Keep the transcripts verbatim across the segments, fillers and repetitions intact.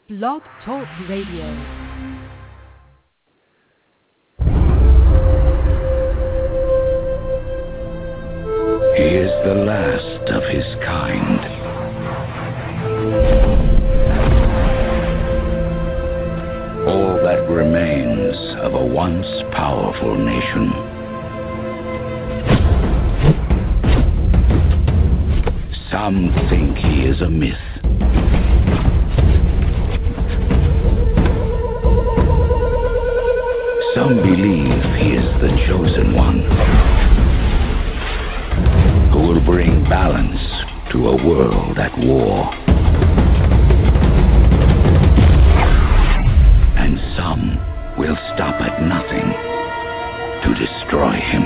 Blog Talk Radio. He is the last of his kind. All that remains of a once powerful nation. Some think he is a myth. Some believe he is the chosen one, who will bring balance to a world at war. And some will stop at nothing to destroy him.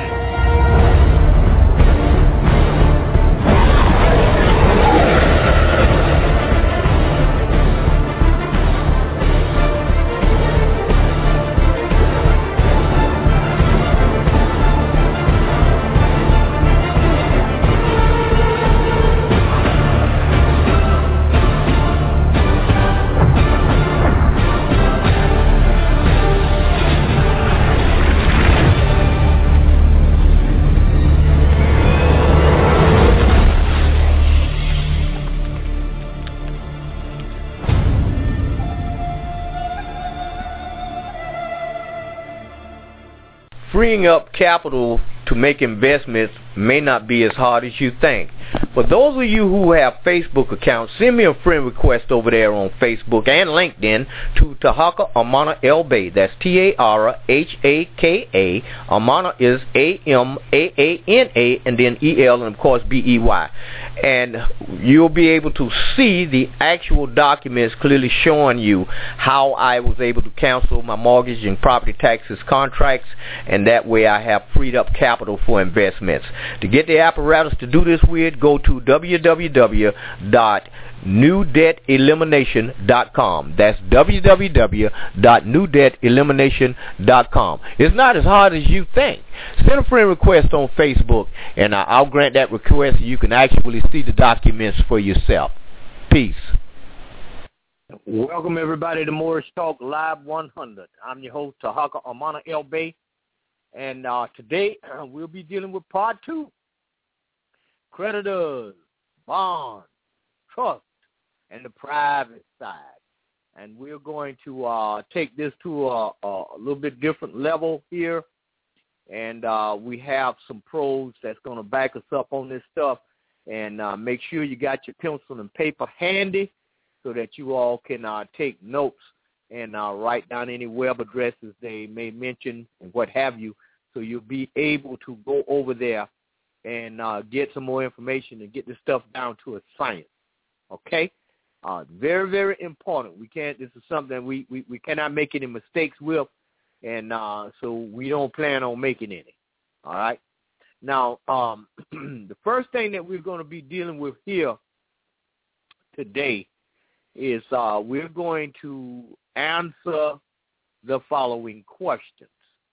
Freeing up capital to make investments may not be as hard as you think. For those of you who have Facebook accounts, send me a friend request over there on Facebook and LinkedIn to Tahaka Amana El Bey. That's T A R H A K A. Amana is A M A A N A and then E L and of course B E Y. And you'll be able to see the actual documents clearly showing you how I was able to cancel my mortgage and property taxes contracts, and that way I have freed up capital for investments. To get the apparatus to do this with, go to w w w dot new debt elimination dot com. That's w w w dot new debt elimination dot com. It's not as hard as you think. Send a friend request on Facebook, and I'll grant that request, and you can actually see the documents for yourself. Peace. Welcome, everybody, to Morris Talk Live one hundred. I'm your host, Tahaka Amana El Bey, and uh, today we'll be dealing with part two. Creditors, bonds, trust, and the private side. And we're going to uh, take this to a, a little bit different level here. And uh, we have some pros that's going to back us up on this stuff. And uh, make sure you got your pencil and paper handy so that you all can uh, take notes and uh, write down any web addresses they may mention and what have you. So you'll be able to go over there and uh, get some more information and get this stuff down to a science. Okay? Uh, very, very important. We can't, this is something we, we, we cannot make any mistakes with, and uh, so we don't plan on making any. All right? Now, um, the first thing that we're going to be dealing with here today is uh, we're going to answer the following questions.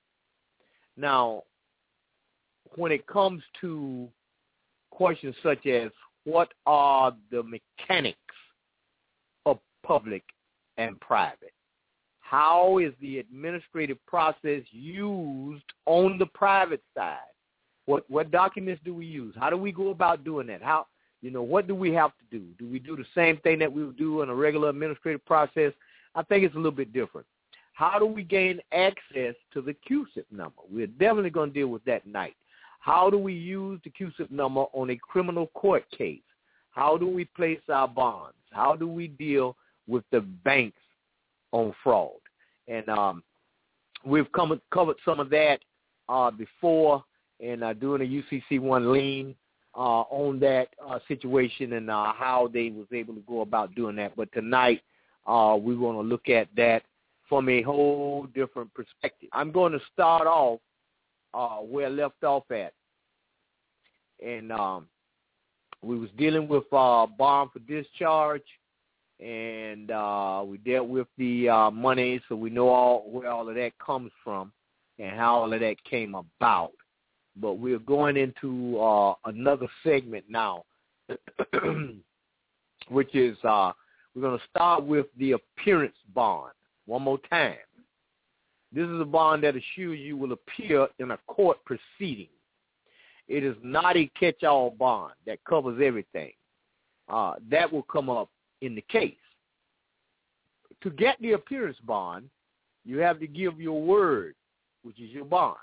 Now, when it comes to questions such as what are the mechanics of public and private? How is the administrative process used on the private side? What what documents do we use? How do we go about doing that? How, you know, what do we have to do? Do we do the same thing that we would do in a regular administrative process? I think it's a little bit different. How do we gain access to the Q S I P number? We're definitely going to deal with that tonight. How do we use the Q S I P number on a criminal court case? How do we place our bonds? How do we deal with the banks on fraud? And um, we've come, covered some of that uh, before and uh, doing a U C C one lien uh, on that uh, situation and uh, how they was able to go about doing that. But tonight uh, we want to look at that from a whole different perspective. I'm going to start off uh, where I left off at. And um, we was dealing with uh, bond for discharge, and uh, we dealt with the uh, money, so we know all where all of that comes from and how all of that came about. But we're going into uh, another segment now, which is uh, We're going to start with the appearance bond one more time. This is a bond that assures you will appear in a court proceeding. It is not a catch-all bond that covers everything. Uh, that will come up in the case. To get the appearance bond, you have to give your word, which is your bond,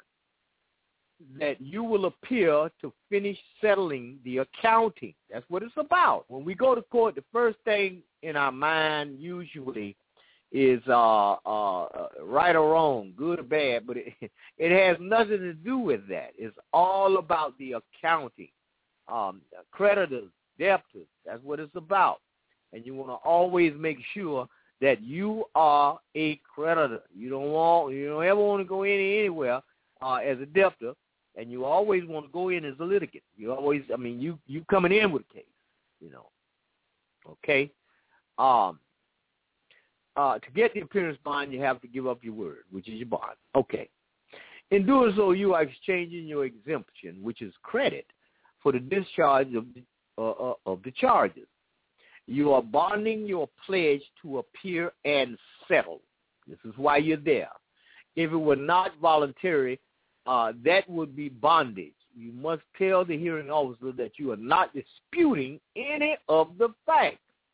that you will appear to finish settling the accounting. That's what it's about. When we go to court, the first thing in our mind usually is uh, uh, right or wrong, good or bad, but it, it has nothing to do with that. It's all about the accounting. Um, creditors, debtors, that's what it's about. And you want to always make sure that you are a creditor. You don't want, you don't ever want to go in anywhere uh, as a debtor, and you always want to go in as a litigant. You always, I mean, you you coming in with a case, you know. Okay. Um. Uh, to get the appearance bond, you have to give up your word, which is your bond. Okay. In doing so, you are exchanging your exemption, which is credit, for the discharge of the, uh, uh, of the charges. You are bonding your pledge to appear and settle. This is why you're there. If it were not voluntary, uh, that would be bondage. You must tell the hearing officer that you are not disputing any of the facts.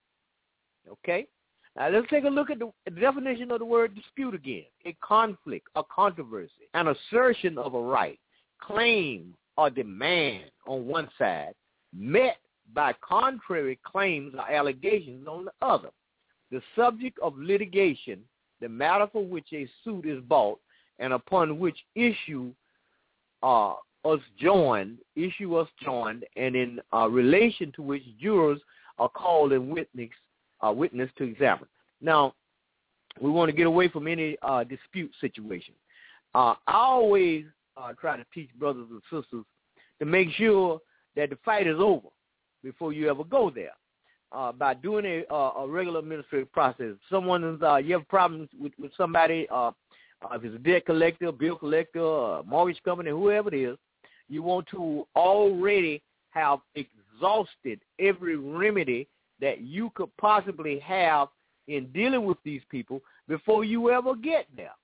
Okay? Now, let's take a look at the definition of the word dispute again. A conflict, a controversy, an assertion of a right, claim, or demand on one side, met by contrary claims or allegations on the other. The subject of litigation, the matter for which a suit is brought, and upon which issue uh, us joined, issue us joined, and in uh, relation to which jurors are called and witness Uh, witness to examine. Now, we want to get away from any uh, dispute situation. Uh, I always uh, try to teach brothers and sisters to make sure that the fight is over before you ever go there. Uh, by doing a, uh, a regular administrative process, someone is, uh, you have problems with, with somebody, uh, uh, if it's a debt collector, bill collector, uh, mortgage company, whoever it is, you want to already have exhausted every remedy that you could possibly have in dealing with these people before you ever get there.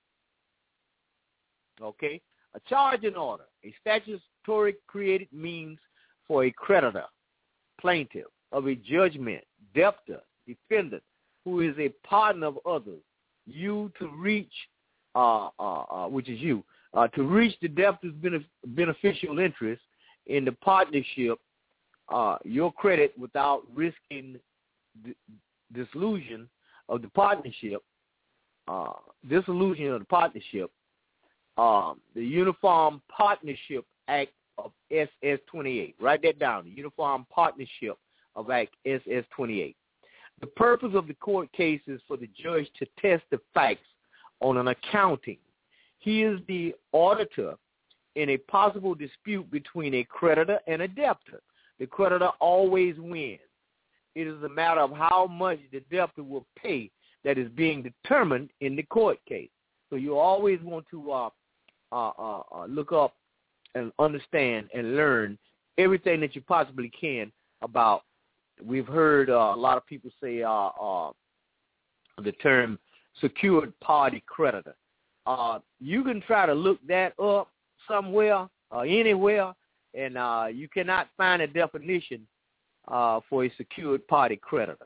Okay? A charging order, a statutory created means for a creditor, plaintiff of a judgment, debtor, defendant, who is a partner of others, you to reach, uh, uh, uh, which is you, uh, to reach the debtor's benef- beneficial interest in the partnership, uh, your credit without risking d- dissolution of the partnership, uh, dissolution of the partnership, um, the Uniform Partnership Act of S S twenty-eight. Write that down, the Uniform Partnership of Act S S twenty-eight. The purpose of the court case is for the judge to test the facts on an accounting. He is the auditor in a possible dispute between a creditor and a debtor. The creditor always wins. It is a matter of how much the debtor will pay that is being determined in the court case. So you always want to uh, uh, uh, uh, look up and understand and learn everything that you possibly can about. We've heard uh, a lot of people say uh, uh, the term secured party creditor. Uh, you can try to look that up somewhere, uh, anywhere, and uh, you cannot find a definition uh, for a secured party creditor.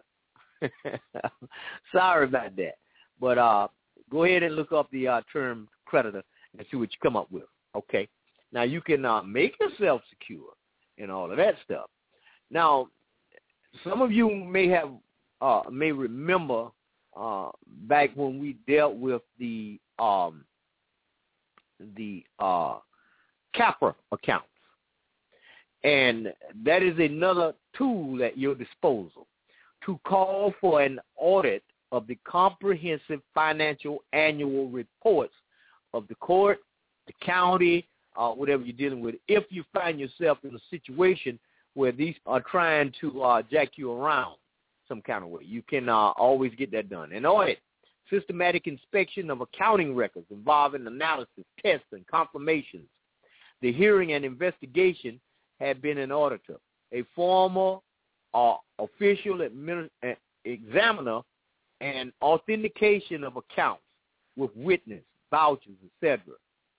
Sorry about that. But uh, go ahead and look up the uh, term creditor and see what you come up with, okay? Now, you can uh, make yourself secure and all of that stuff. Now, some of you may have uh, may remember uh, back when we dealt with the um, the uh, CAPRA accounts. And that is another tool at your disposal to call for an audit of the comprehensive financial annual reports of the court, the county, uh, whatever you're dealing with, if you find yourself in a situation where these are trying to uh, jack you around some kind of way. You can uh, always get that done. An audit, systematic inspection of accounting records involving analysis, tests, and confirmations. The hearing and investigation had been an auditor. A formal uh, official admin- examiner and authentication of accounts with witness, vouchers, et cetera.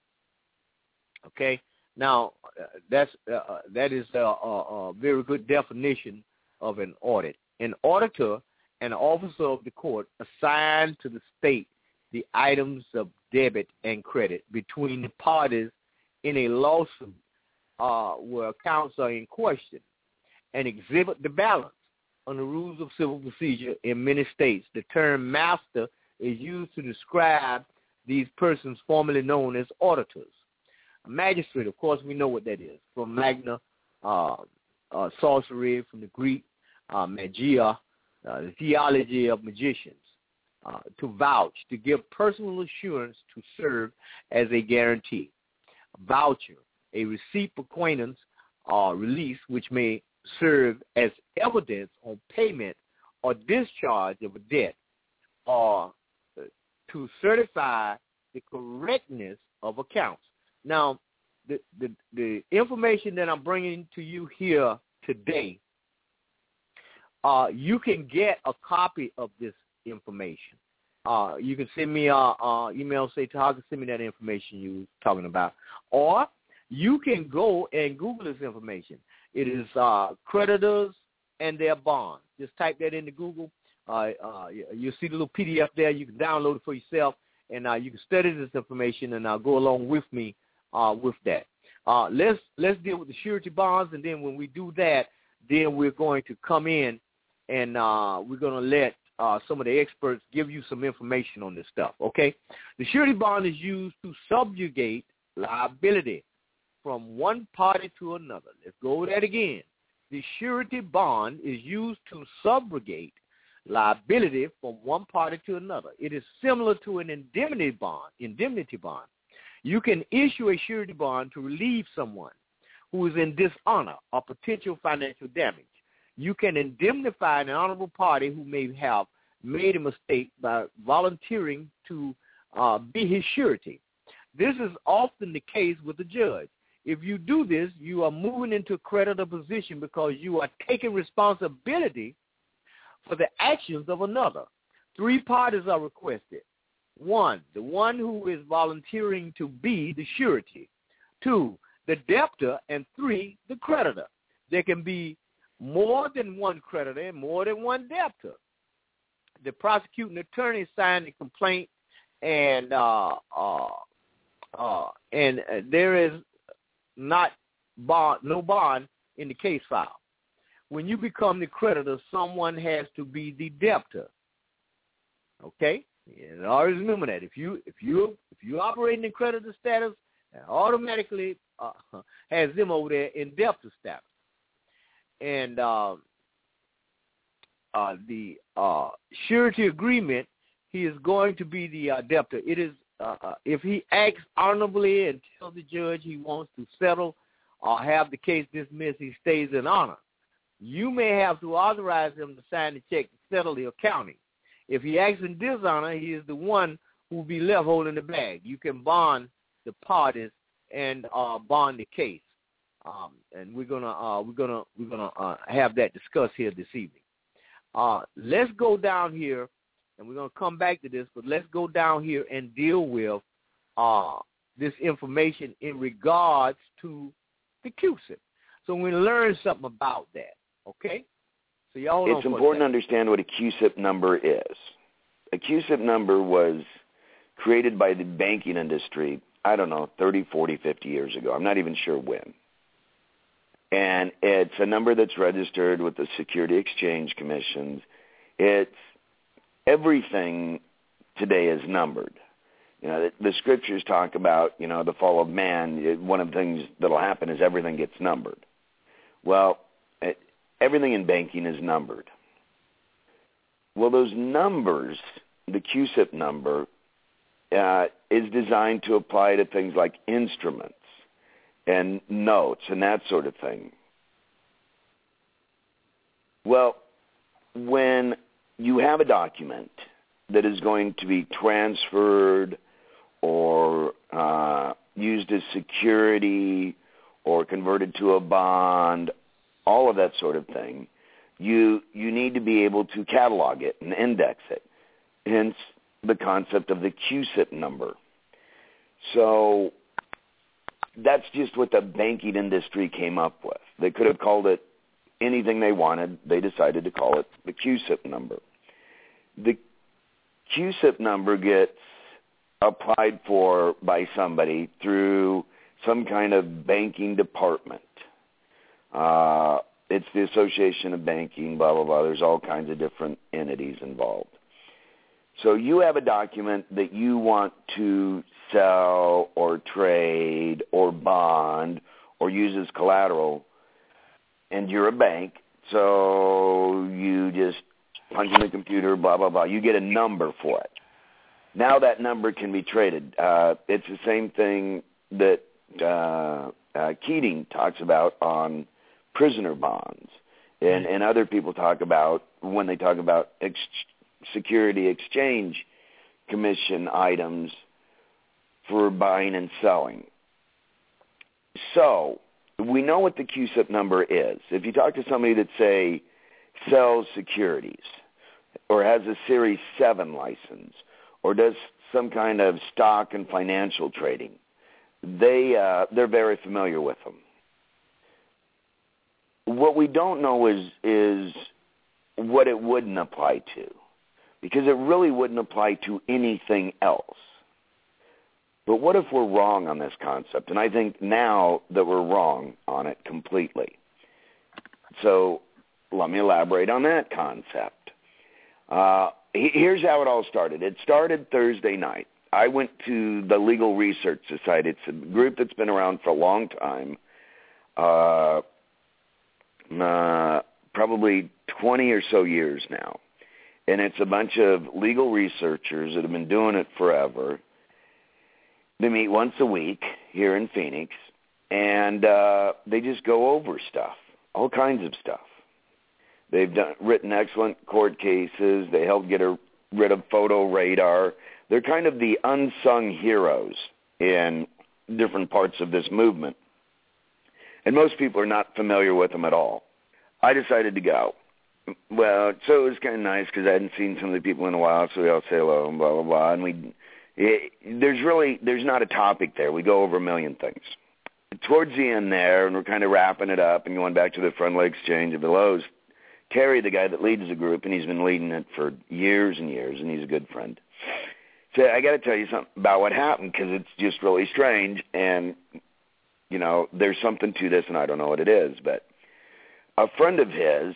Okay, now uh, that's uh, that is a, a, a very good definition of an audit. An auditor, an officer of the court assigned to the state the items of debit and credit between the parties in a lawsuit uh, where accounts are in question, and exhibit the balance. On the rules of civil procedure in many states, the term master is used to describe these persons formerly known as auditors. A magistrate, of course, we know what that is, from magna, uh, uh, sorcery, from the Greek, uh, magia, uh, the theology of magicians, uh, to vouch, to give personal assurance, to serve as a guarantee. A voucher, a receipt for acquaintance or release, which may serve as evidence on payment or discharge of a debt, or to certify the correctness of accounts. Now, the, the, the information that I'm bringing to you here today, uh, you can get a copy of this information. Uh, you can send me an uh, email, say, Tahaka, send me that information you were talking about. Or you can go and Google this information. It is uh, creditors and their bonds. Just type that into Google. Uh, uh, you'll see the little P D F there. You can download it for yourself, and uh, you can study this information, and uh, go along with me uh, with that. Uh, let's let's deal with the surety bonds, and then when we do that, then we're going to come in, and uh, we're going to let uh, some of the experts give you some information on this stuff, okay? The surety bond is used to subjugate liability from one party to another. Let's go over that again. The surety bond is used to subrogate liability from one party to another. It is similar to an indemnity bond. Indemnity bond. You can issue a surety bond to relieve someone who is in dishonor or potential financial damage. You can indemnify an honorable party who may have made a mistake by volunteering to uh, be his surety. This is often the case with the judge. If you do this, you are moving into a creditor position because you are taking responsibility for the actions of another. Three parties are requested. One, the one who is volunteering to be the surety. Two, the debtor. And three, the creditor. There can be more than one creditor and more than one debtor. The prosecuting attorney signed the complaint, and uh, uh, uh, and uh, there is not bond, no bond in the case file. When you become the creditor, someone has to be the debtor. Okay, and always remember that if you if you if you operate in creditor status, it automatically uh, has them over there in debtor status. And uh, uh, the uh, surety agreement, he is going to be the uh, debtor. It is uh, uh, if he acts honorably and tells the judge he wants to settle or have the case dismissed, he stays in honor. You may have to authorize him to sign the check to settle the accounting. If he acts in dishonor, he is the one who will be left holding the bag. You can bond the parties and uh, bond the case, um, and we're gonna uh, we're gonna we're gonna uh, have that discussed here this evening. Uh, let's go down here, and we're gonna come back to this, but let's go down here and deal with uh, this information in regards to the Q S I P. So we learn something about that. Okay? So y'all know it's important to understand what a Q S I P number is. A Q S I P number was created by the banking industry, I don't know, thirty, forty, fifty years ago. I'm not even sure when. And it's a number that's registered with the Security Exchange Commission. It's everything today is numbered. You know, the, the scriptures talk about, you know, the fall of man. It, one of the things that will happen is everything gets numbered. Well, it, everything in banking is numbered. Well, those numbers, the Q S I P number, uh, is designed to apply to things like instruments and notes and that sort of thing. Well, when you have a document that is going to be transferred or uh, used as security or converted to a bond, all of that sort of thing, you you need to be able to catalog it and index it. Hence the concept of the Q S I P number. So that's just what the banking industry came up with. They could have called it anything they wanted. They decided to call it the Q S I P number. The Q S I P number gets applied for by somebody through some kind of banking department. Uh, it's the Association of Banking, blah, blah, blah. There's all kinds of different entities involved. So you have a document that you want to sell or trade or bond or use as collateral, and you're a bank, so you just punch in the computer, blah, blah, blah. You get a number for it. Now that number can be traded. Uh, it's the same thing that uh, uh, Keating talks about on prisoner bonds, and, and other people talk about when they talk about ex- Security Exchange Commission items for buying and selling. So we know what the Q S I P number is. If you talk to somebody that, say, sells securities or has a Series seven license or does some kind of stock and financial trading, they, uh, they're very familiar with them. What we don't know is, is what it wouldn't apply to, because it really wouldn't apply to anything else. But what if we're wrong on this concept? And I think now that we're wrong on it completely. So let me elaborate on that concept. Uh, here's how it all started. It started Thursday night. I went to the Legal Research Society. It's a group that's been around for a long time, uh, uh, probably twenty or so years now. And it's a bunch of legal researchers that have been doing it forever. They meet once a week here in Phoenix, and uh, they just go over stuff, all kinds of stuff. They've done, written excellent court cases. They helped get a, rid of photo radar. They're kind of the unsung heroes in different parts of this movement. And most people are not familiar with them at all. I decided to go. Well, so it was kind of nice because I hadn't seen some of the people in a while, so we all say hello and blah, blah, blah. And we, it, there's really, there's not a topic there. We go over a million things. Towards the end there, and we're kind of wrapping it up and going back to the Friendly Exchange of the Lowe's, Terry, the guy that leads the group, and he's been leading it for years and years, and he's a good friend, said, I got to tell you something about what happened because it's just really strange, and, you know, there's something to this, and I don't know what it is. But a friend of his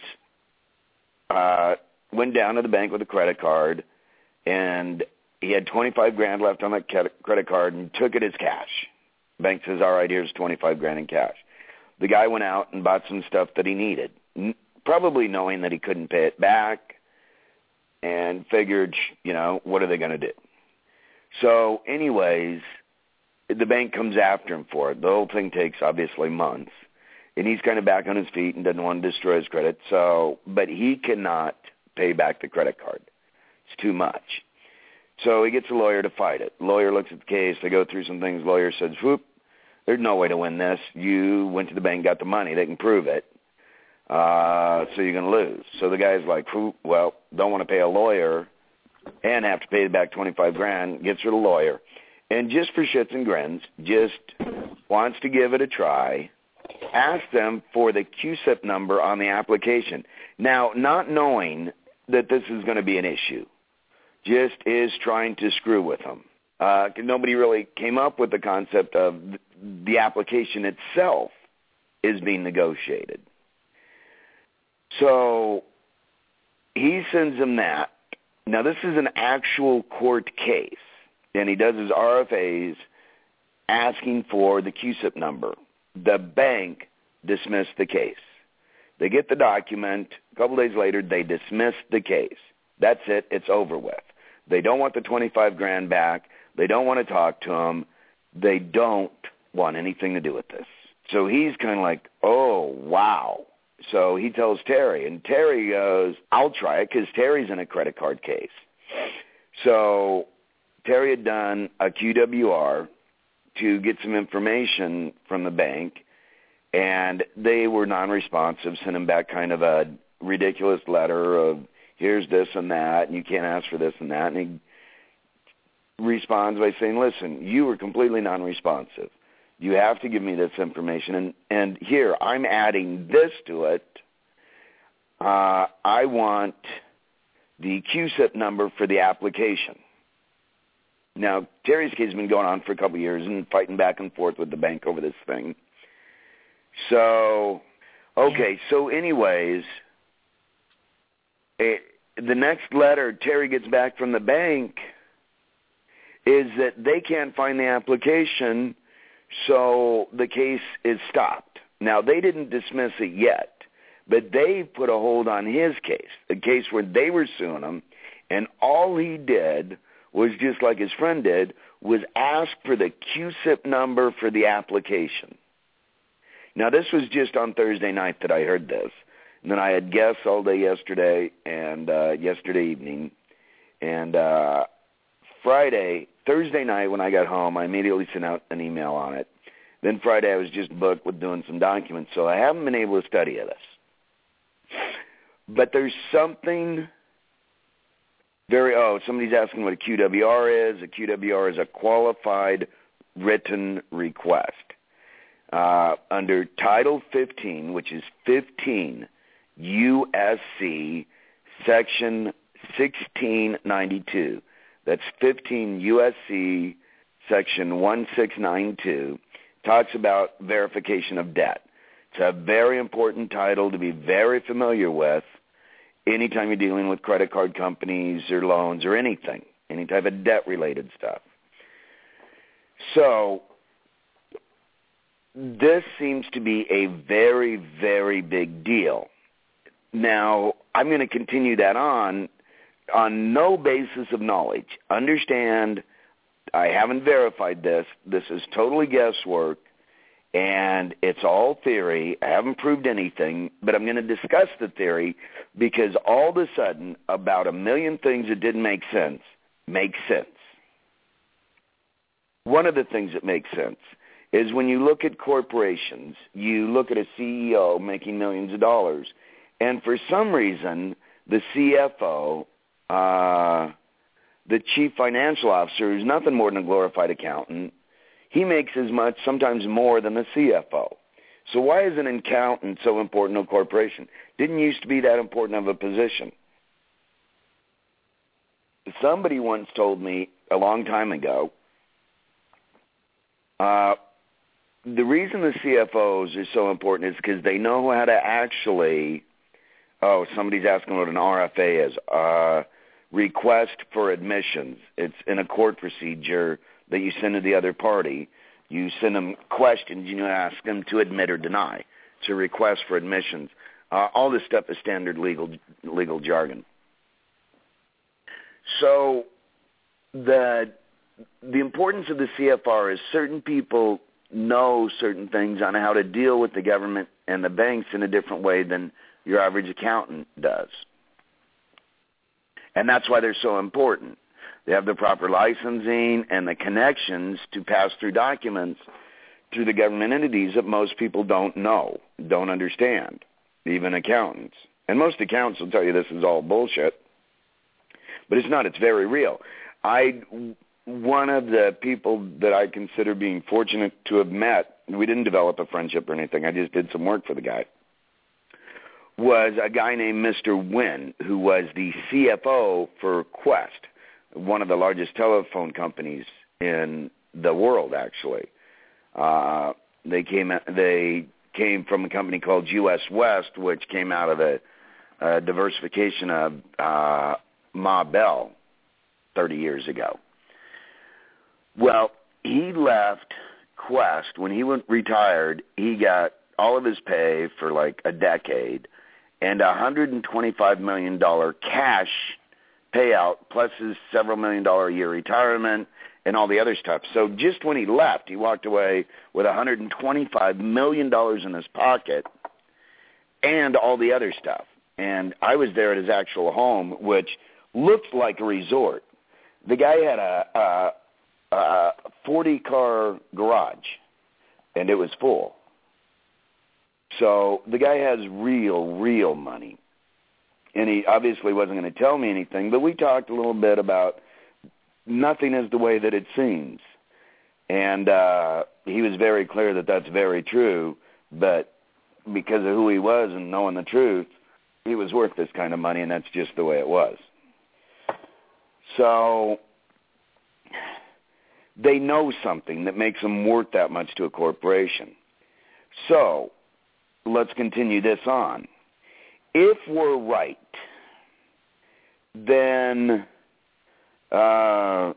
uh, went down to the bank with a credit card, and he had twenty-five grand left on that credit card and took it as cash. The bank says, all right, here's twenty-five grand in cash. The guy went out and bought some stuff that he needed, probably knowing that he couldn't pay it back, and figured, you know, what are they going to do? So anyways, the bank comes after him for it. The whole thing takes, obviously, months. And he's kind of back on his feet and doesn't want to destroy his credit. So, but he cannot pay back the credit card. It's too much. So he gets a lawyer to fight it. Lawyer looks at the case. They go through some things. Lawyer says, whoop, there's no way to win this. You went to the bank, got the money. They can prove it. Uh, so you're going to lose. So the guy's like, well, don't want to pay a lawyer and have to pay back twenty-five grand, gets rid of the lawyer. And just for shits and grins, just wants to give it a try. Ask them for the Q S I P number on the application. Now, not knowing that this is going to be an issue, just is trying to screw with them. Uh, nobody really came up with the concept of the application itself is being negotiated. So he sends them that. Now, this is an actual court case, and he does his R F As asking for the Q S I P number. The bank dismissed the case. They get the document. A couple days later, they dismiss the case. That's it. It's over with. They don't want the twenty-five grand back. They don't want to talk to him. They don't want anything to do with this. So he's kind of like, oh, wow. So he tells Terry, and Terry goes, I'll try it, because Terry's in a credit card case. So Terry had done a Q W R to get some information from the bank, and they were non-responsive, sent him back kind of a ridiculous letter of here's this and that, and you can't ask for this and that. And he responds by saying, listen, you were completely non-responsive. You have to give me this information. And, and here, I'm adding this to it. Uh, I want the Q S I P number for the application. Now, Terry's case has been going on for a couple of years and fighting back and forth with the bank over this thing. So, okay, so anyways, it, the next letter Terry gets back from the bank is that they can't find the application, so the case is stopped. Now, they didn't dismiss it yet, but they put a hold on his case, a case where they were suing him, and all he did was just like his friend did, was ask for the Q S I P number for the application. Now, this was just on Thursday night that I heard this. And then I had guests all day yesterday and uh, yesterday evening. And uh, Friday, Thursday night when I got home, I immediately sent out an email on it. Then Friday I was just booked with doing some documents, so I haven't been able to study this. But there's something very, oh, somebody's asking what a Q W R is. A Q W R is a qualified written request. Uh, under Title fifteen, which is fifteen U S C Section sixteen ninety-two. That's fifteen U S C Section sixteen ninety-two. Talks about verification of debt. It's a very important title to be very familiar with anytime you're dealing with credit card companies or loans or anything, any type of debt-related stuff. So this seems to be a very, very big deal. Now, I'm going to continue that on, on no basis of knowledge. Understand, I haven't verified this. This is totally guesswork, and it's all theory. I haven't proved anything, but I'm going to discuss the theory because all of a sudden, about a million things that didn't make sense make sense. One of the things that makes sense is when you look at corporations, you look at a C E O making millions of dollars, and for some reason, the C F O, uh, the chief financial officer, who's nothing more than a glorified accountant, he makes as much, sometimes more, than the C F O. So why is an accountant so important to a corporation? Didn't used to be that important of a position. Somebody once told me a long time ago, uh, the reason the C F Os are so important is because they know how to actually, oh, somebody's asking what an R F A is, uh, request for admissions. It's in a court procedure that you send to the other party. You send them questions, you ask them to admit or deny. It's a request for admissions. Uh, all this stuff is standard legal legal jargon. So the the importance of the C F R is certain people know certain things on how to deal with the government and the banks in a different way than your average accountant does. And that's why they're so important. They have the proper licensing and the connections to pass through documents through the government entities that most people don't know, don't understand, even accountants. And most accountants will tell you this is all bullshit, but it's not. It's very real. I, one of the people that I consider being fortunate to have met, we didn't develop a friendship or anything, I just did some work for the guy, was a guy named Mister Wynn, who was the C F O for Quest, one of the largest telephone companies in the world, actually. Uh, they came they came from a company called U S West, which came out of the uh, diversification of uh, Ma Bell thirty years ago. Well, he left Quest. When he went retired, he got all of his pay for like a decade and a one hundred twenty-five million dollars cash payout, plus his several million dollar a year retirement and all the other stuff. So just when he left, he walked away with one hundred twenty-five million dollars in his pocket and all the other stuff. And I was there at his actual home, which looked like a resort. The guy had a, a, a forty-car garage, and it was full. So the guy has real, real money. and he obviously wasn't going to tell me anything, but we talked a little bit about nothing is the way that it seems. And uh, he was very clear that that's very true, but because of who he was and knowing the truth, he was worth this kind of money, and that's just the way it was. So they know something that makes them worth that much to a corporation. So let's continue this on. If we're right, then, uh,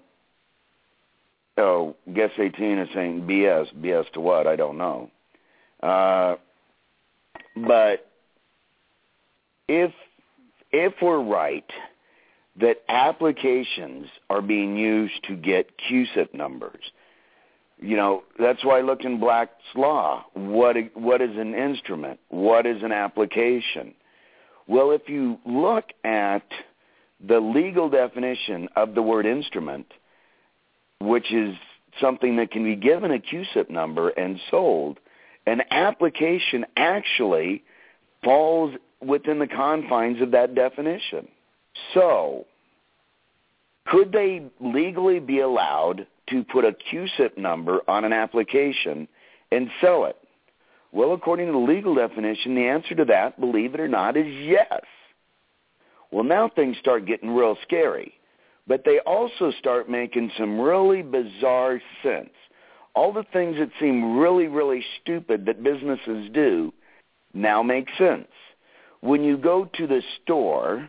oh, Guess eighteen is saying B S. B S to what? I don't know. Uh, but if if we're right that applications are being used to get Q S I P numbers, you know, that's why I looked in Black's Law. What what is an instrument? What is an application? Well, if you look at the legal definition of the word instrument, which is something that can be given a Q S I P number and sold, an application actually falls within the confines of that definition. So, could they legally be allowed to put a Q S I P number on an application and sell it? Well, according to the legal definition, the answer to that, believe it or not, is yes. Well, now things start getting real scary, but they also start making some really bizarre sense. All the things that seem really, really stupid that businesses do now make sense. When you go to the store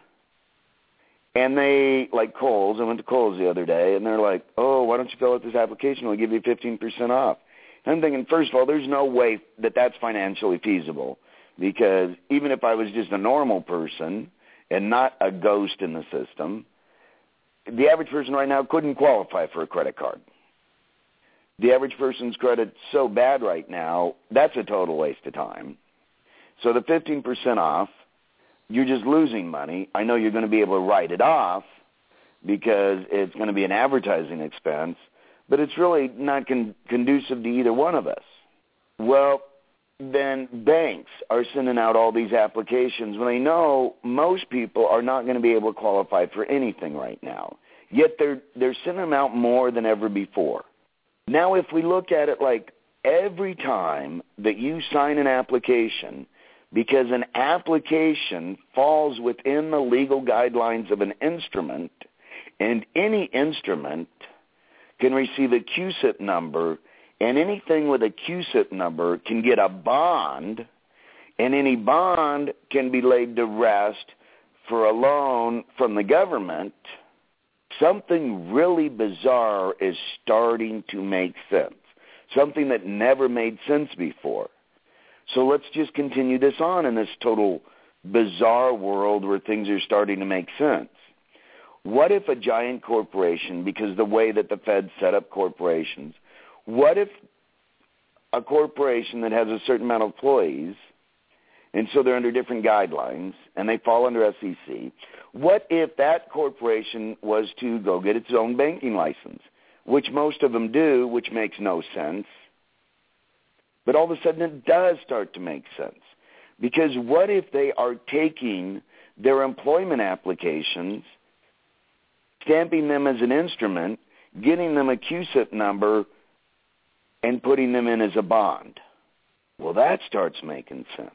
and they, like Kohl's, I went to Kohl's the other day, and they're like, oh, why don't you fill out this application? We'll give you fifteen percent off. And I'm thinking, first of all, there's no way that that's financially feasible, because even if I was just a normal person and not a ghost in the system, the average person right now couldn't qualify for a credit card. The average person's credit's so bad right now, that's a total waste of time. So the fifteen percent off, you're just losing money. I know you're going to be able to write it off because it's going to be an advertising expense, but it's really not con- conducive to either one of us. Well, then banks are sending out all these applications when they know most people are not going to be able to qualify for anything right now. Yet they're they're sending them out more than ever before. Now, if we look at it like every time that you sign an application, because an application falls within the legal guidelines of an instrument, and any instrument can receive a Q S I P number, and anything with a Q S I P number can get a bond, and any bond can be laid to rest for a loan from the government, something really bizarre is starting to make sense, something that never made sense before. So let's just continue this on in this total bizarre world where things are starting to make sense. What if a giant corporation, because the way that the Fed set up corporations, what if a corporation that has a certain amount of employees, and so they're under different guidelines, and they fall under S E C, what if that corporation was to go get its own banking license, which most of them do, which makes no sense? But all of a sudden it does start to make sense. Because what if they are taking their employment applications, stamping them as an instrument, getting them a Q S I P number, and putting them in as a bond? Well, that starts making sense.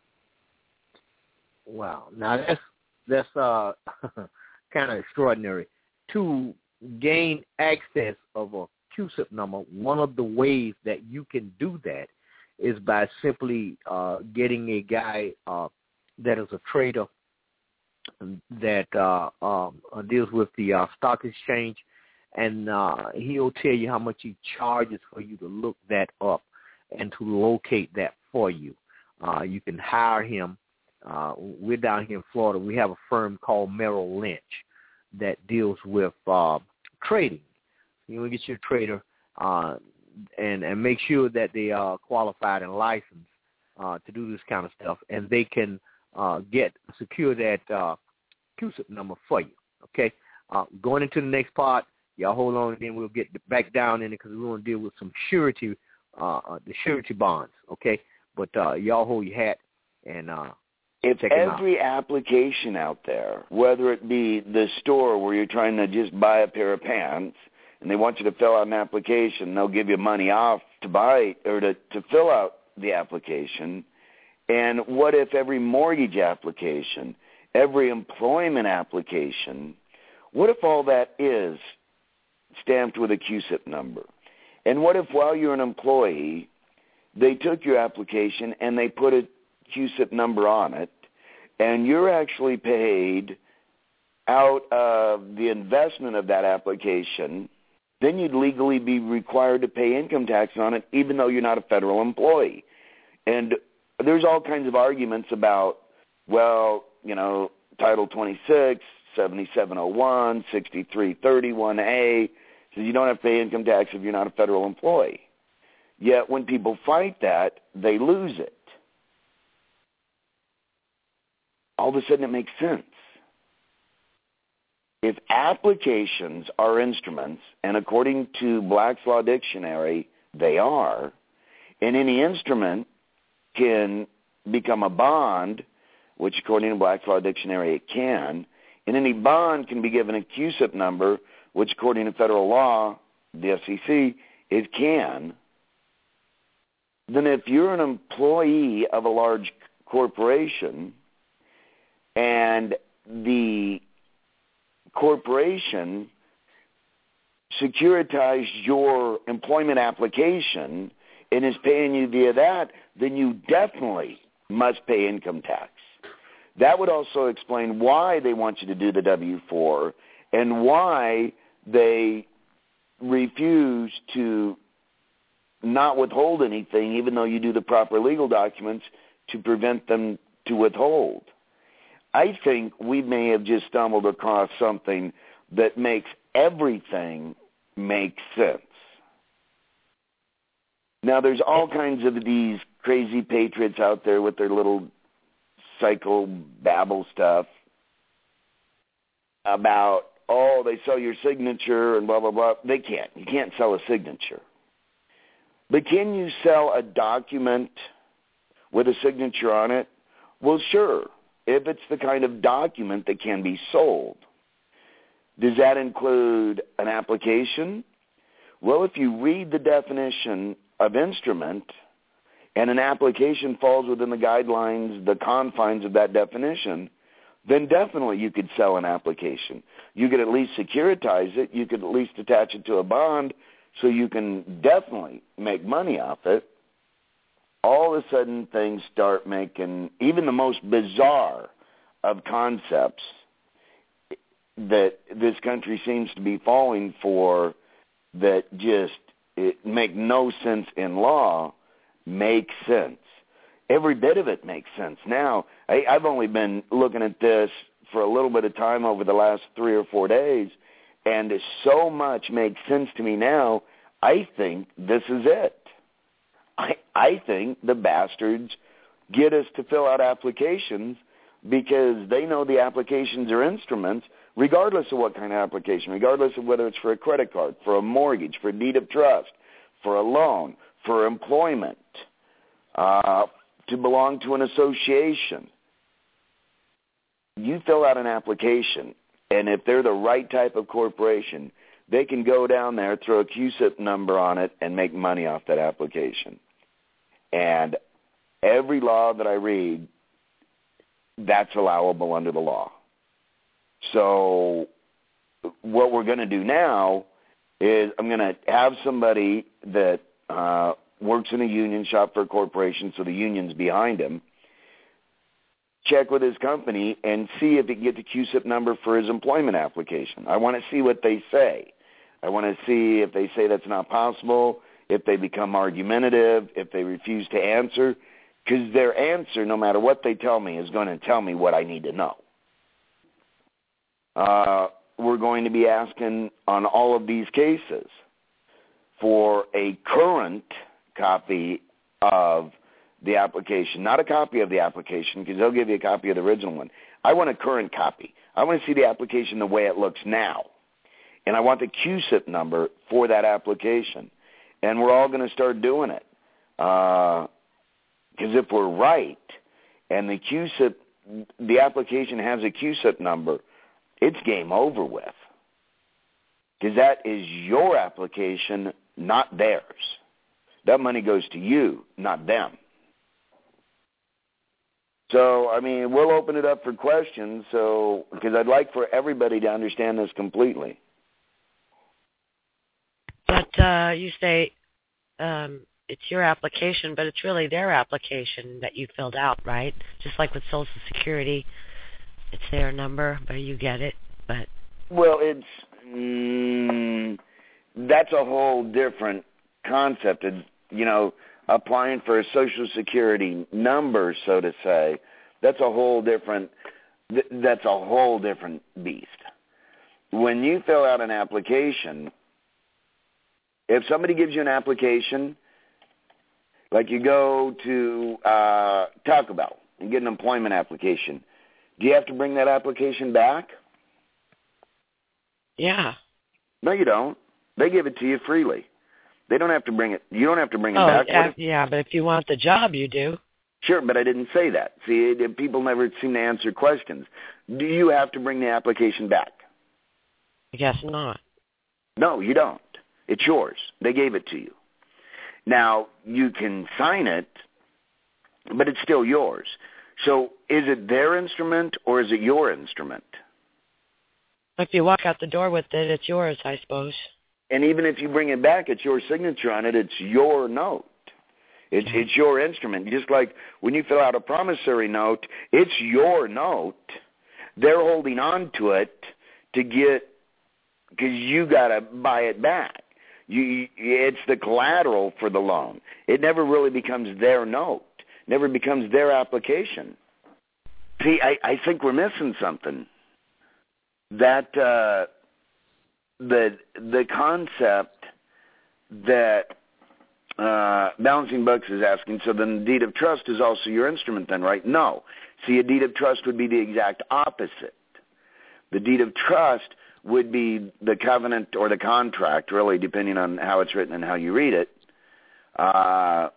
Wow. Now, that's, that's uh, kind of extraordinary. To gain access of a Q S I P number, one of the ways that you can do that is by simply uh, getting a guy uh, that is a trader that uh, um, deals with the uh, stock exchange, and uh, he'll tell you how much he charges for you to look that up and to locate that for you. Uh, you can hire him. Uh, we're down here in Florida. We have a firm called Merrill Lynch that deals with uh, trading. You want to get your trader uh, and, and make sure that they are qualified and licensed uh, to do this kind of stuff, and they can uh, get secure that uh, Q S I P number for you. Okay, uh, going into the next part, y'all hold on, and then we'll get back down in it because we want to deal with some surety, uh, the surety bonds. Okay, but uh, y'all hold your hat and. Uh, if Check him every out. application out there, whether it be the store where you're trying to just buy a pair of pants, and they want you to fill out an application, they'll give you money off to buy or to, to fill out the application. And what if every mortgage application, every employment application, what if all that is stamped with a Q S I P number? And what if while you're an employee, they took your application and they put a Q S I P number on it, and you're actually paid out of the investment of that application, then you'd legally be required to pay income tax on it, even though you're not a federal employee. And there's all kinds of arguments about, well, you know, Title twenty-six, seventy-seven oh one, sixty-three thirty-one A says you don't have to pay income tax if you're not a federal employee. Yet when people fight that, they lose it. All of a sudden it makes sense. If applications are instruments, and according to Black's Law Dictionary, they are, and any instrument can become a bond, which according to Black's Law Dictionary it can, and any bond can be given a Q S I P number, which according to federal law, the F C C, it can, then if you're an employee of a large corporation and the corporation securitized your employment application and is paying you via that, then you definitely must pay income tax. That would also explain why they want you to do the W four and why they refuse to not withhold anything, even though you do the proper legal documents to prevent them to withhold. I think we may have just stumbled across something that makes everything make sense. Now, there's all kinds of these crazy patriots out there with their little psycho-babble stuff about, oh, they sell your signature and blah, blah, blah. They can't. You can't sell a signature. But can you sell a document with a signature on it? Well, sure, if it's the kind of document that can be sold. Does that include an application? Well, if you read the definition of instrument and an application falls within the guidelines, the confines of that definition, then definitely you could sell an application. You could at least securitize it. You could at least attach it to a bond so you can definitely make money off it. All of a sudden things start making even the most bizarre of concepts that this country seems to be falling for that just it make no sense in law make sense. Every bit of it makes sense. Now, I, I've only been looking at this for a little bit of time over the last three or four days, and so much makes sense to me now, I think this is it. I, I think the bastards get us to fill out applications because they know the applications are instruments, regardless of what kind of application, regardless of whether it's for a credit card, for a mortgage, for a deed of trust, for a loan, for employment, uh, to belong to an association. You fill out an application, and if they're the right type of corporation, they can go down there, throw a Q S I P number on it, and make money off that application. And every law that I read, that's allowable under the law. So what we're going to do now is I'm going to have somebody that uh, works in a union shop for a corporation, so the union's behind him, check with his company and see if he can get the Q S I P number for his employment application. I want to see what they say. I want to see if they say that's not possible, if they become argumentative, if they refuse to answer, because their answer, no matter what they tell me, is going to tell me what I need to know. Uh, we're going to be asking on all of these cases for a current copy of the application, not a copy of the application, because they'll give you a copy of the original one. I want a current copy. I want to see the application the way it looks now. And I want the Q S I P number for that application. And we're all going to start doing it. Because uh, if we're right, and the Q S I P the application has a Q S I P number, it's game over with. Because that is your application, not theirs. That money goes to you, not them. So, I mean, we'll open it up for questions, so because I'd like for everybody to understand this completely. But uh, you say um, it's your application, but it's really their application that you filled out, right? Just like with Social Security, it's their number, but you get it. But well, it's mm, that's a whole different concept. And, you know, applying for a Social Security number, so to say, that's a whole different. Th- that's a whole different beast. When you fill out an application, if somebody gives you an application, like you go to uh, Taco Bell and get an employment application, do you have to bring that application back? Yeah. No, you don't. They give it to you freely. They don't have to bring it. You don't have to bring it oh, back. Yeah, yeah, but if you want the job, you do. Sure, but I didn't say that. See, it, people never seem to answer questions. Do you have to bring the application back? I guess not. No, you don't. It's yours. They gave it to you. Now, you can sign it, but it's still yours. So is it their instrument or is it your instrument? If you walk out the door with it, it's yours, I suppose. And even if you bring it back, it's your signature on it. It's your note. It's, it's your instrument. Just like when you fill out a promissory note, it's your note. They're holding on to it to get, because you got to buy it back. You, it's the collateral for the loan. It never really becomes their note. Never becomes their application. See, I, I think we're missing something. That uh, the the concept that uh, Balancing Books is asking, so then the deed of trust is also your instrument then, right? No. See, a deed of trust would be the exact opposite. The deed of trust would be the covenant or the contract, really, depending on how it's written and how you read it, uh,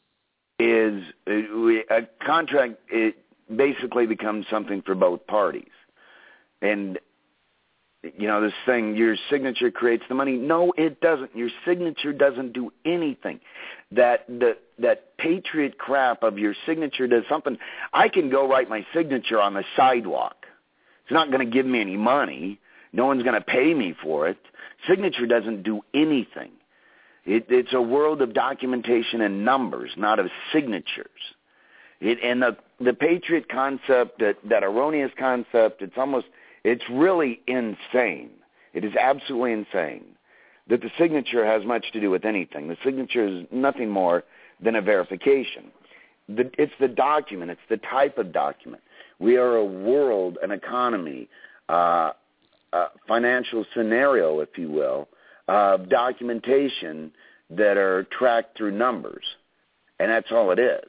is a contract. It basically becomes something for both parties. And, you know, this thing, your signature creates the money. No, it doesn't. Your signature doesn't do anything. That the, that patriot crap of your signature does something. I can go write my signature on the sidewalk. It's not going to give me any money. No one's going to pay me for it. Signature doesn't do anything. It, it's a world of documentation and numbers, not of signatures. It, and the the patriot concept, that, that erroneous concept, it's almost, it's really insane. It is absolutely insane that the signature has much to do with anything. The signature is nothing more than a verification. The, it's the document. It's the type of document. We are a world, an economy, uh, Uh, financial scenario, if you will, of documentation that are tracked through numbers, and that's all it is.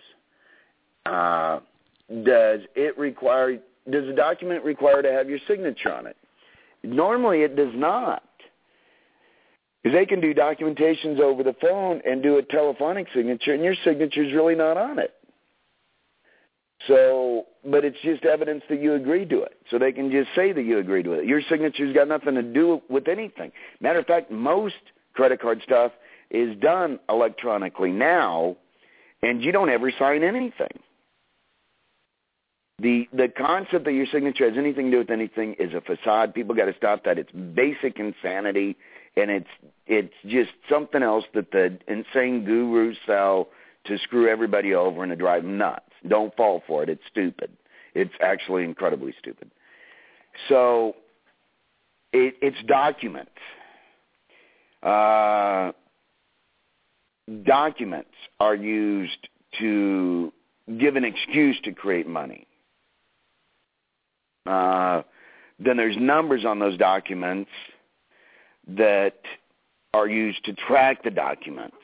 Uh, does it require? Does the document require to have your signature on it? Normally, it does not, because they can do documentations over the phone and do a telephonic signature, and your signature is really not on it. So, but it's just evidence that you agreed to it. So they can just say that you agreed to it. Your signature's got nothing to do with anything. Matter of fact, most credit card stuff is done electronically now, and you don't ever sign anything. The the concept that your signature has anything to do with anything is a facade. People got to stop that. It's basic insanity, and it's it's just something else that the insane gurus sell to screw everybody over and to drive them nuts. Don't fall for it. It's stupid. It's actually incredibly stupid. So it, it's documents. Uh, documents are used to give an excuse to create money. Uh, then there's numbers on those documents that are used to track the documents.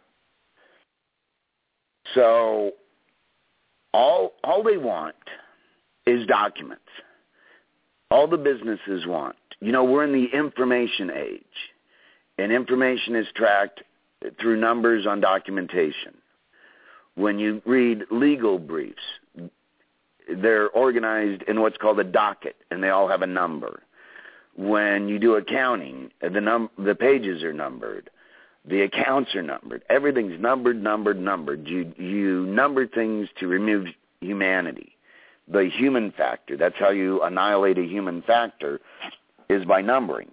So all all they want is documents. All the businesses want. You know, we're in the information age, and information is tracked through numbers on documentation. When you read legal briefs, they're organized in what's called a docket, and they all have a number. When you do accounting, the num the pages are numbered, the accounts are numbered. Everything's numbered, numbered, numbered. You you number things to remove humanity, the human factor. That's how you annihilate a human factor, is by numbering.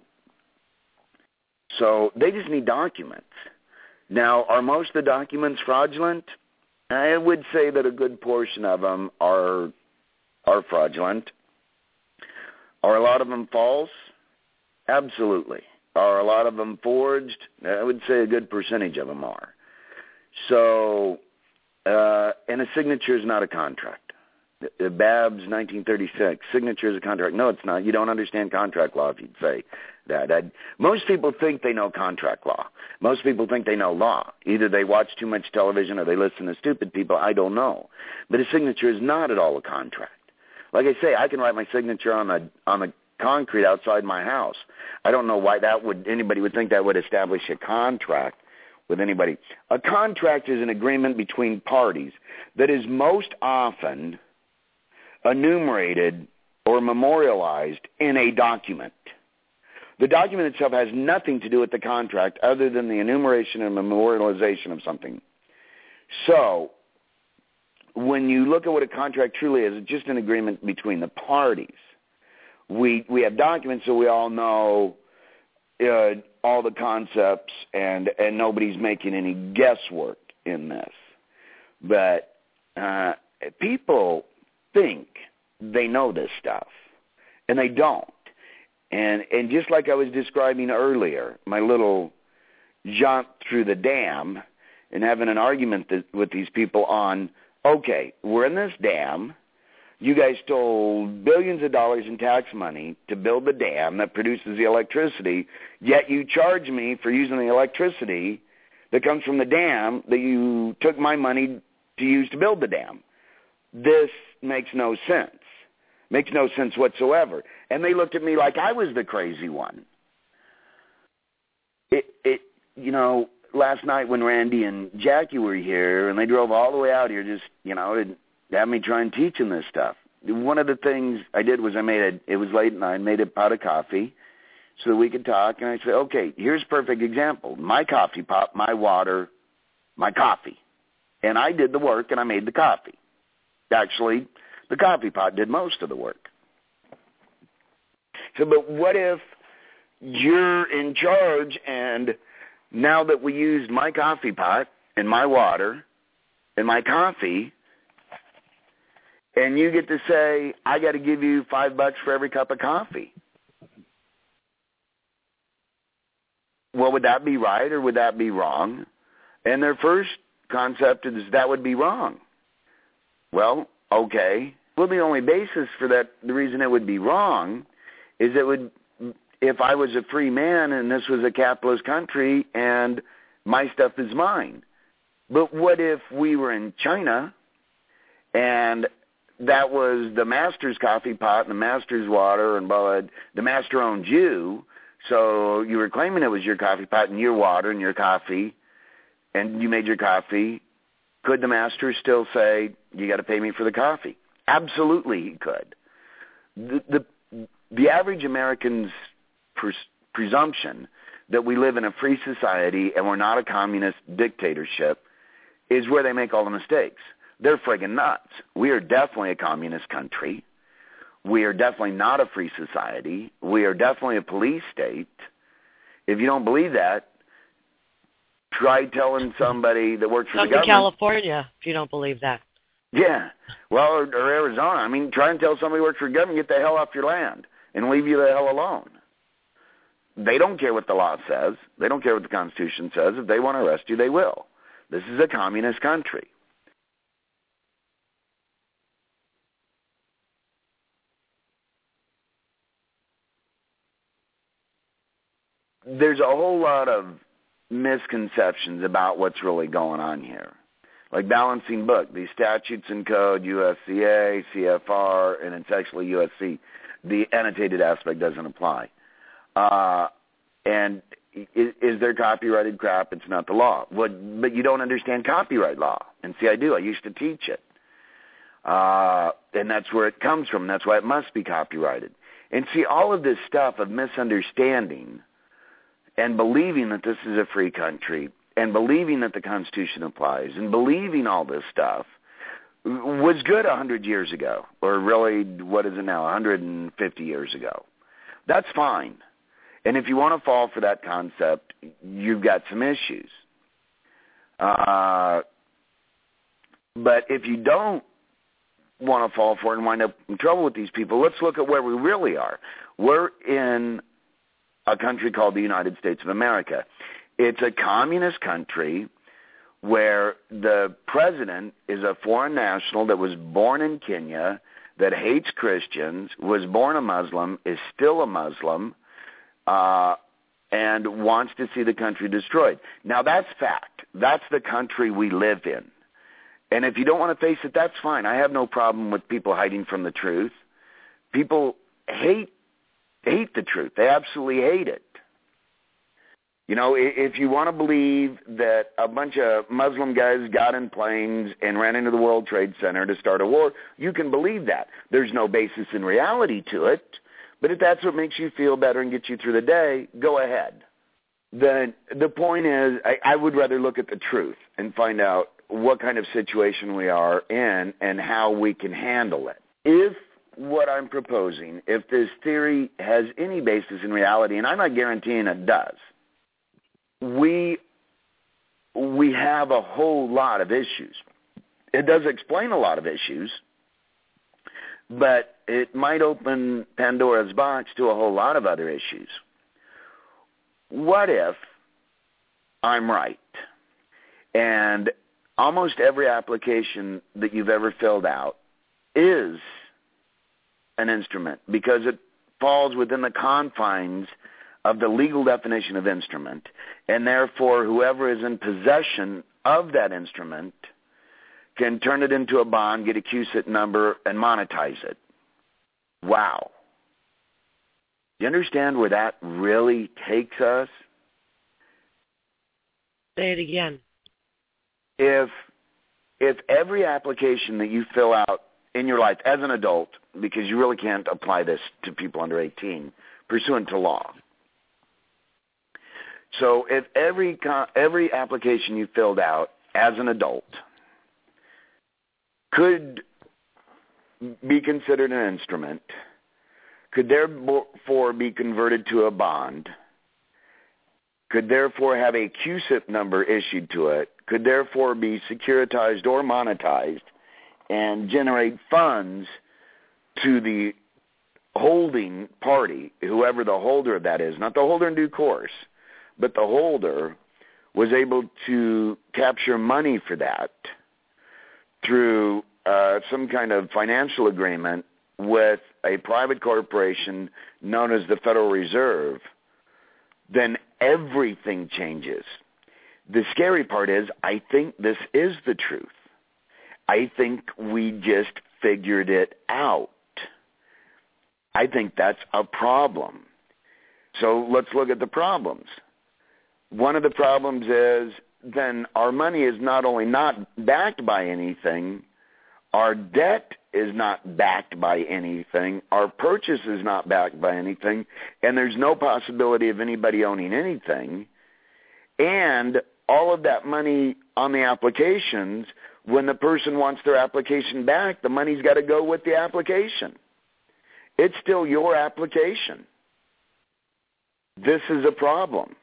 So they just need documents. Now, are most of the documents fraudulent? I would say that a good portion of them are are fraudulent. Are a lot of them false? Absolutely. Are a lot of them forged? I would say a good percentage of them are. So, uh, and a signature is not a contract. Babs, nineteen thirty-six, signature is a contract. No, it's not. You don't understand contract law if you'd say that. I'd, most people think they know contract law. Most people think they know law. Either they watch too much television or they listen to stupid people. I don't know. But a signature is not at all a contract. Like I say, I can write my signature on the on the concrete outside my house. I don't know why that would anybody would think that would establish a contract with anybody. A contract is an agreement between parties that is most often enumerated or memorialized in a document. The document itself has nothing to do with the contract other than the enumeration and memorialization of something. So, when you look at what a contract truly is, it's just an agreement between the parties. We we have documents so we all know uh, all the concepts, and, and nobody's making any guesswork in this. But uh, people think they know this stuff, and they don't. And and just like I was describing earlier, my little jaunt through the dam and having an argument th- with these people on, okay, we're in this dam. You guys stole billions of dollars in tax money to build the dam that produces the electricity, yet you charge me for using the electricity that comes from the dam that you took my money to use to build the dam. This makes no sense. Makes no sense whatsoever. And they looked at me like I was the crazy one. It, it, you know, last night when Randy and Jackie were here, and they drove all the way out here just, you know, to have me try and teach them this stuff. One of the things I did was I made a, it was late and I made a pot of coffee so that we could talk. And I said, okay, here's a perfect example. My coffee pot, my water, my coffee. And I did the work and I made the coffee. Actually, the coffee pot did most of the work. So, but what if you're in charge and now that we used my coffee pot and my water and my coffee, and you get to say, I got to give you five bucks for every cup of coffee. Well, would that be right or would that be wrong? And their first concept is that would be wrong. Well, okay. Well, the only basis for that, the reason it would be wrong, is it would, if I was a free man and this was a capitalist country and my stuff is mine. But what if we were in China and that was the master's coffee pot and the master's water and blah, blah, the master owned you, so you were claiming it was your coffee pot and your water and your coffee, and you made your coffee. Could the master still say, you got to pay me for the coffee? Absolutely he could. The, the, the average American's pres- presumption that we live in a free society and we're not a communist dictatorship is where they make all the mistakes. They're friggin' nuts. We are definitely a communist country. We are definitely not a free society. We are definitely a police state. If you don't believe that, try telling somebody that works for Come the government. to California if you don't believe that. Yeah. Well, or, or Arizona. I mean, try and tell somebody who works for the government, get the hell off your land and leave you the hell alone. They don't care what the law says. They don't care what the Constitution says. If they want to arrest you, they will. This is a communist country. There's a whole lot of misconceptions about what's really going on here. Like Balancing Book, these statutes and code, U S C A, C F R, and it's actually U S C. The annotated aspect doesn't apply. Uh, and is, is there copyrighted crap? It's not the law. What, but you don't understand copyright law. And see, I do. I used to teach it. Uh, and that's where it comes from. That's why it must be copyrighted. And see, all of this stuff of misunderstanding and believing that this is a free country and believing that the Constitution applies and believing all this stuff was good one hundred years ago, or really, what is it now, one hundred fifty years ago. That's fine. And if you want to fall for that concept, you've got some issues. Uh, but if you don't want to fall for it and wind up in trouble with these people, let's look at where we really are. We're in a country called the United States of America. It's a communist country where the president is a foreign national that was born in Kenya, that hates Christians, was born a Muslim, is still a Muslim, uh, and wants to see the country destroyed. Now, that's fact. That's the country we live in. And if you don't want to face it, that's fine. I have no problem with people hiding from the truth. People hate hate the truth. They absolutely hate it. You know, if you want to believe that a bunch of Muslim guys got in planes and ran into the World Trade Center to start a war, you can believe that. There's no basis in reality to it. But if that's what makes you feel better and gets you through the day, go ahead. The, the point is, I, I would rather look at the truth and find out what kind of situation we are in and how we can handle it. If what I'm proposing, if this theory has any basis in reality, and I'm not guaranteeing it does, we we have a whole lot of issues. It does explain a lot of issues, but it might open Pandora's box to a whole lot of other issues. What if I'm right and almost every application that you've ever filled out is an instrument because it falls within the confines of the legal definition of instrument, and therefore whoever is in possession of that instrument can turn it into a bond, get a Q S I P number, and monetize it. Wow. Do you understand where that really takes us? Say it again. If if every application that you fill out in your life as an adult, because you really can't apply this to people under eighteen, pursuant to law. So if every every application you filled out as an adult could be considered an instrument, could therefore be converted to a bond, could therefore have a Q S I P number issued to it, could therefore be securitized or monetized and generate funds to the holding party, whoever the holder of that is, not the holder in due course, but the holder was able to capture money for that through uh, some kind of financial agreement with a private corporation known as the Federal Reserve, then everything changes. The scary part is, I think this is the truth. I think we just figured it out. I think that's a problem. So let's look at the problems. One of the problems is then our money is not only not backed by anything, our debt is not backed by anything, our purchase is not backed by anything, and there's no possibility of anybody owning anything. And all of that money on the applications, when the person wants their application back, the money's got to go with the application. It's still your application. This is a problem.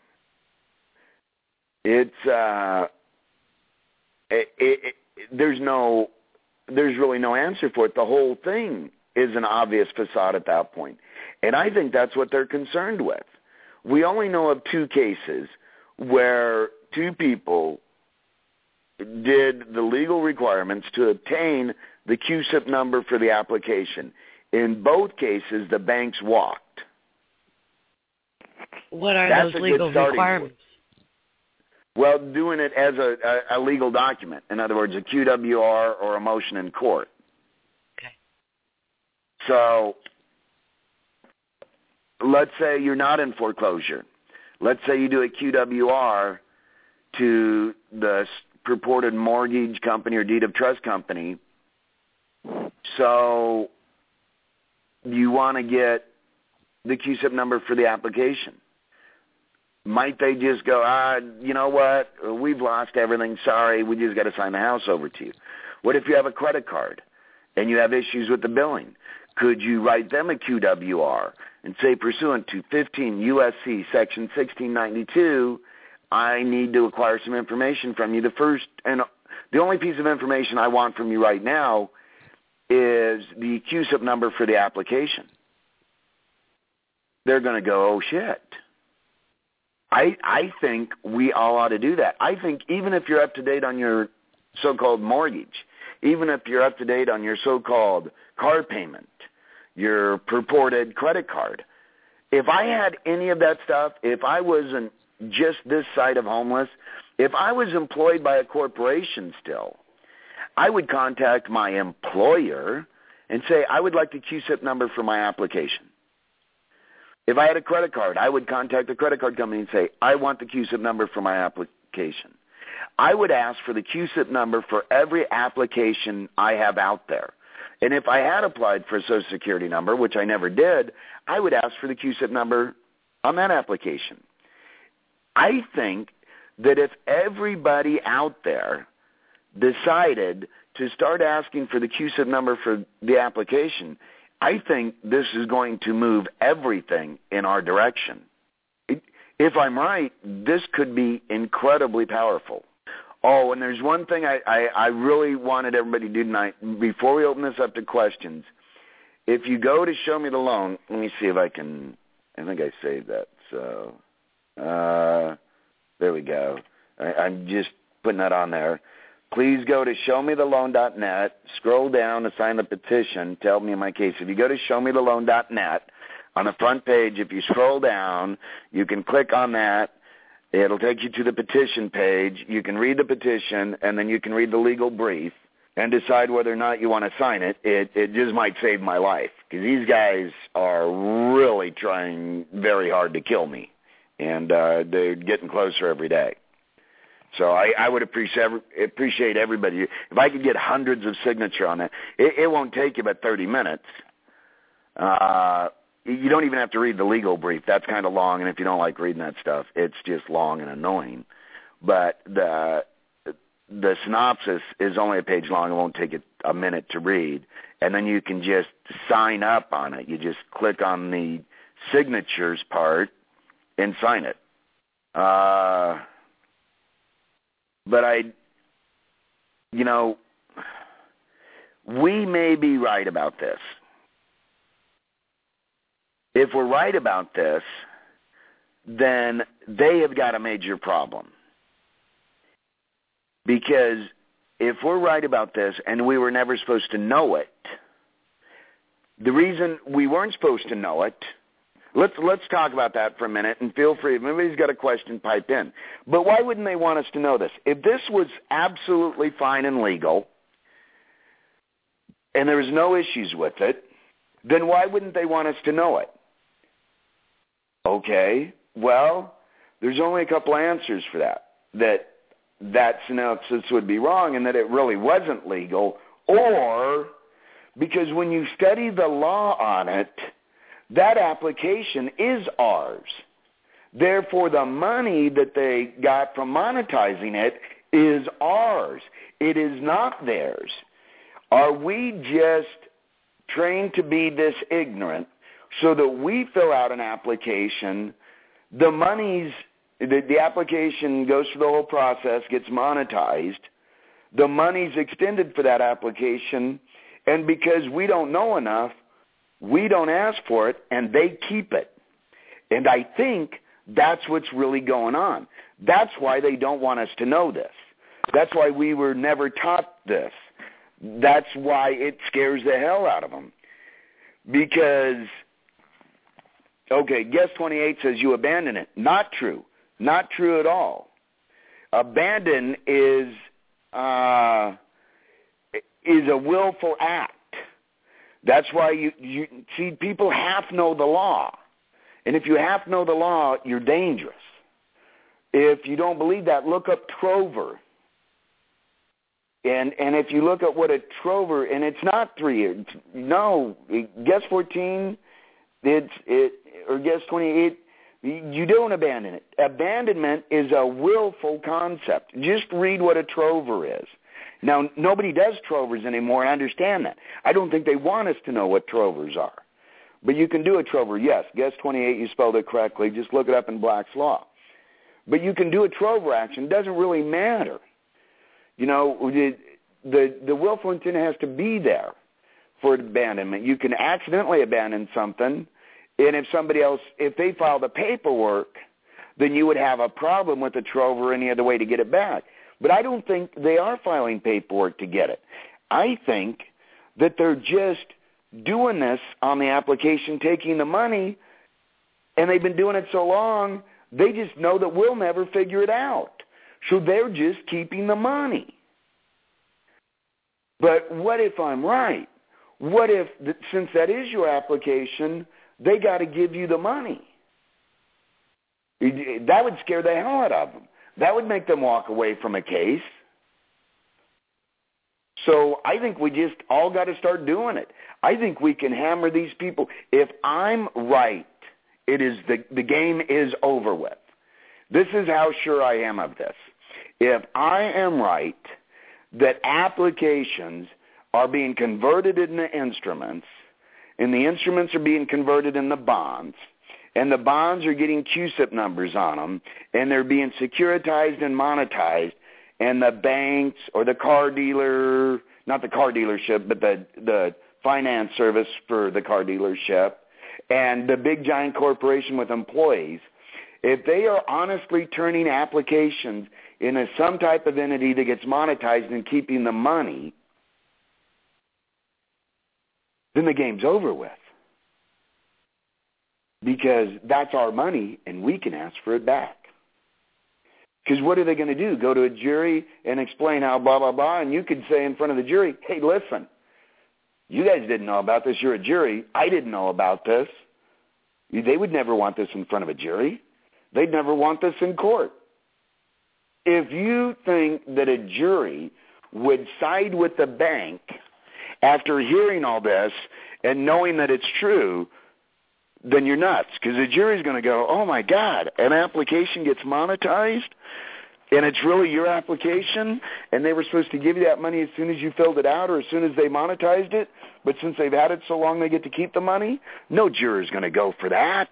It's uh, it, it, it, there's no, there's really no answer for it. The whole thing is an obvious facade at that point, and I think that's what they're concerned with. We only know of two cases where two people did the legal requirements to obtain the Q S I P number for the application. In both cases, the banks walked. What are That's those legal requirements? Well, doing it as a, a, a legal document. In other words, a Q W R or a motion in court. Okay. So let's say you're not in foreclosure. Let's say you do a Q W R to the purported mortgage company or deed of trust company So you want to get the Q S I P number for the application. Might they just go, ah, you know what, we've lost everything, sorry, we just got to sign the house over to you. What if you have a credit card and you have issues with the billing? Could you write them a Q W R and say, pursuant to fifteen U S C section sixteen ninety-two, I need to acquire some information from you. The first and the only piece of information I want from you right now is the Q S I P number for the application. They're going to go, oh, shit. I, I think we all ought to do that. I think even if you're up to date on your so-called mortgage, even if you're up to date on your so-called car payment, your purported credit card, if I had any of that stuff, if I wasn't just this side of homeless, if I was employed by a corporation still, I would contact my employer and say, I would like the Q S I P number for my application. If I had a credit card, I would contact the credit card company and say, I want the Q S I P number for my application. I would ask for the Q S I P number for every application I have out there. And if I had applied for a Social Security number, which I never did, I would ask for the Q S I P number on that application. I think that if everybody out there decided to start asking for the Q S I P number for the application, I think this is going to move everything in our direction. If I'm right, this could be incredibly powerful. Oh, and there's one thing I, I, I really wanted everybody to do tonight. Before we open this up to questions, if you go to Show Me the Loan, let me see if I can, I think I saved that. So, uh, there we go. I, I'm just putting that on there. Please go to show me the loan dot net, scroll down to sign the petition to help me in my case. If you go to show me the loan dot net, on the front page, if you scroll down, you can click on that. It'll take you to the petition page. You can read the petition, and then you can read the legal brief and decide whether or not you want to sign it. It, it just might save my life, because these guys are really trying very hard to kill me, and uh, they're getting closer every day. So I, I would appreciate appreciate everybody. If I could get hundreds of signature on it, it, it won't take you but thirty minutes. Uh, you don't even have to read the legal brief. That's kind of long, and if you don't like reading that stuff, it's just long and annoying. But the the synopsis is only a page long. It won't take it a minute to read. And then you can just sign up on it. You just click on the signatures part and sign it. Uh... But I, you know, we may be right about this. If we're right about this, then they have got a major problem. Because if we're right about this and we were never supposed to know it, the reason we weren't supposed to know it, Let's let's talk about that for a minute, and feel free. If anybody's got a question, pipe in. But why wouldn't they want us to know this? If this was absolutely fine and legal, and there was no issues with it, then why wouldn't they want us to know it? Okay, well, there's only a couple answers for that. That that synopsis would be wrong and that it really wasn't legal, or because when you study the law on it, that application is ours. Therefore, the money that they got from monetizing it is ours. It is not theirs. Are we just trained to be this ignorant so that we fill out an application, the money's, the, the application goes through the whole process, gets monetized, the money's extended for that application, and because we don't know enough, we don't ask for it, and they keep it. And I think that's what's really going on. That's why they don't want us to know this. That's why we were never taught this. That's why it scares the hell out of them. Because, okay, Guest twenty-eight says you abandon it. Not true. Not true at all. Abandon is uh, is a willful act. That's why you, you see, people half know the law. And if you half know the law, you're dangerous. If you don't believe that, look up Trover. And and if you look at what a trover, and it's not three years. No, guess fourteen, it's it or guess twenty-eight. You don't abandon it. Abandonment is a willful concept. Just read what a trover is. Now, nobody does trovers anymore, and I understand that. I don't think they want us to know what trovers are. But you can do a trover, yes. Guess twenty-eight, you spelled it correctly. Just look it up in Black's Law. But you can do a trover action. It doesn't really matter. You know, the, the the willful intent has to be there for abandonment. You can accidentally abandon something, and if somebody else, if they file the paperwork, then you would have a problem with the trover or any other way to get it back. But I don't think they are filing paperwork to get it. I think that they're just doing this on the application, taking the money, and they've been doing it so long, they just know that we'll never figure it out. So they're just keeping the money. But what if I'm right? What if, since that is your application, they got to give you the money? That would scare the hell out of them. That would make them walk away from a case. So I think we just all got to start doing it. I think we can hammer these people. If I'm right, it is the, the game is over with. This is how sure I am of this. If I am right that applications are being converted into instruments, and the instruments are being converted into bonds, and the bonds are getting Q S I P numbers on them, and they're being securitized and monetized, and the banks or the car dealer, not the car dealership, but the, the finance service for the car dealership, and the big giant corporation with employees, if they are honestly turning applications into some type of entity that gets monetized and keeping the money, then the game's over with. Because that's our money, and we can ask for it back. Because what are they going to do? Go to a jury and explain how blah, blah, blah, and you could say in front of the jury, hey, listen, you guys didn't know about this. You're a jury. I didn't know about this. They would never want this in front of a jury. They'd never want this in court. If you think that a jury would side with the bank after hearing all this and knowing that it's true, then you're nuts, because the jury's going to go, oh, my God, an application gets monetized, and it's really your application, and they were supposed to give you that money as soon as you filled it out or as soon as they monetized it, but since they've had it so long they get to keep the money? No juror's going to go for that.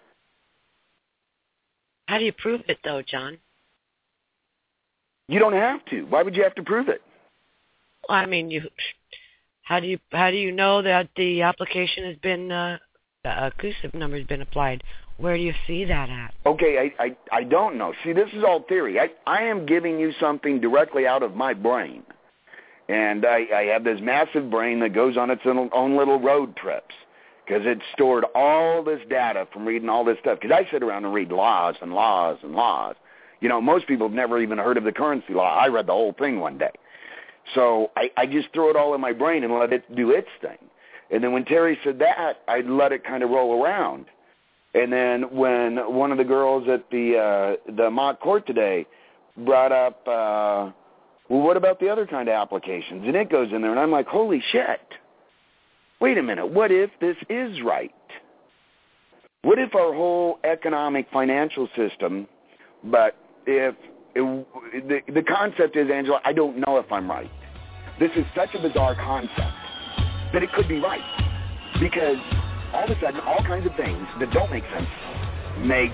How do you prove it, though, John? You don't have to. Why would you have to prove it? Well, I mean, you. How do you how do you know that the application has been uh, a Q S I P number has been applied? Where do you see that at? Okay, I, I, I don't know. See, this is all theory. I, I am giving you something directly out of my brain. And I, I have this massive brain that goes on its own, own little road trips because it's stored all this data from reading all this stuff. Because I sit around and read laws and laws and laws. You know, most people have never even heard of the currency law. I read the whole thing one day. So I, I just throw it all in my brain and let it do its thing. And then when Terry said that, I let it kind of roll around. And then when one of the girls at the uh, the mock court today brought up, uh, well, what about the other kind of applications? And it goes in there, and I'm like, holy shit. Wait a minute. What if this is right? What if our whole economic financial system, but if it, the, the concept is, Angela, I don't know if I'm right. This is such a bizarre concept that it could be right. Because all of a sudden, all kinds of things that don't make sense make.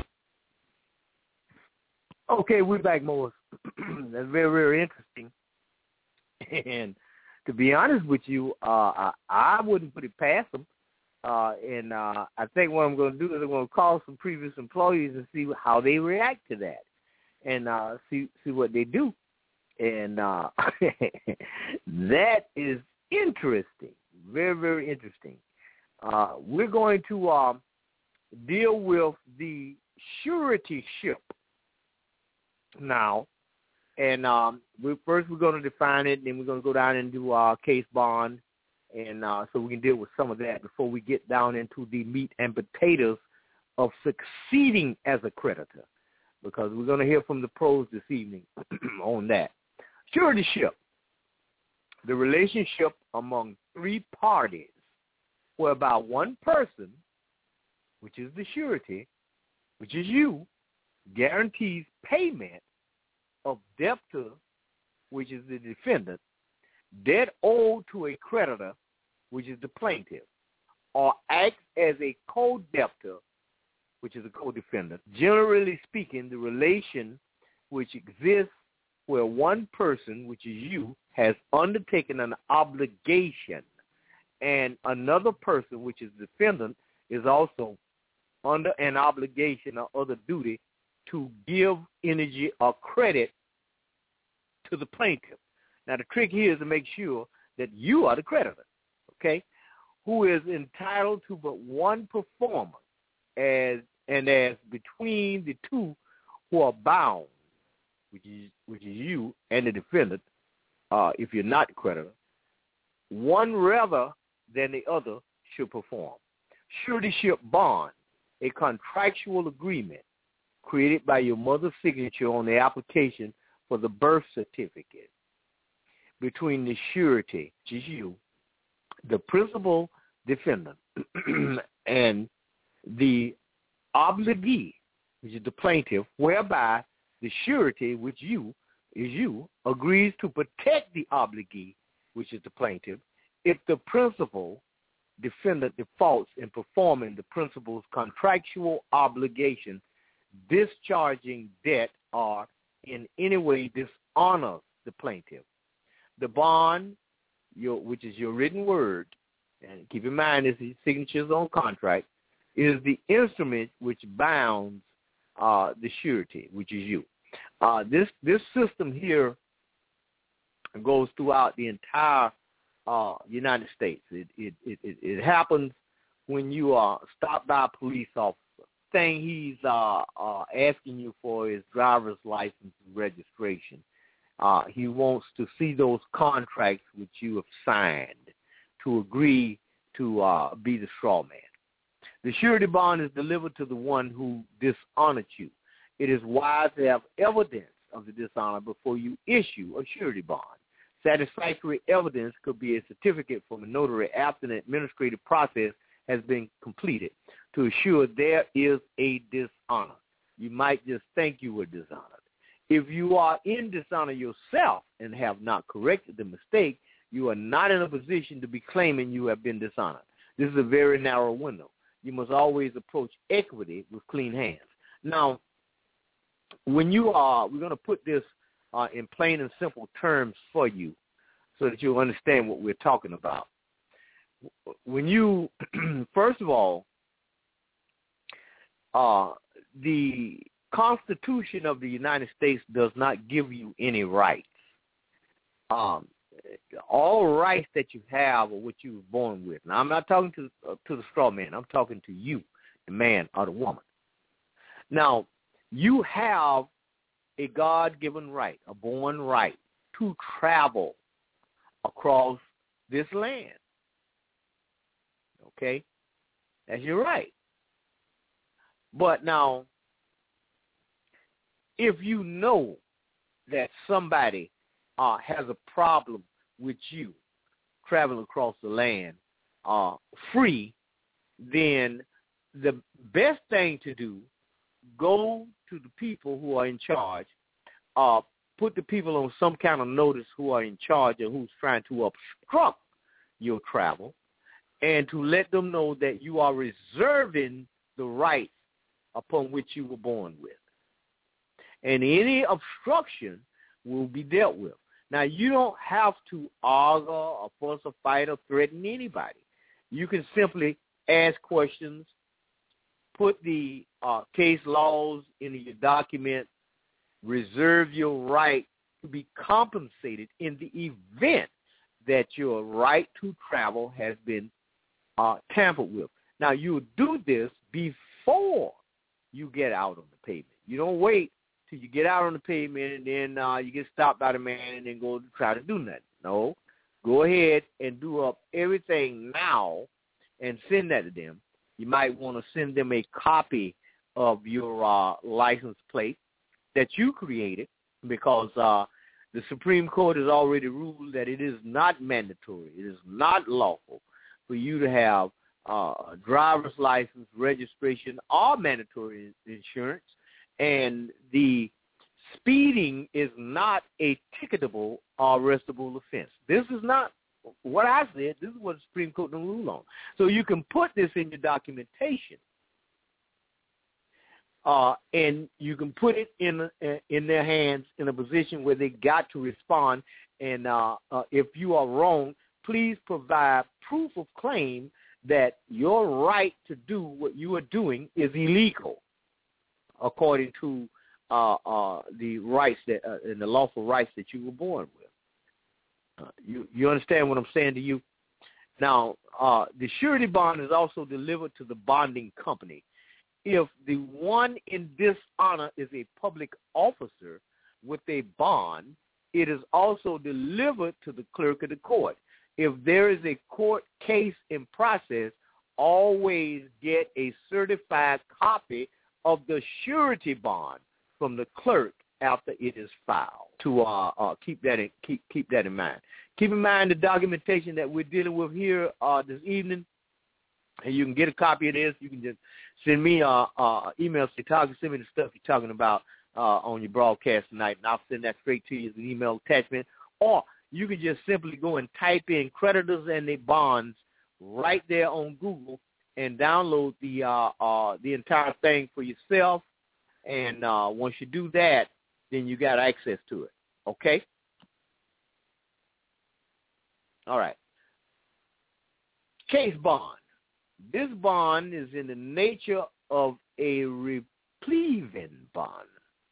Okay, we're back, Morris. That's very, very interesting. And to be honest with you, uh, I, I wouldn't put it past them. Uh, and uh, I think what I'm going to do is I'm going to call some previous employees and see how they react to that, and uh, see see what they do. And uh, that is interesting, very, very interesting. Uh, we're going to uh, deal with the surety ship now. And um, we, first we're going to define it, and then we're going to go down and do our case bond, and uh, so we can deal with some of that before we get down into the meat and potatoes of succeeding as a creditor, because we're going to hear from the pros this evening on that. Surety ship. the relationship among three parties, whereby one person, which is the surety, which is you, guarantees payment of debtor, which is the defendant, debt owed to a creditor, which is the plaintiff, or acts as a co-debtor, which is a co-defendant. Generally speaking, the relation which exists where one person, which is you, has undertaken an obligation, and another person, which is the defendant, is also under an obligation or other duty to give energy or credit to the plaintiff. Now, the trick here is to make sure that you are the creditor, okay, who is entitled to but one performance, as and as between the two who are bound, which is which is you and the defendant, uh, if you're not the creditor, one rather than the other should perform. Suretyship bond, a contractual agreement created by your mother's signature on the application for the birth certificate between the surety, which is you, the principal defendant, and the obligee, which is the plaintiff, whereby the surety, which you is you, agrees to protect the obligee, which is the plaintiff, if the principal defendant defaults in performing the principal's contractual obligation, discharging debt, or in any way dishonors the plaintiff. The bond, your, which is your written word, and keep in mind this is signatures on contract, is the instrument which bounds uh, the surety, which is you. Uh, this this system here goes throughout the entire uh, United States. It it, it it it happens when you are stopped by a police officer. Thing he's uh, uh, asking you for is driver's license and registration. Uh, he wants to see those contracts which you have signed to agree to uh, be the straw man. The surety bond is delivered to the one who dishonored you. It is wise to have evidence of the dishonor before you issue a surety bond. Satisfactory evidence could be a certificate from a notary after an administrative process has been completed to assure there is a dishonor. You might just think you were dishonored. If you are in dishonor yourself and have not corrected the mistake, you are not in a position to be claiming you have been dishonored. This is a very narrow window. You must always approach equity with clean hands. Now, when you are, we're going to put this uh, in plain and simple terms for you so that you'll understand what we're talking about. When you, first of all, uh, the Constitution of the United States does not give you any rights. Um, all rights that you have are what you were born with. Now, I'm not talking to uh, to the straw man. I'm talking to you, the man or the woman. Now, you have a God-given right, a born right, to travel across this land. Okay? That's your right. But now, if you know that somebody uh, has a problem with you traveling across the land uh, free, then the best thing to do, go to the people who are in charge, uh, put the people on some kind of notice who are in charge or who's trying to obstruct your travel, and to let them know that you are reserving the rights upon which you were born with. And any obstruction will be dealt with. Now, you don't have to argue or fuss or fight or threaten anybody. You can simply ask questions, put the uh, case laws in your document, reserve your right to be compensated in the event that your right to travel has been uh, tampered with. Now, you do this before you get out on the pavement. You don't wait till you get out on the pavement and then uh, you get stopped by the man and then go to try to do nothing. No, go ahead and do up everything now and send that to them. You might want to send them a copy of your uh, license plate that you created, because uh, The Supreme Court has already ruled that it is not mandatory, it is not lawful for you to have uh, a driver's license, registration, or mandatory insurance, and the speeding is not a ticketable or arrestable offense. This is not what I said. This is what the Supreme Court done ruled on. So you can put this in your documentation, uh, and you can put it in in their hands in a position where they got to respond. And uh, uh, if you are wrong, please provide proof of claim that your right to do what you are doing is illegal, according to uh, uh, the rights that uh, and the lawful rights that you were born with. Uh, you you understand what I'm saying to you? Now, uh, the surety bond is also delivered to the bonding company. If the one in dishonor is a public officer with a bond, it is also delivered to the clerk of the court. If there is a court case in process, always get a certified copy of the surety bond from the clerk after it is filed. To uh, uh, keep that in, keep keep that in mind. Keep in mind the documentation that we're dealing with here uh, this evening, and you can get a copy of this. You can just send me uh, uh, email, say, Target, send me the stuff you're talking about uh, on your broadcast tonight, and I'll send that straight to you as an email attachment. Or you can just simply go and type in creditors and their bonds right there on Google and download the uh, uh, the entire thing for yourself. And uh, once you do that, then you got access to it. Okay? All right. Case bond. This bond is in the nature of a replevin bond.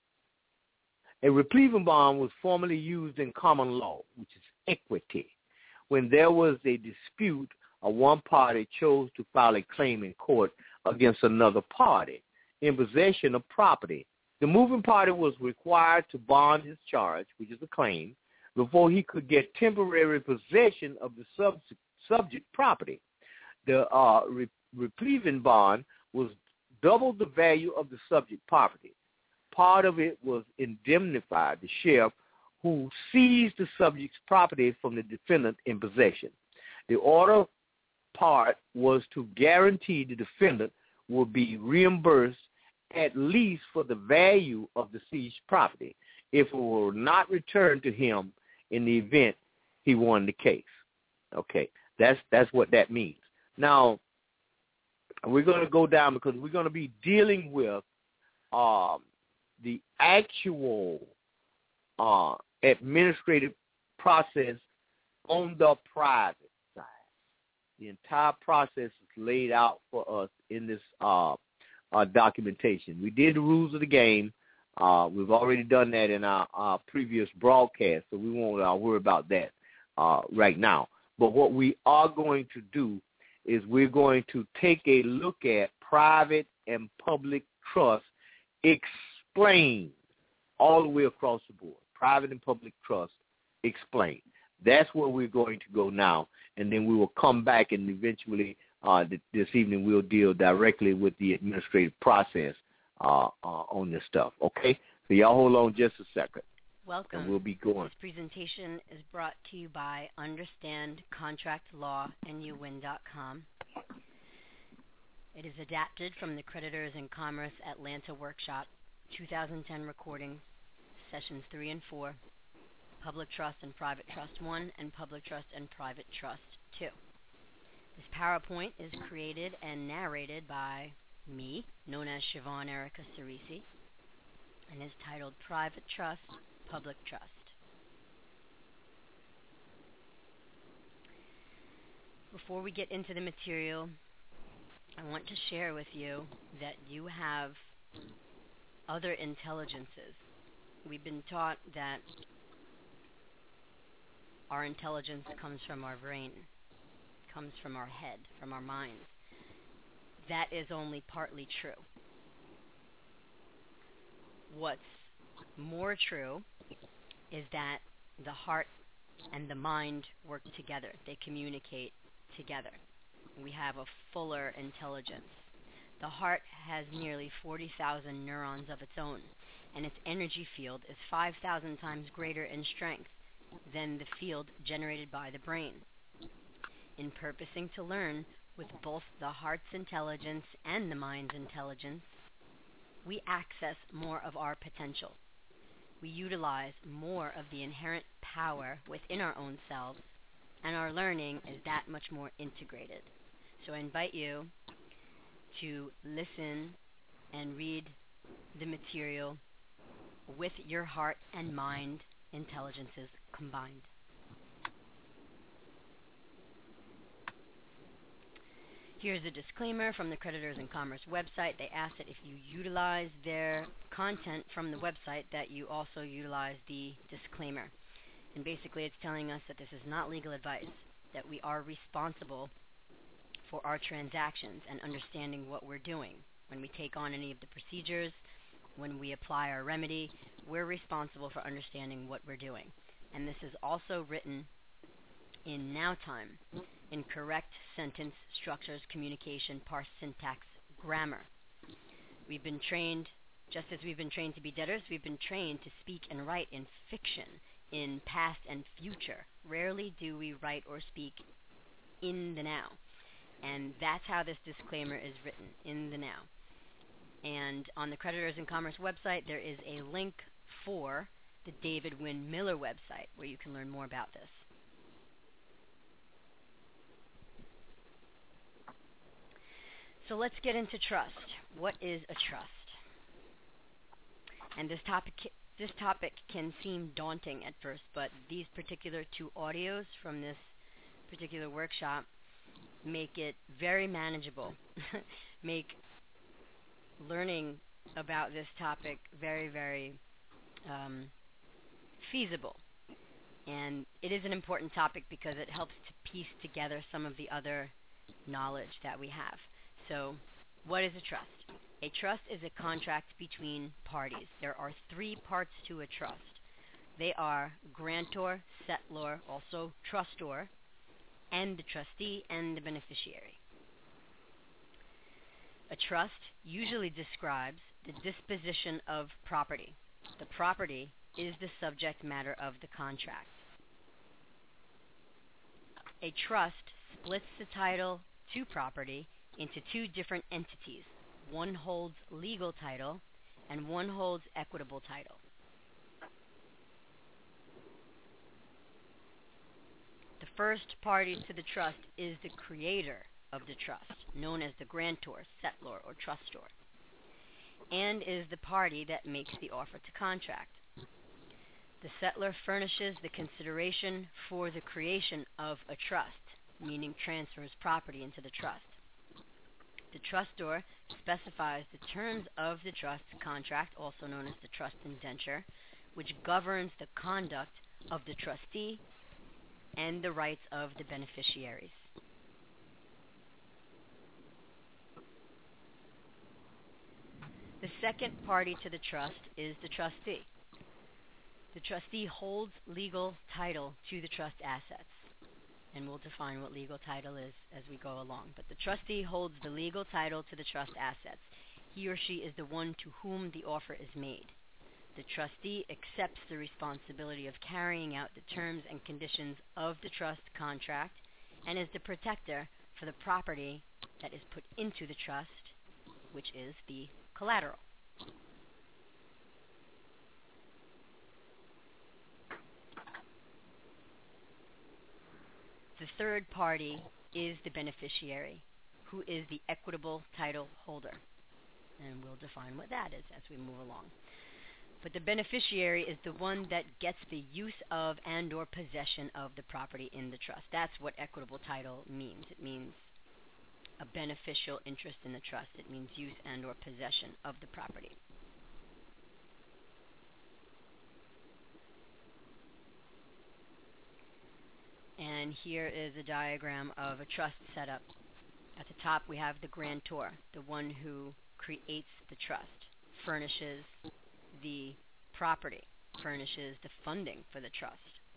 A replevin bond was formerly used in common law, which is equity. When there was a dispute, or one party chose to file a claim in court against another party in possession of property. The moving party was required to bond his charge, which is a claim, before he could get temporary possession of the sub- subject property. The uh, re- replevin bond was double the value of the subject property. Part of it was indemnified the sheriff who seized the subject's property from the defendant in possession. The other part was to guarantee the defendant would be reimbursed at least for the value of the seized property if it were not returned to him in the event he won the case. Okay, that's that's what that means. Now, we're going to go down because we're going to be dealing with um, the actual uh, administrative process on the private side. The entire process is laid out for us in this uh, uh, documentation. We did the rules of the game. Uh, we've already done that in our, our previous broadcast, so we won't uh, worry about that uh, right now. But what we are going to do is we're going to take a look at private and public trust explained all the way across the board. Private and public trust explained. That's where we're going to go now, and then we will come back and eventually uh, th- this evening we'll deal directly with the administrative process uh, uh, on this stuff. Okay? So y'all hold on just a second. Welcome. And we'll be going. This presentation is brought to you by Understand Contract Law and you win dot com. It is adapted from the Creditors in Commerce Atlanta Workshop, two thousand ten recordings, sessions three and four, Public Trust and Private Trust one, and Public Trust and Private Trust two. This PowerPoint is created and narrated by me, known as Siobhan Erica Cerisi, and is titled Private Trust, Public Trust. Before we get into the material, I want to share with you that you have other intelligences. We've been taught that our intelligence comes from our brain, comes from our head, from our minds. That is only partly true. What's more true is that the heart and the mind work together. They communicate together. We have a fuller intelligence. The heart has nearly forty thousand neurons of its own. and its energy field is five thousand times greater in strength than the field generated by the brain. In purposing to learn with both the heart's intelligence and the mind's intelligence, we access more of our potential. We utilize more of the inherent power within our own selves, and our learning is that much more integrated. So I invite you to listen and read the material with your heart and mind intelligences combined. Here's a disclaimer from the Creditors in Commerce website. They ask that if you utilize their content from the website, that you also utilize the disclaimer. And basically it's telling us that this is not legal advice, that we are responsible for our transactions and understanding what we're doing. When we take on any of the procedures, when we apply our remedy, we're responsible for understanding what we're doing. And this is also written in now time, in correct sentence structures, communication, parse, syntax, grammar. We've been trained, just as we've been trained to be debtors, we've been trained to speak and write in fiction, in past and future. Rarely do we write or speak in the now. And that's how this disclaimer is written, in the now. And on the Creditors in Commerce website, there is a link for the David Wynn Miller website where you can learn more about this. So let's get into trust. What is a trust? And this topic this topic can seem daunting at first, but these particular two audios from this particular workshop make it very manageable, make learning about this topic very, very um, feasible. And it is an important topic because it helps to piece together some of the other knowledge that we have. So, what is a trust? A trust is a contract between parties. There are three parts to a trust. They are grantor, settlor, also trustor, and the trustee and the beneficiary. A trust usually describes the disposition of property. The property is the subject matter of the contract. A trust splits the title to property into two different entities. One holds legal title and one holds equitable title. The first party to the trust is the creator of the trust, known as the grantor, settlor, or trustor, and is the party that makes the offer to contract. The settlor furnishes the consideration for the creation of a trust, meaning transfers property into the trust. The trustor specifies the terms of the trust contract, also known as the trust indenture, which governs the conduct of the trustee and the rights of the beneficiaries. The second party to the trust is the trustee. The trustee holds legal title to the trust assets, and we'll define what legal title is as we go along. But the trustee holds the legal title to the trust assets. He or she is the one to whom the offer is made. The trustee accepts the responsibility of carrying out the terms and conditions of the trust contract and is the protector for the property that is put into the trust, which is the collateral. The third party is the beneficiary, who is the equitable title holder. And we'll define what that is as we move along. But the beneficiary is the one that gets the use of and or possession of the property in the trust. That's what equitable title means. It means a beneficial interest in the trust. It means use and or possession of the property. And here is a diagram of a trust setup. At the top we have the grantor, the one who creates the trust, furnishes the property, furnishes the funding for the trust.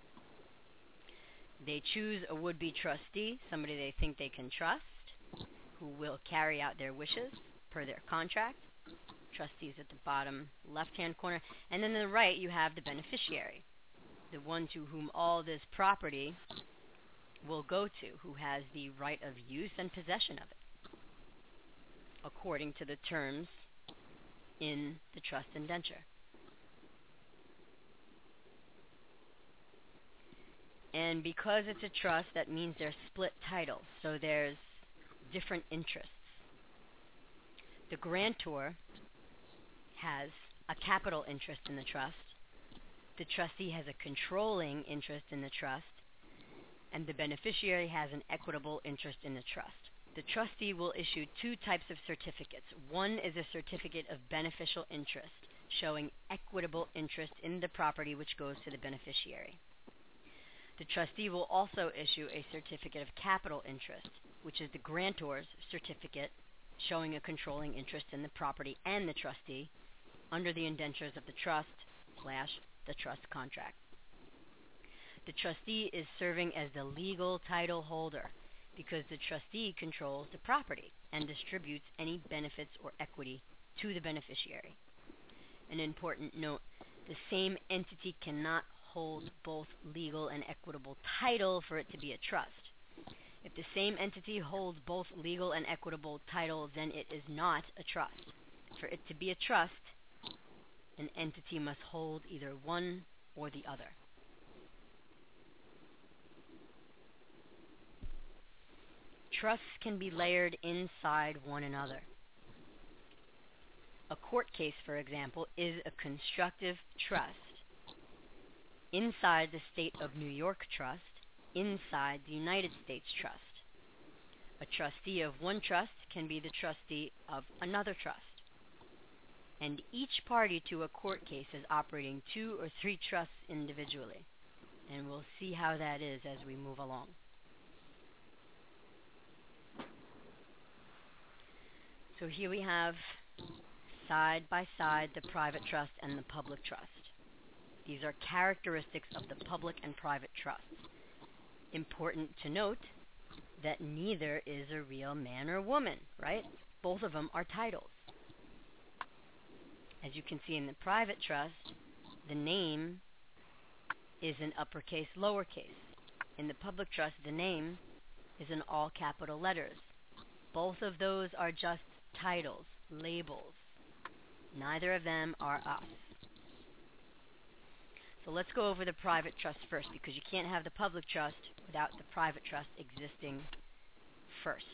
They choose a would-be trustee, somebody they think they can trust, who will carry out their wishes per their contract. trustees at the bottom left-hand corner. And then on the right, you have the beneficiary, the one to whom all this property will go to, who has the right of use and possession of it, according to the terms in the trust indenture. And because it's a trust, that means there's split titles, so there's different interests. The grantor has a capital interest in the trust, the trustee has a controlling interest in the trust, and the beneficiary has an equitable interest in the trust. The trustee will issue two types of certificates. One is a certificate of beneficial interest, showing equitable interest in the property which goes to the beneficiary. The trustee will also issue a certificate of capital interest, which is the grantor's certificate showing a controlling interest in the property and the trustee under the indentures of the trust slash the trust contract. The trustee is serving as the legal title holder because the trustee controls the property and distributes any benefits or equity to the beneficiary. An important note, the same entity cannot hold both legal and equitable title for it to be a trust. If the same entity holds both legal and equitable title, then it is not a trust. For it to be a trust, an entity must hold either one or the other. Trusts can be layered inside one another. A court case, for example, is a constructive trust inside the state of New York trust, inside the United States trust. A trustee of one trust can be the trustee of another trust. And each party to a court case is operating two or three trusts individually. And we'll see how that is as we move along. So here we have side by side the private trust and the public trust. These are characteristics of the public and private trusts. Important to note that neither is a real man or woman, right? Both of them are titles. As you can see in the private trust, the name is in uppercase, lowercase. In the public trust, the name is in all capital letters. Both of those are just titles, labels. Neither of them are us. So let's go over the private trust first, because you can't have the public trust without the private trust existing first.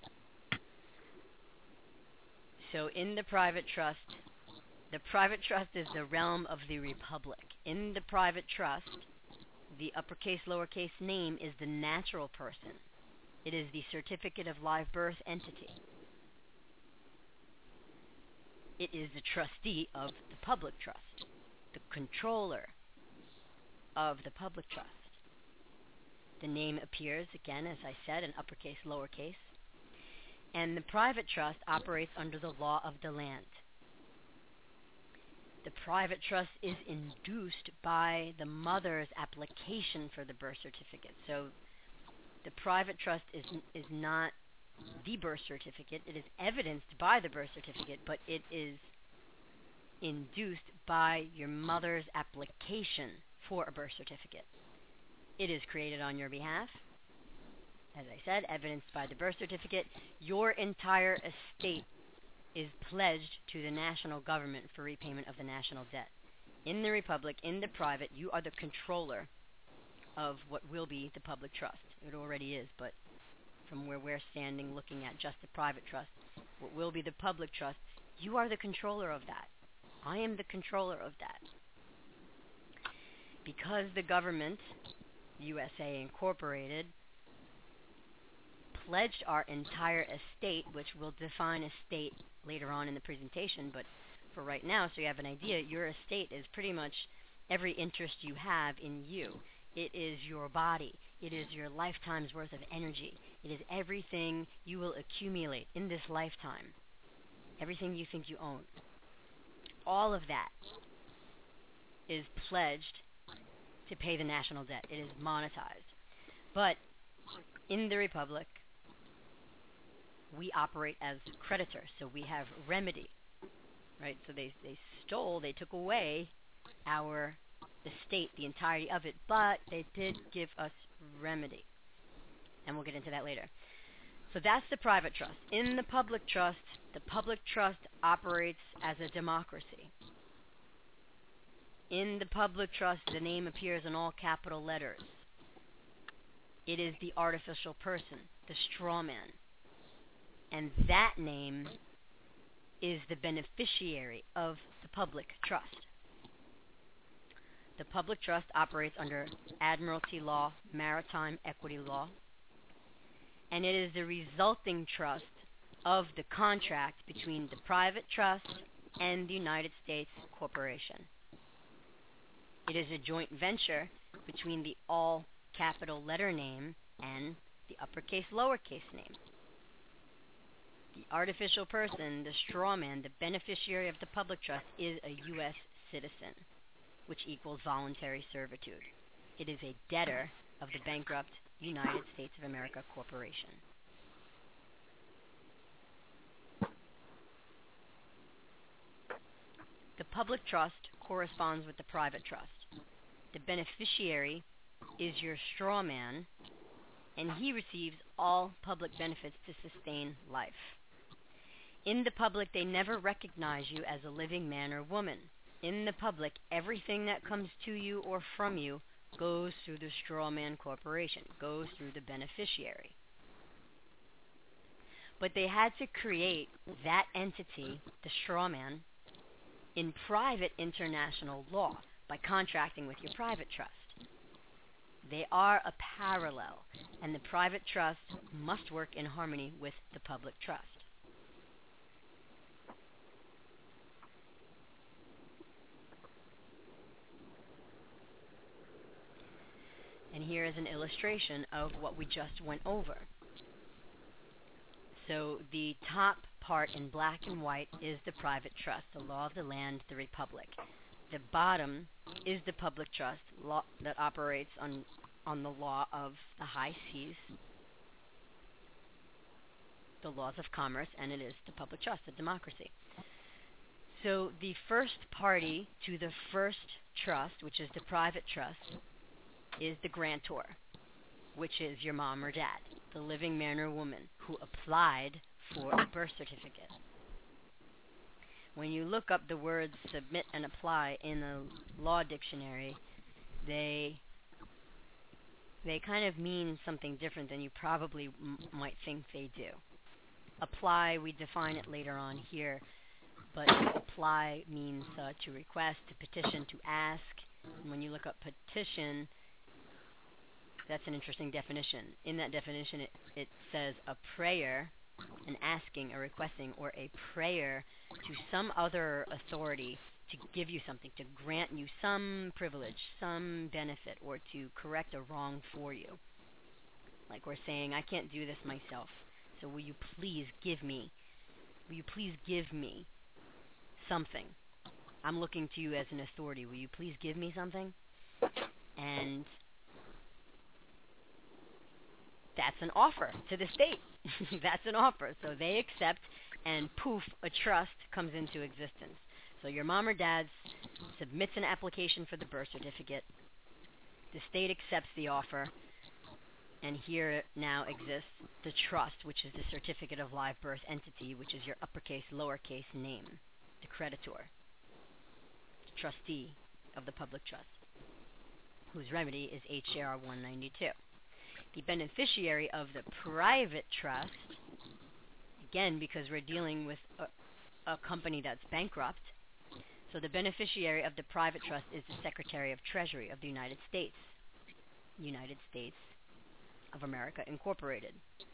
So in the private trust, the private trust is the realm of the republic. In the private trust, the uppercase, lowercase name is the natural person. It is the certificate of live birth entity. It is the trustee of the public trust, the controller of the public trust. The name appears, again, as I said, in uppercase, lowercase. And the private trust operates under the law of the land. The private trust is induced by the mother's application for the birth certificate. So the private trust is is not the birth certificate. It is evidenced by the birth certificate, but it is induced by your mother's application for a birth certificate. It is created on your behalf. As I said, evidenced by the birth certificate. Your entire estate is pledged to the national government for repayment of the national debt. In the republic, in the private, you are the controller of what will be the public trust. It already is, but from where we're standing looking at just the private trust, what will be the public trust, you are the controller of that. I am the controller of that. Because the government, U S A Incorporated, pledged our entire estate, which will define estate later on in the presentation, but for right now, so you have an idea, your estate is pretty much every interest you have in you. It is your body. It is your lifetime's worth of energy. It is everything you will accumulate in this lifetime. Everything you think you own. All of that is pledged to pay the national debt. It is monetized. But in the Republic, we operate as creditors, so we have remedy. right? So they they stole, they took away our estate, the entirety of it, but they did give us remedy. And we'll get into that later. So that's the private trust. In the public trust, the public trust operates as a democracy. In the public trust, the name appears in all capital letters. It is the artificial person, the straw man. And that name is the beneficiary of the public trust. The public trust operates under admiralty law, maritime equity law, and it is the resulting trust of the contract between the private trust and the United States corporation. It is a joint venture between the all capital letter name and the uppercase lowercase name. The artificial person, the straw man, the beneficiary of the public trust, is a U S citizen, which equals voluntary servitude. It is a debtor of the bankrupt United States of America Corporation. The public trust corresponds with the private trust. The beneficiary is your straw man, and he receives all public benefits to sustain life. In the public, they never recognize you as a living man or woman. In the public, everything that comes to you or from you goes through the straw man corporation, goes through the beneficiary. But they had to create that entity, the straw man, in private international law by contracting with your private trust. They are a parallel, and the private trust must work in harmony with the public trust. And here is an illustration of what we just went over. So the top part in black and white is the private trust, the law of the land, the republic. The bottom is the public trust law that operates on, on the law of the high seas, the laws of commerce, and it is the public trust, the democracy. So the first party to the first trust, which is the private trust, is the grantor, which is your mom or dad, the living man or woman who applied for a birth certificate. When you look up the words submit and apply in the law dictionary, they they kind of mean something different than you probably m- might think they do. Apply, we define it later on here, but apply means uh, to request, to petition, to ask. And when you look up petition, that's an interesting definition. In that definition, it, it says a prayer, an asking, a requesting, or a prayer to some other authority to give you something, to grant you some privilege, some benefit, or to correct a wrong for you. Like we're saying, I can't do this myself, so will you please give me, will you please give me something? I'm looking to you as an authority. Will you please give me something? And that's an offer to the state. That's an offer. So they accept, and poof, a trust comes into existence. So your mom or dad submits an application for the birth certificate. The state accepts the offer, and here now exists the trust, which is the certificate of live birth entity, which is your uppercase, lowercase name, the creditor, the trustee of the public trust, whose remedy is H J R one ninety-two. The beneficiary of the private trust, again, because we're dealing with a, a company that's bankrupt, so the beneficiary of the private trust is the Secretary of Treasury of the United States, United States of America Incorporated.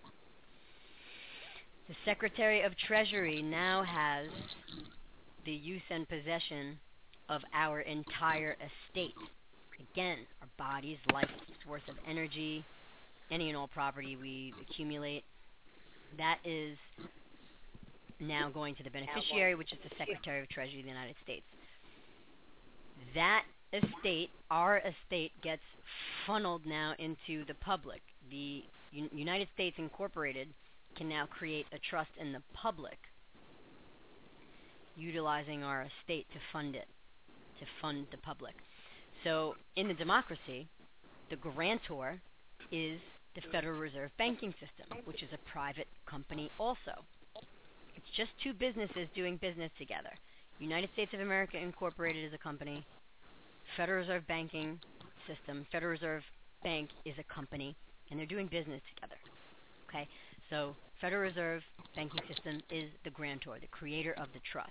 The Secretary of Treasury now has the use and possession of our entire estate. Again, our bodies, life's worth of energy, any and all property we accumulate, that is now going to the beneficiary, which is the Secretary of Treasury of the United States. That estate, our estate, gets funneled now into the public. The U- United States Incorporated can now create a trust in the public. utilizing our estate to fund it, to fund the public. So in the democracy, the grantor is the Federal Reserve Banking System, which is a private company also. It's just two businesses doing business together. United States of America Incorporated is a company. Federal Reserve Banking System, Federal Reserve Bank is a company, and they're doing business together. Okay? So Federal Reserve Banking System is the grantor, the creator of the trust.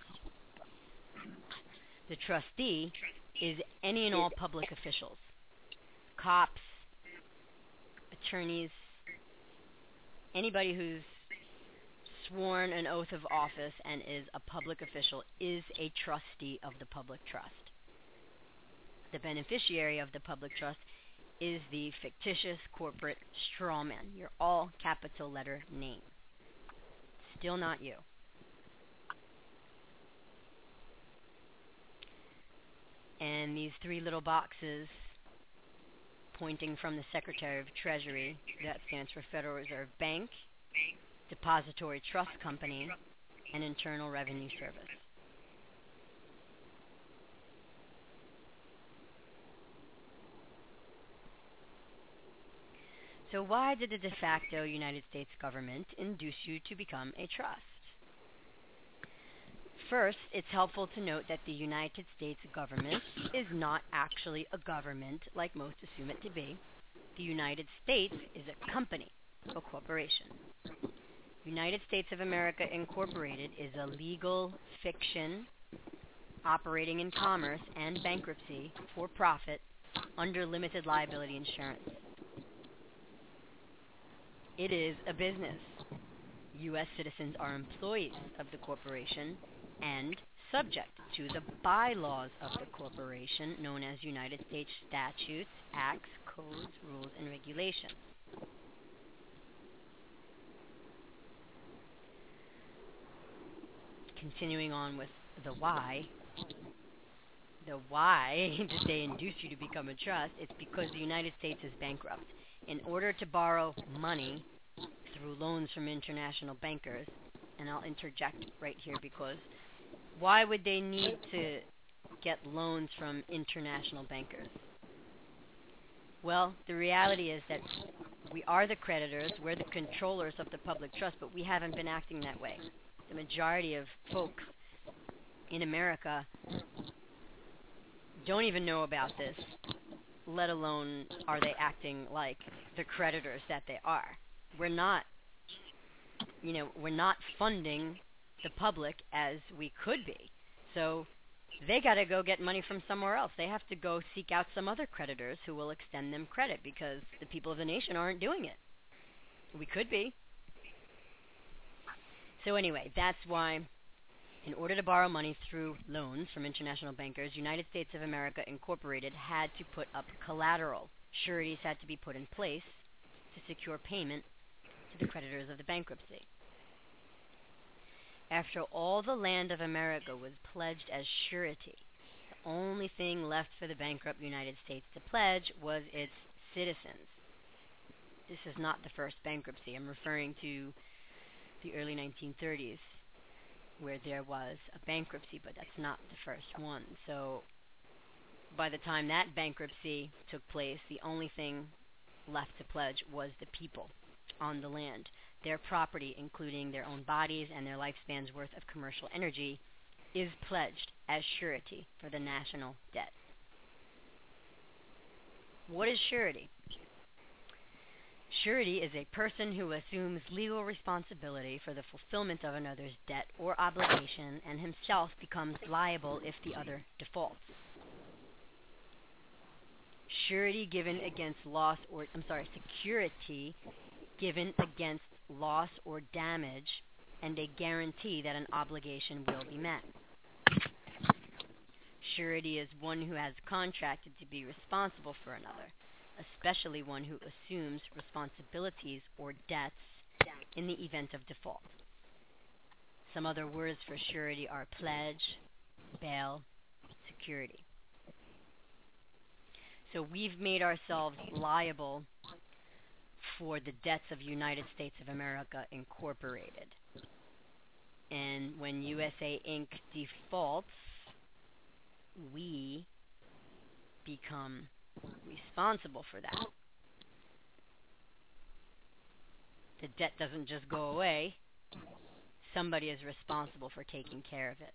The trustee is any and all public officials, cops, attorneys, anybody who's sworn an oath of office and is a public official is a trustee of the public trust. The beneficiary of the public trust is the fictitious corporate strawman, your all capital letter name. Still not you. And these three little boxes pointing from the Secretary of Treasury, that stands for Federal Reserve Bank, Depository Trust Company, and Internal Revenue Service. So why did the de facto United States government induce you to become a trust? First, it's helpful to note that the United States government is not actually a government like most assume it to be. The United States is a company, a corporation. United States of America Incorporated is a legal fiction operating in commerce and bankruptcy for profit under limited liability insurance. It is a business. U S citizens are employees of the corporation and subject to the bylaws of the corporation known as United States statutes, acts, codes, rules, and regulations. Continuing on with the why, the why did they induce you to become a trust? It's because the United States is bankrupt. In order to borrow money through loans from international bankers, and I'll interject right here because why would they need to get loans from international bankers? Well, the reality is that we are the creditors, we're the controllers of the public trust, but we haven't been acting that way. The majority of folks in America don't even know about this, let alone are they acting like the creditors that they are. We're not, you know, we're not funding the public as we could be. So they got to go get money from somewhere else. They have to go seek out some other creditors who will extend them credit because the people of the nation aren't doing it. We could be. So anyway, that's why in order to borrow money through loans from international bankers, United States of America Incorporated had to put up collateral. Sureties had to be put in place to secure payment to the creditors of the bankruptcy. After all the land of America was pledged as surety, the only thing left for the bankrupt United States to pledge was its citizens. This is not the first bankruptcy. I'm referring to the early nineteen thirties, where there was a bankruptcy, but that's not the first one. So by the time that bankruptcy took place, the only thing left to pledge was the people on the land. Their property, including their own bodies and their lifespan's worth of commercial energy, is pledged as surety for the national debt. What is surety? Surety is a person who assumes legal responsibility for the fulfillment of another's debt or obligation and himself becomes liable if the other defaults. Surety given against loss or, I'm sorry, security given against loss or damage and a guarantee that an obligation will be met. Surety is one who has contracted to be responsible for another, especially one who assumes responsibilities or debts in the event of default. Some other words for surety are pledge, bail, security. So we've made ourselves liable for the debts of United States of America Incorporated. And when U S A Incorporated defaults, we become responsible for that. The debt doesn't just go away. Somebody is responsible for taking care of it.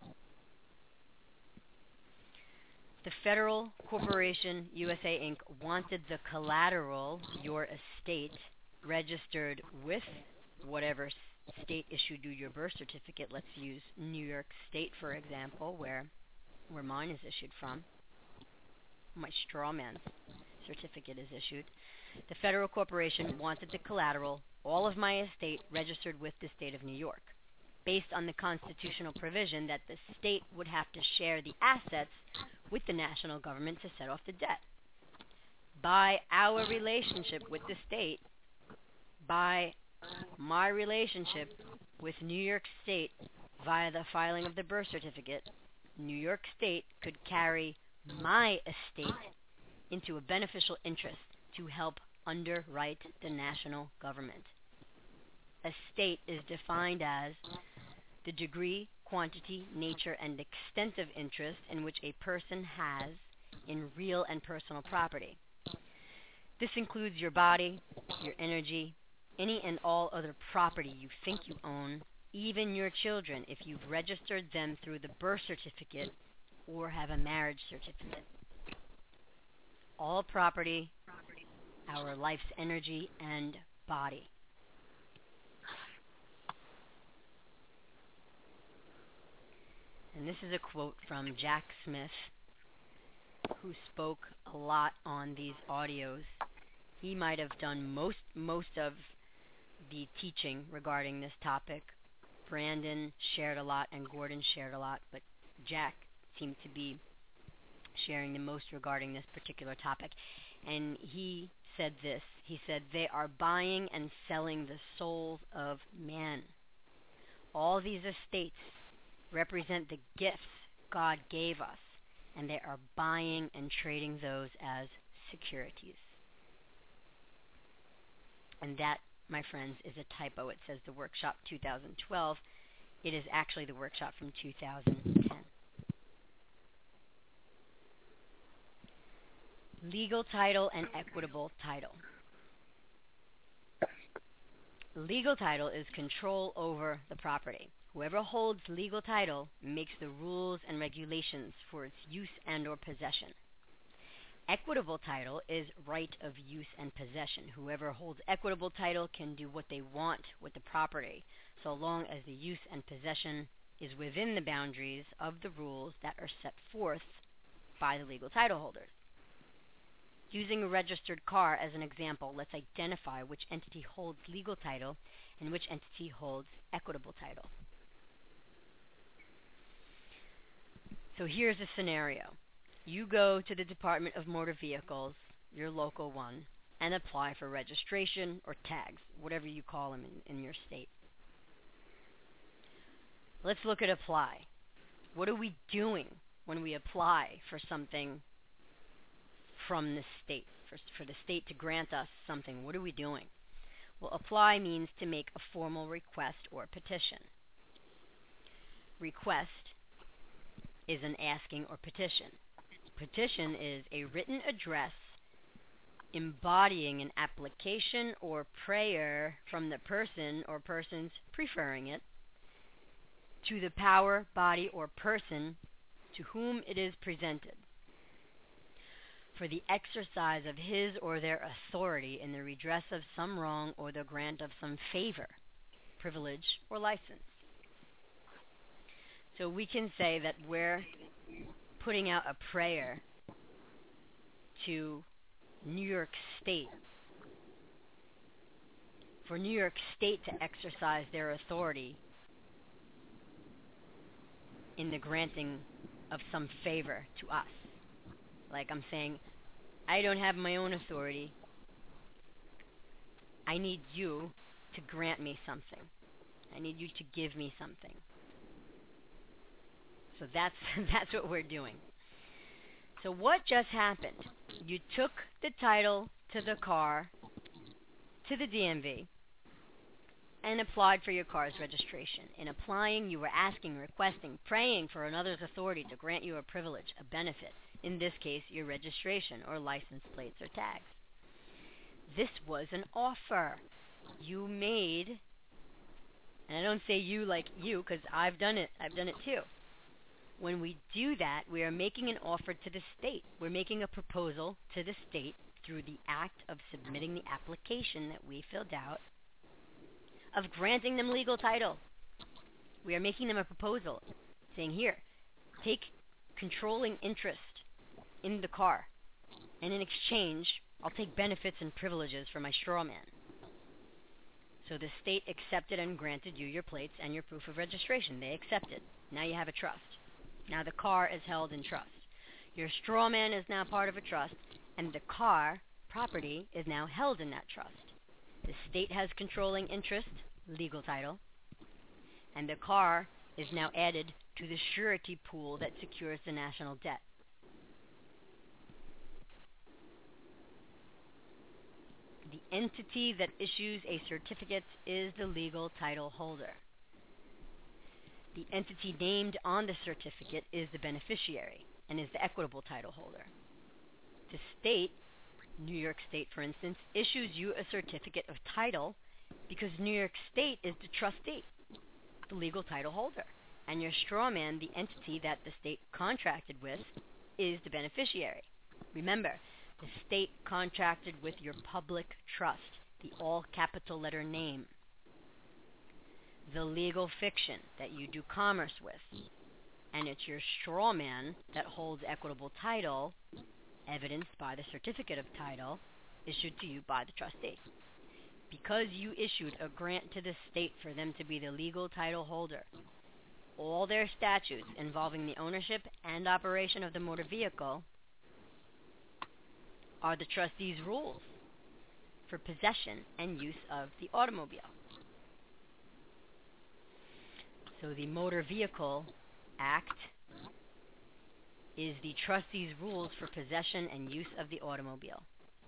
The Federal Corporation U S A Incorporated wanted the collateral, your estate, registered with whatever state issued you your birth certificate. Let's use New York State, for example, where where mine is issued from. My straw man's certificate is issued. The Federal Corporation wanted the collateral, all of my estate, registered with the state of New York, based on the constitutional provision that the state would have to share the assets with the national government to set off the debt. By our relationship with the state, by my relationship with New York State via the filing of the birth certificate, New York State could carry my estate into a beneficial interest to help underwrite the national government. Estate is defined as the degree, quantity, nature, and extent of interest in which a person has in real and personal property. This includes your body, your energy, any and all other property you think you own, even your children if you've registered them through the birth certificate or have a marriage certificate. All property, our life's energy and body. And this is a quote from Jack Smith, who spoke a lot on these audios. He might have done most most of the teaching regarding this topic. Brandon shared a lot and Gordon shared a lot, but Jack seemed to be sharing the most regarding this particular topic. And he said this. He said, they are buying and selling the souls of man. All these estates represent the gifts God gave us, and they are buying and trading those as securities. And that, my friends, is a typo. It says the workshop two thousand twelve. It is actually the workshop from two thousand ten. Legal title and equitable title. Legal title is control over the property. Whoever holds legal title makes the rules and regulations for its use and or possession. Equitable title is right of use and possession. Whoever holds equitable title can do what they want with the property, so long as the use and possession is within the boundaries of the rules that are set forth by the legal title holders. Using a registered car as an example, let's identify which entity holds legal title and which entity holds equitable title. So here's a scenario. You go to the Department of Motor Vehicles, your local one, and apply for registration or tags, whatever you call them in, in your state. Let's look at apply. What are we doing when we apply for something from the state, for, for the state to grant us something? What are we doing? Well, apply means to make a formal request or petition. Request is an asking or petition. Petition is a written address embodying an application or prayer from the person or persons preferring it to the power, body, or person to whom it is presented for the exercise of his or their authority in the redress of some wrong or the grant of some favor, privilege, or license. So we can say that we're putting out a prayer to New York State for New York State to exercise their authority in the granting of some favor to us. Like I'm saying, I don't have my own authority. I need you to grant me something. I need you to give me something. So that's that's what we're doing. So what just happened? You took the title to the car, to the D M V, and applied for your car's registration. In applying, you were asking, requesting, praying for another's authority to grant you a privilege, a benefit, in this case, your registration or license plates or tags. This was an offer you made, and I don't say you like you because I've done it. I've done it too. When we do that, we are making an offer to the state. We're making a proposal to the state through the act of submitting the application that we filled out, of granting them legal title. We are making them a proposal, saying, here, take controlling interest in the car, and in exchange, I'll take benefits and privileges for my straw man. So the state accepted and granted you your plates and your proof of registration. They accepted. Now you have a trust. Now the car is held in trust. Your straw man is now part of a trust, and the car property is now held in that trust. The state has controlling interest, legal title, and the car is now added to the surety pool that secures the national debt. The entity that issues a certificate is the legal title holder. The entity named on the certificate is the beneficiary and is the equitable title holder. The state, New York State for instance, issues you a certificate of title because New York State is the trustee, the legal title holder, and your straw man, the entity that the state contracted with, is the beneficiary. Remember, the state contracted with your public trust, the all-capital letter name, the legal fiction that you do commerce with, and it's your straw man that holds equitable title, evidenced by the certificate of title issued to you by the trustee. Because you issued a grant to the state for them to be the legal title holder, all their statutes involving the ownership and operation of the motor vehicle are the trustee's rules for possession and use of the automobile. So the Motor Vehicle Act is the trustee's rules for possession and use of the automobile.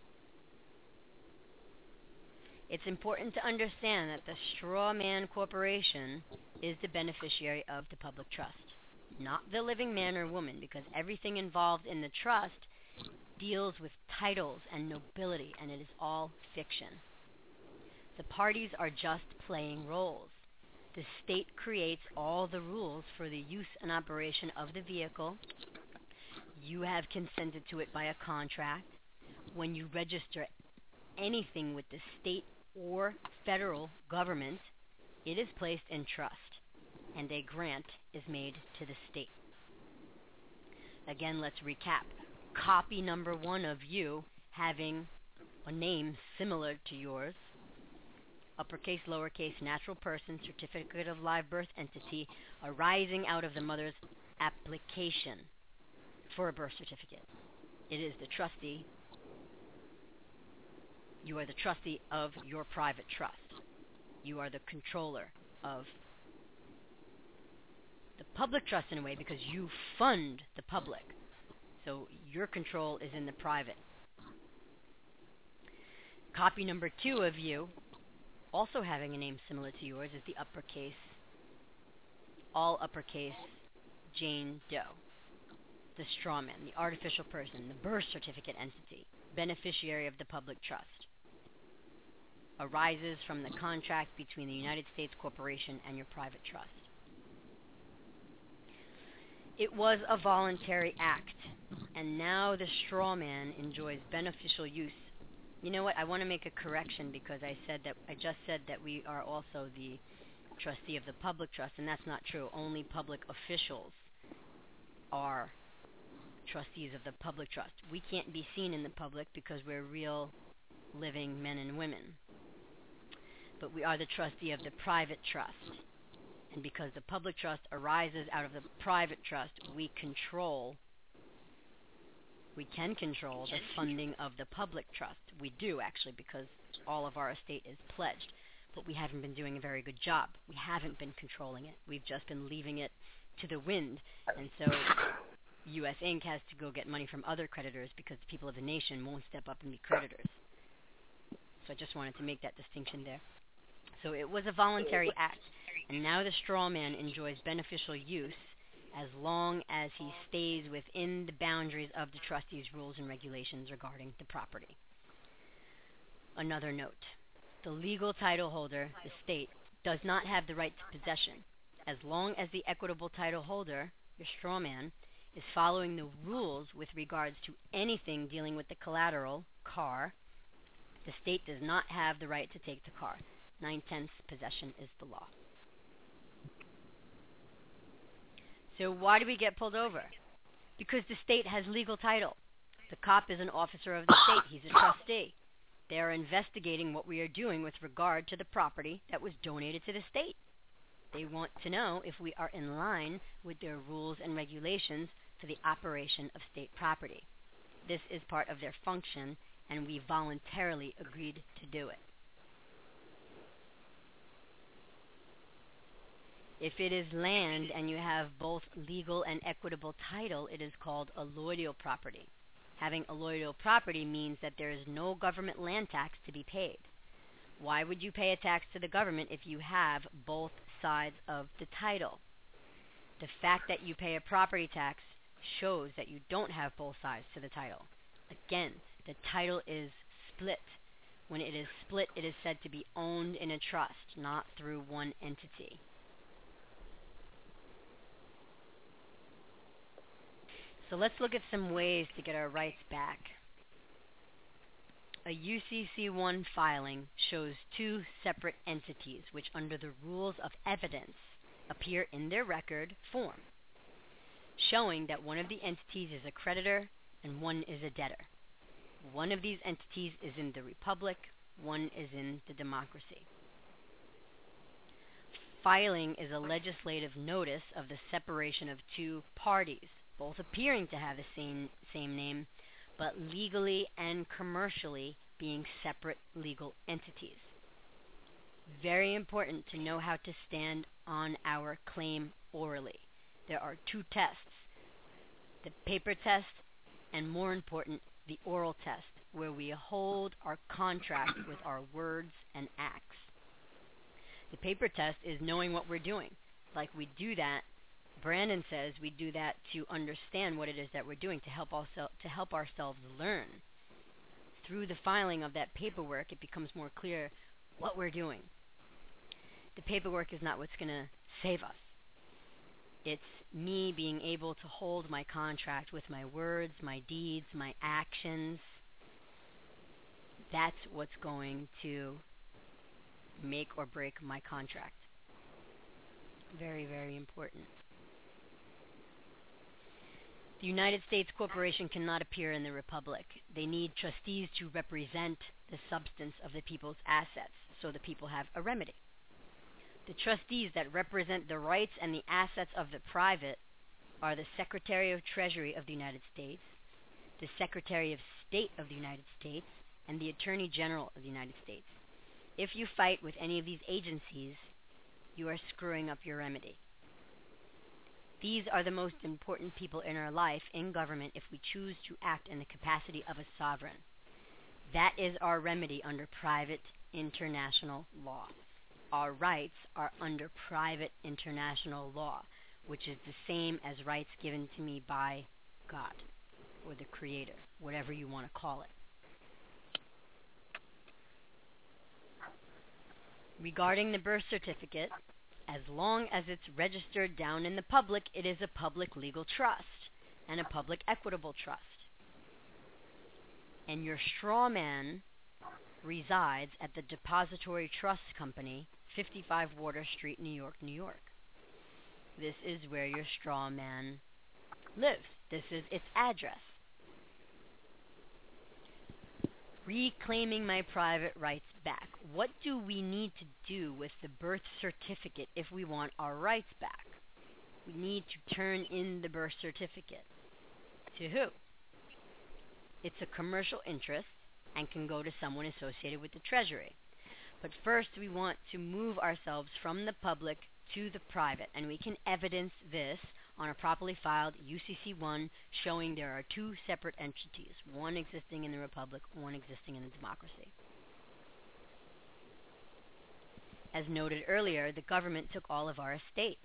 It's important to understand that the straw man corporation is the beneficiary of the public trust, not the living man or woman, because everything involved in the trust deals with titles and nobility, and it is all fiction. The parties are just playing roles. The state creates all the rules for the use and operation of the vehicle. You have consented to it by a contract. When you register anything with the state or federal government, it is placed in trust, and a grant is made to the state. Again, let's recap. Copy number one of you having a name similar to yours, uppercase, lowercase, natural person, certificate of live birth entity arising out of the mother's application for a birth certificate. It is the trustee. You are the trustee of your private trust. You are the controller of the public trust in a way because you fund the public. So your control is in the private. Copy number two of you, also having a name similar to yours, is the uppercase, all uppercase, Jane Doe. The straw man, the artificial person, the birth certificate entity, beneficiary of the public trust, arises from the contract between the United States Corporation and your private trust. It was a voluntary act, and now the straw man enjoys beneficial use. You know what? I want to make a correction because I said that I just said that we are also the trustee of the public trust, and that's not true. Only public officials are trustees of the public trust. We can't be seen in the public because we're real living men and women. But we are the trustee of the private trust. And because the public trust arises out of the private trust, we control, we can control the funding of the public trust. We do, actually, because all of our estate is pledged. But we haven't been doing a very good job. We haven't been controlling it. We've just been leaving it to the wind. And so U S Incorporated has to go get money from other creditors because the people of the nation won't step up and be creditors. So I just wanted to make that distinction there. So it was a voluntary act, and now the straw man enjoys beneficial use as long as he stays within the boundaries of the trustee's rules and regulations regarding the property. Another note. The legal title holder, the state, does not have the right to possession, as long as the equitable title holder, your straw man, is following the rules with regards to anything dealing with the collateral, car. The state does not have the right to take the car. Nine-tenths possession is the law. So why do we get pulled over? Because the state has legal title. The cop is an officer of the state. He's a trustee. They are investigating what we are doing with regard to the property that was donated to the state. They want to know if we are in line with their rules and regulations for the operation of state property. This is part of their function, and we voluntarily agreed to do it. If it is land and you have both legal and equitable title, it is called alloidial property. Having alloidial property means that there is no government land tax to be paid. Why would you pay a tax to the government if you have both sides of the title? The fact that you pay a property tax shows that you don't have both sides to the title. Again, the title is split. When it is split, it is said to be owned in a trust, not through one entity. So let's look at some ways to get our rights back. A U C C one filing shows two separate entities which, under the rules of evidence, appear in their record form, showing that one of the entities is a creditor and one is a debtor. One of these entities is in the republic, one is in the democracy. Filing is a legislative notice of the separation of two parties, both appearing to have the same, same name, but legally and commercially being separate legal entities. Very important to know how to stand on our claim orally. There are two tests, the paper test and, more important, the oral test, where we hold our contract with our words and acts. The paper test is knowing what we're doing. Like we do that, Brandon says we do that to understand what it is that we're doing, to help also, to help ourselves learn. Through the filing of that paperwork, it becomes more clear what we're doing. The paperwork is not what's going to save us. It's me being able to hold my contract with my words, my deeds, my actions. That's what's going to make or break my contract. Very, very important. The United States Corporation cannot appear in the Republic. They need trustees to represent the substance of the people's assets, so the people have a remedy. The trustees that represent the rights and the assets of the private are the Secretary of Treasury of the United States, the Secretary of State of the United States, and the Attorney General of the United States. If you fight with any of these agencies, you are screwing up your remedy. These are the most important people in our life in government if we choose to act in the capacity of a sovereign. That is our remedy under private international law. Our rights are under private international law, which is the same as rights given to me by God or the Creator, whatever you want to call it. Regarding the birth certificate, as long as it's registered down in the public, it is a public legal trust and a public equitable trust. And your straw man resides at the Depository Trust Company, fifty-five Water Street, New York, New York. This is where your straw man lives. This is its address. Reclaiming my private rights back. What do we need to do with the birth certificate if we want our rights back? We need to turn in the birth certificate. To who? It's a commercial interest and can go to someone associated with the Treasury. But first we want to move ourselves from the public to the private, and we can evidence this on a properly filed U C C one showing there are two separate entities, one existing in the Republic, one existing in the democracy. As noted earlier, the government took all of our estate.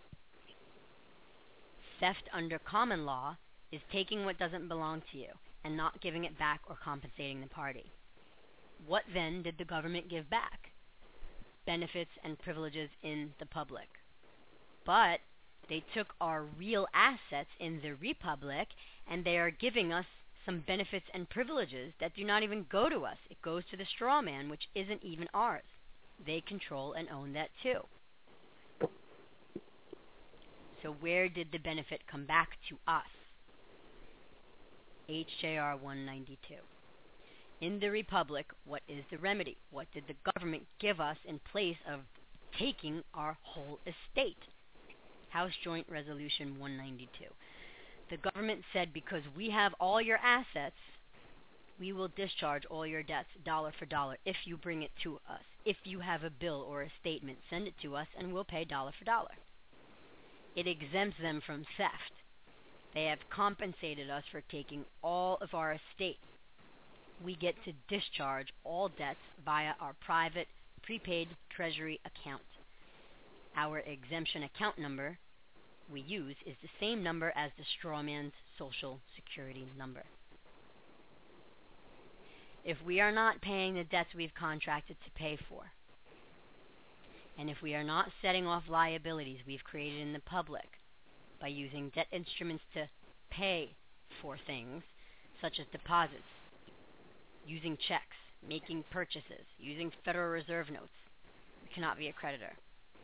Theft under common law is taking what doesn't belong to you and not giving it back or compensating the party. What then did the government give back? Benefits and privileges in the public. But they took our real assets in the Republic, and they are giving us some benefits and privileges that do not even go to us. It goes to the straw man, which isn't even ours. They control and own that too. So where did the benefit come back to us? H J R one ninety-two. In the Republic, what is the remedy? What did the government give us in place of taking our whole estate? House Joint Resolution one ninety-two. The government said, because we have all your assets, we will discharge all your debts dollar for dollar if you bring it to us. If you have a bill or a statement, send it to us and we'll pay dollar for dollar. It exempts them from theft. They have compensated us for taking all of our estate. We get to discharge all debts via our private prepaid treasury account. Our exemption account number we use is the same number as the strawman's social security number. If we are not paying the debts we've contracted to pay for, and if we are not setting off liabilities we've created in the public by using debt instruments to pay for things such as deposits, using checks, making purchases, using Federal Reserve notes, we cannot be a creditor.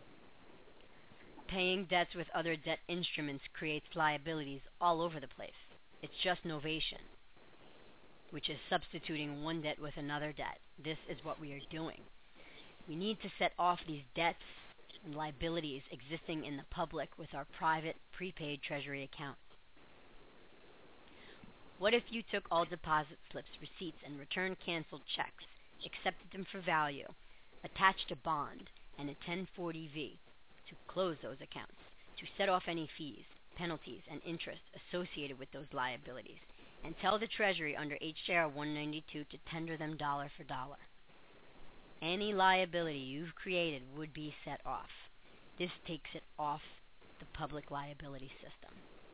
Paying debts with other debt instruments creates liabilities all over the place. It's just novation, which is substituting one debt with another debt. This is what we are doing. We need to set off these debts and liabilities existing in the public with our private prepaid treasury account. What if you took all deposit slips, receipts, and return canceled checks, accepted them for value, attached a bond and a ten forty V to close those accounts, to set off any fees, penalties, and interest associated with those liabilities, and tell the Treasury under H J R one ninety-two to tender them dollar for dollar? Any liability you've created would be set off. This takes it off the public liability system.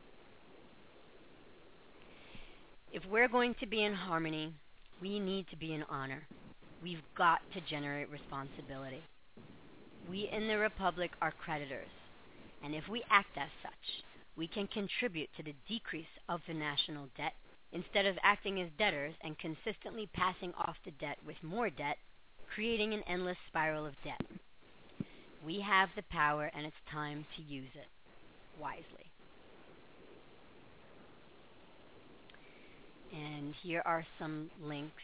If we're going to be in harmony, we need to be in honor. We've got to generate responsibility. We in the Republic are creditors, and if we act as such, we can contribute to the decrease of the national debt instead of acting as debtors and consistently passing off the debt with more debt, creating an endless spiral of debt. We have the power, and it's time to use it wisely. And here are some links.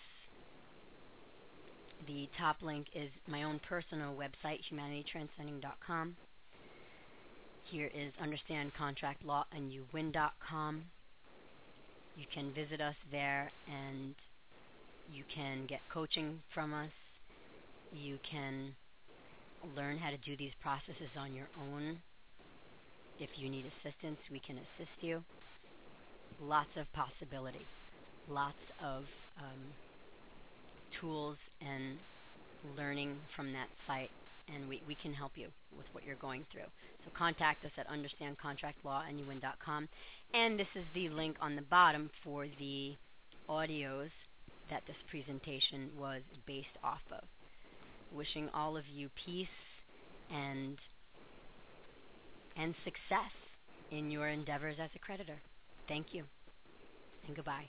The top link is my own personal website, humanity transcending dot com. Here is understand contract law and you win dot com. You can visit us there and you can get coaching from us. You can learn how to do these processes on your own. If you need assistance, we can assist you. Lots of possibilities. Lots of um, tools and learning from that site, and we, we can help you with what you're going through. So contact us at understand contract law and you win dot com. And this is the link on the bottom for the audios that this presentation was based off of. Wishing all of you peace and and success in your endeavors as a creditor. Thank you, and goodbye.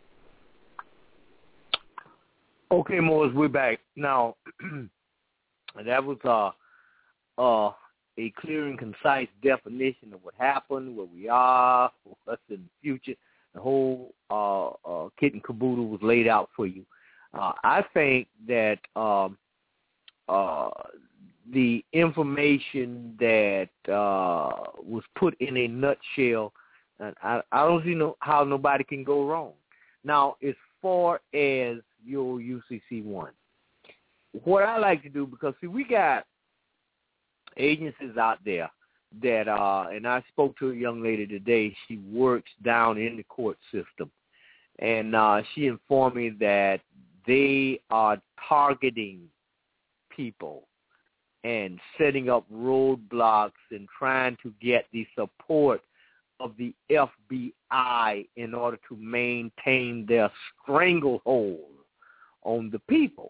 Okay, Morris, we're back. Now, that was uh, uh, a clear and concise definition of what happened, where we are, what's in the future. The whole uh, uh, kit and caboodle was laid out for you. Uh, I think that um, uh, the information that uh, was put in a nutshell, and I, I don't see no, how nobody can go wrong. Now, as far as your U C C one, what I like to do, because see, we got agencies out there that, uh, and I spoke to a young lady today. She works down in the court system, and uh, she informed me that they are targeting people and setting up roadblocks and trying to get the support of the F B I in order to maintain their stranglehold on the people.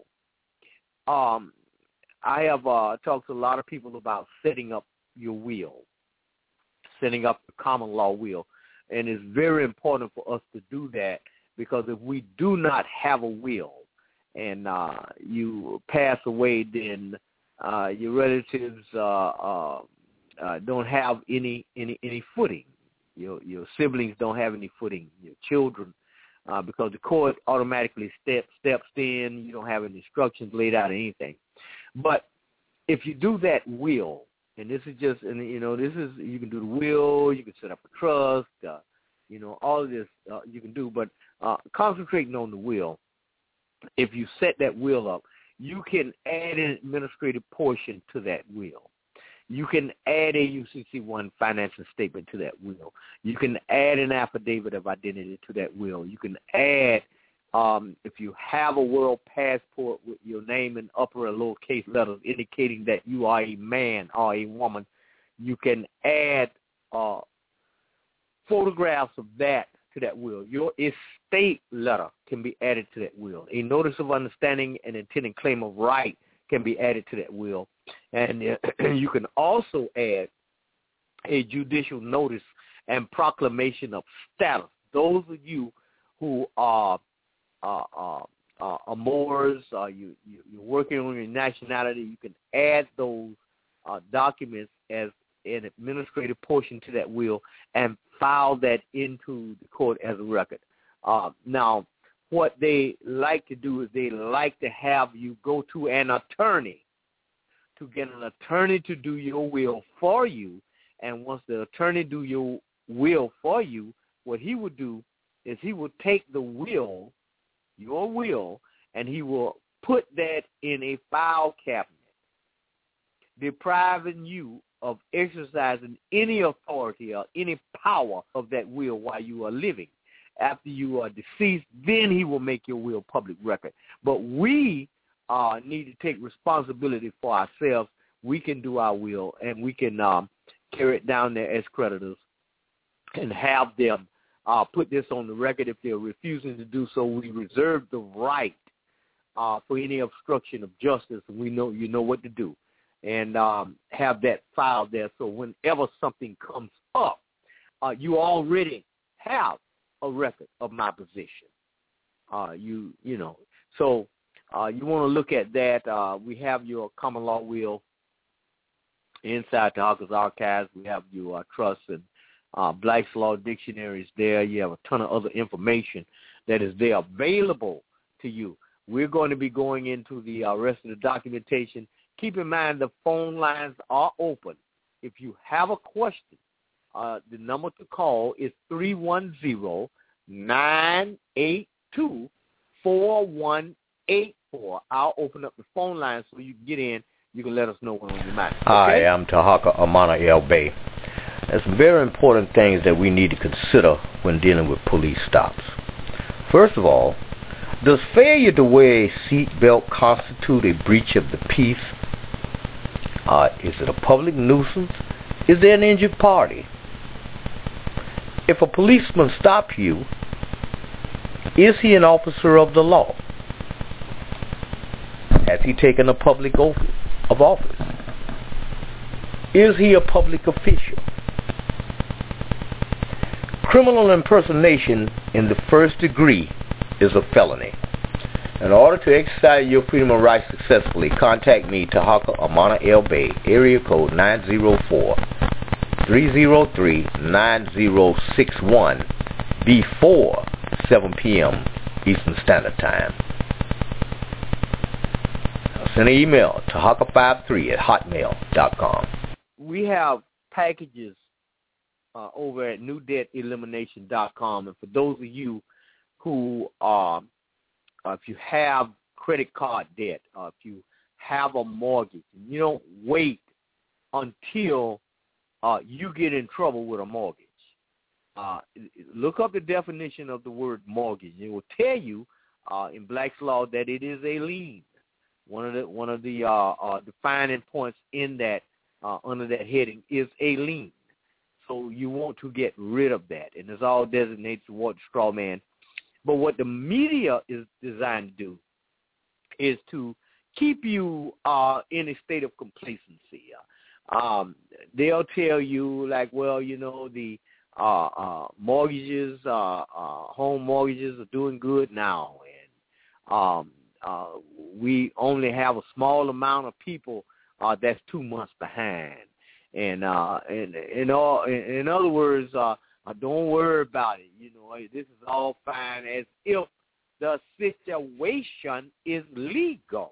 Um, I have uh, talked to a lot of people about setting up your will, setting up the common law will, and it's very important for us to do that, because if we do not have a will and uh, you pass away, then uh, your relatives uh, uh, uh, don't have any any any footing. Your your siblings don't have any footing. Your children, uh, because the court automatically step, steps in. You don't have any instructions laid out or anything. But if you do that will, and this is just, and you know, this is, you can do the will, you can set up a trust, uh, you know, all of this uh, you can do. But uh, concentrating on the will, if you set that will up, you can add an administrative portion to that will. You can add a U C C one financial statement to that will. You can add an affidavit of identity to that will. You can add, um, if you have a world passport with your name in upper and lowercase letters indicating that you are a man or a woman, you can add uh, photographs of that to that will. Your estate letter can be added to that will. A notice of understanding and intended claim of right can be added to that will. And uh, you can also add a judicial notice and proclamation of status. Those of you who are uh, uh, uh, are Moors, uh, you, you, you're working on your nationality, you can add those uh, documents as an administrative portion to that will and file that into the court as a record. Uh, now, what they like to do is they like to have you go to an attorney to get an attorney to do your will for you. And once the attorney do your will for you, what he would do is he will take the will, your will, and he will put that in a file cabinet, depriving you of exercising any authority or any power of that will while you are living. After you are deceased, then he will make your will public record. But we uh, need to take responsibility for ourselves. We can do our will, and we can um, carry it down there as creditors and have them uh, put this on the record. If they're refusing to do so, we reserve the right uh, for any obstruction of justice, and we know you know what to do. And um, have that filed there, so whenever something comes up, uh, you already have a record of my position. Uh, you you know, so uh, you want to look at that. Uh, we have your common law will inside the Hawkins Archives. We have your uh, trust and uh, Black's Law dictionaries there. You have a ton of other information that is there available to you. We're going to be going into the uh, rest of the documentation. Keep in mind the phone lines are open. If you have a question, uh, the number to call is three one zero, nine eight two, four one eight four. I'll open up the phone line so you can get in. You can let us know when on your mind. Okay? Hi, I'm Tahaka Amana El Bay. There's some very important things that we need to consider when dealing with police stops. First of all, does failure to wear a seatbelt constitute a breach of the peace? Uh, is it a public nuisance? Is there an injured party? If a policeman stops you, is he an officer of the law? Has he taken a public oath of office? Is he a public official? Criminal impersonation in the first degree is a felony. In order to exercise your freedom of rights successfully, contact me, Tahaka Amana El Bay, area code nine zero four, three zero three, nine zero six one, before seven p.m. Eastern Standard Time. Send an email, tahaka five three at hotmail dot com. We have packages uh, over at new debt elimination dot com, and for those of you who are Uh, if you have credit card debt, uh, if you have a mortgage, you don't wait until uh, you get in trouble with a mortgage. Uh, look up the definition of the word mortgage. It will tell you uh, in Black's Law that it is a lien. One of the one of the uh, uh, defining points in that uh, under that heading is a lien. So you want to get rid of that, and it's all designated toward the straw man. But what the media is designed to do is to keep you uh, in a state of complacency. Um, they'll tell you, like, well, you know, the uh, uh, mortgages, uh, uh, home mortgages are doing good now, and um, uh, we only have a small amount of people uh, that's two months behind. And uh, and in all, in, in other words, uh, uh, don't worry about it. You know, this is all fine, as if the situation is legal.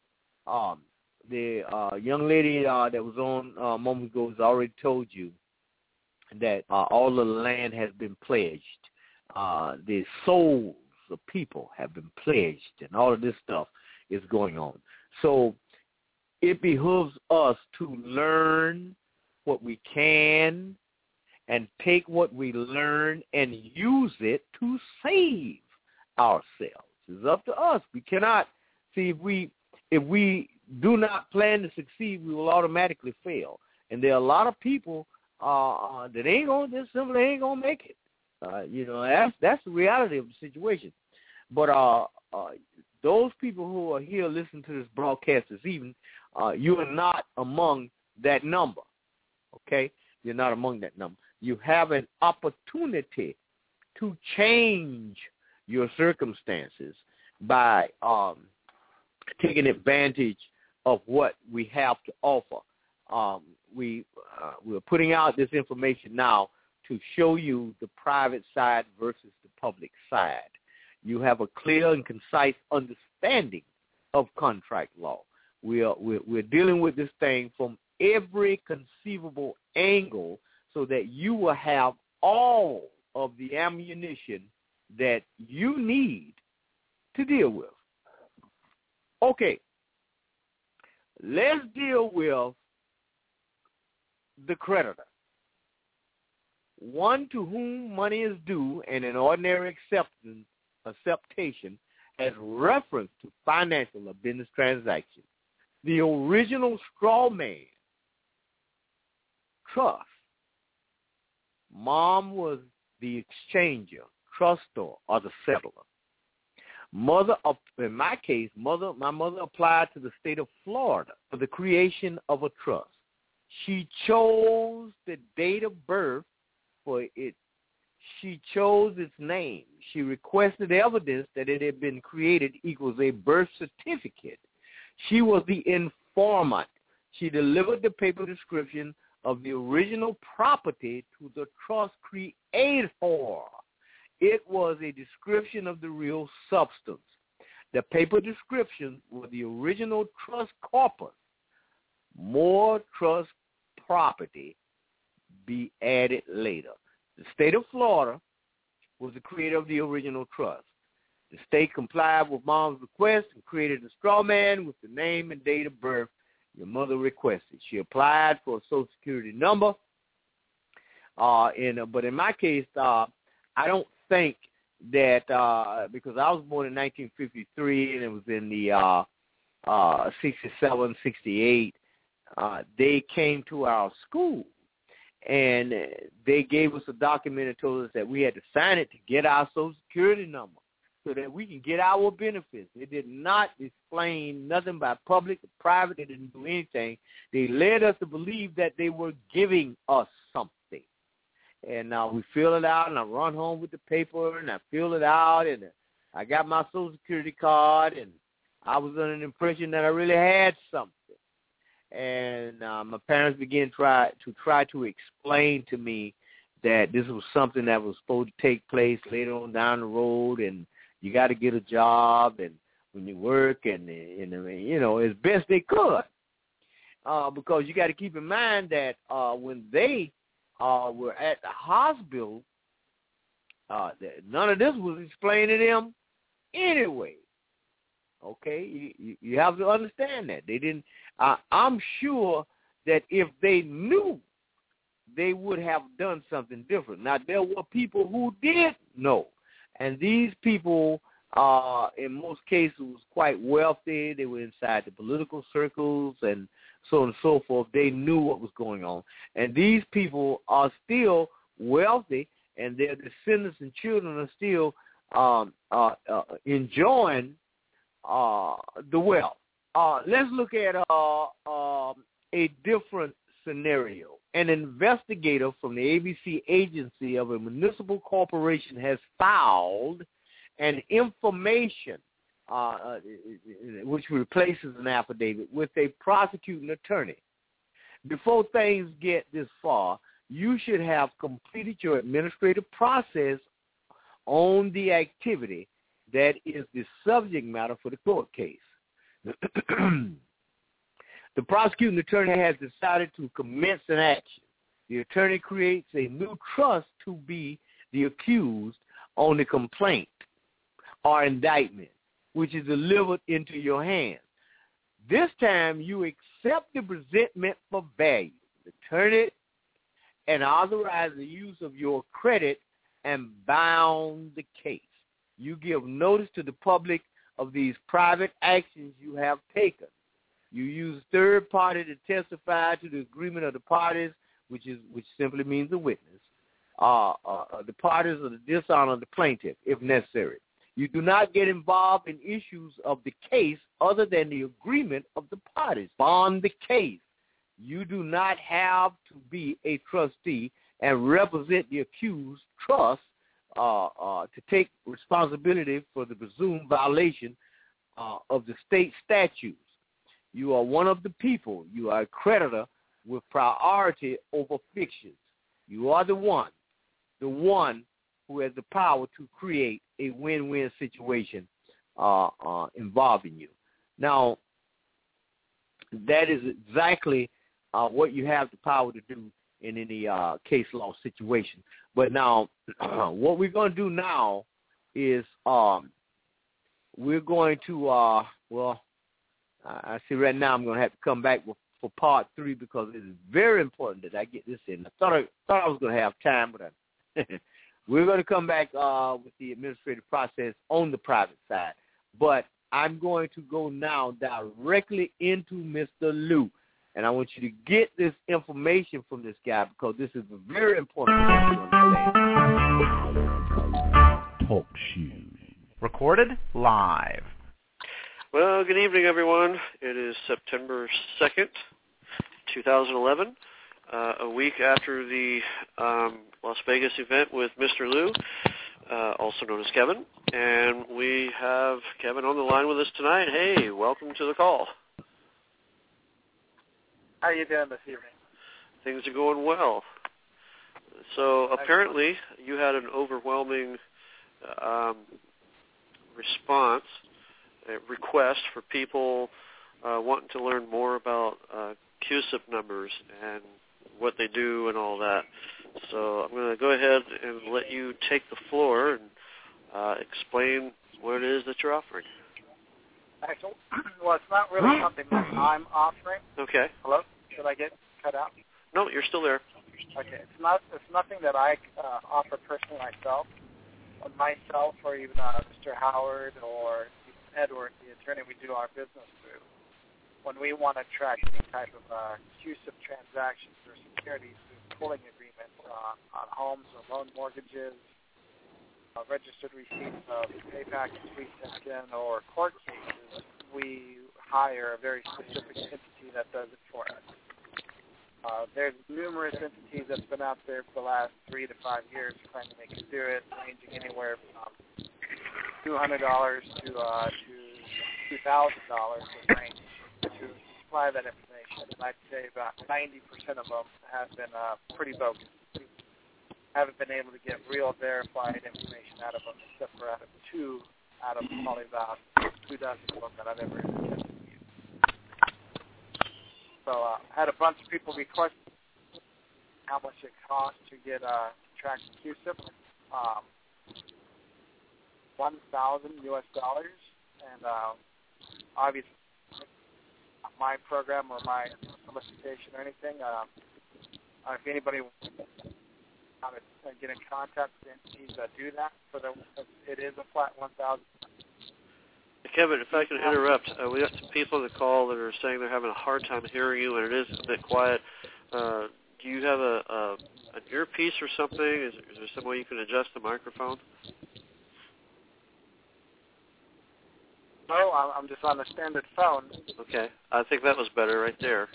Um, the uh, young lady uh, that was on uh, a moment ago has already told you that uh, all of the land has been pledged. Uh, the souls of people have been pledged, and all of this stuff is going on. So it behooves us to learn what we can and take what we learn and use it to save ourselves. It's up to us. We cannot see if we if we do not plan to succeed, we will automatically fail. And there are a lot of people uh, that ain't gonna just simply ain't gonna make it. Uh, you know, that's that's the reality of the situation. But uh, uh, those people who are here listening to this broadcast this evening, uh, you are not among that number. Okay, you're not among that number. You have an opportunity to change your circumstances by um, taking advantage of what we have to offer. Um, we uh, we're putting out this information now to show you the private side versus the public side. You have a clear and concise understanding of contract law. We are we're, we're dealing with this thing from every conceivable angle, so that you will have all of the ammunition that you need to deal with. Okay, let's deal with the creditor, one to whom money is due and an ordinary acceptance, acceptation has reference to financial or business transactions. The original straw man trust. Mom was the exchanger, trustor, or the settler. Mother, in my case, mother, my mother applied to the state of Florida for the creation of a trust. She chose the date of birth for it. She chose its name. She requested evidence that it had been created equals a birth certificate. She was the informant. She delivered the paper description of the original property to the trust creator. It was a description of the real substance. The paper description was the original trust corpus. More trust property be added later. The state of Florida was the creator of the original trust. The state complied with Mom's request and created a straw man with the name and date of birth your mother requested. She applied for a Social Security number. Uh, in, uh, but in my case, uh, I don't think that uh, because I was born in nineteen fifty-three and it was in the uh, uh, sixty-seven, sixty-eight, uh, they came to our school and they gave us a document and told us that we had to sign it to get our Social Security number so that we can get our benefits. They did not explain nothing about public or private. They didn't do anything. They led us to believe that they were giving us something. And uh, we fill it out, and I run home with the paper, and I fill it out, and I got my Social Security card, and I was under the impression that I really had something. And uh, my parents began try, to try to explain to me that this was something that was supposed to take place later on down the road, and you got to get a job, and when you work, and, and, and you know, as best they could. Uh, because you got to keep in mind that uh, when they Uh, were at the hospital, uh, none of this was explained to them anyway. Okay, you, you have to understand that. They didn't, uh, I'm sure that if they knew, they would have done something different. Now, there were people who did know, and these people uh, in most cases, was quite wealthy. They were inside the political circles and so on and so forth. They knew what was going on. And these people are still wealthy, and their descendants and children are still um, uh, uh, enjoying uh, the wealth. Uh, let's look at uh, uh, a different scenario. An investigator from the A B C agency of a municipal corporation has filed an information, uh, which replaces an affidavit, with a prosecuting attorney. Before things get this far, you should have completed your administrative process on the activity that is the subject matter for the court case. The prosecuting attorney has decided to commence an action. The attorney creates a new trust to be the accused on the complaint or indictment, which is delivered into your hands. This time, you accept the presentment for value, return it, and authorize the use of your credit and bound the case. You give notice to the public of these private actions you have taken. You use third party to testify to the agreement of the parties, which is which simply means a witness. Uh, uh, the parties of the dishonor of the plaintiff, if necessary. You do not get involved in issues of the case other than the agreement of the parties. Bond the case. You do not have to be a trustee and represent the accused trust uh, uh, to take responsibility for the presumed violation uh, of the state statutes. You are one of the people. You are a creditor with priority over fictions. You are the one, the one who has the power to create a win-win situation uh, uh, involving you. Now, that is exactly uh, what you have the power to do in any uh, case law situation. But now, what we're going to do now is um, we're going to, uh, well, I see right now I'm going to have to come back for, for part three because it is very important that I get this in. I thought I, thought I was going to have time, but I, we're going to come back uh, with the administrative process on the private side. But I'm going to go now directly into Mister Lou, and I want you to get this information from this guy because this is very important for you to understand. Talk shoes. Recorded live. Well, good evening, everyone. It is September second, two thousand eleven, uh, a week after the um, Las Vegas event with Mister Lou, uh, also known as Kevin. And we have Kevin on the line with us tonight. Hey, welcome to the call. How are you doing this evening? Things are going well. So apparently you had an overwhelming um, response, a request for people uh, wanting to learn more about uh, Q S I P numbers and what they do and all that. So I'm going to go ahead and let you take the floor and uh, explain what it is that you're offering. Actually, well, it's not really something that I'm offering. Okay. Hello? Should I get cut out? No, you're still there. Okay. It's not. It's nothing that I uh, offer personally myself. Myself or even uh, Mister Howard or Edward, the attorney we do our business through, when we want to track any type of uh, Q S I P transactions or securities through pooling agreements on, on homes or loan mortgages, uh, registered receipts of pay packets we sent in, or court cases, we hire a very specific entity that does it for us. Uh, there's numerous entities that's been out there for the last three to five years claiming they can do it, ranging anywhere from two hundred dollars to uh, to two thousand dollars range to supply that information. And I'd say about ninety percent of them have been uh, pretty bogus. Haven't been able to get real verified information out of them, except for out of two out of probably about two dozen of them that I've ever attempted to use. So I uh, had a bunch of people request how much it costs to get uh, track Q S I P. Um, one thousand U S dollars, and uh, obviously my program or my solicitation or anything. Uh, uh, if anybody wants to get in contact with entities that do that, so that it is a flat one thousand Kevin, if I can interrupt, uh, we got some people on the call that are saying they're having a hard time hearing you, and it is a bit quiet. Uh, do you have a, a an earpiece or something? Is, is there some way you can adjust the microphone? No, I'm just on a standard phone. Okay, I think that was better right there.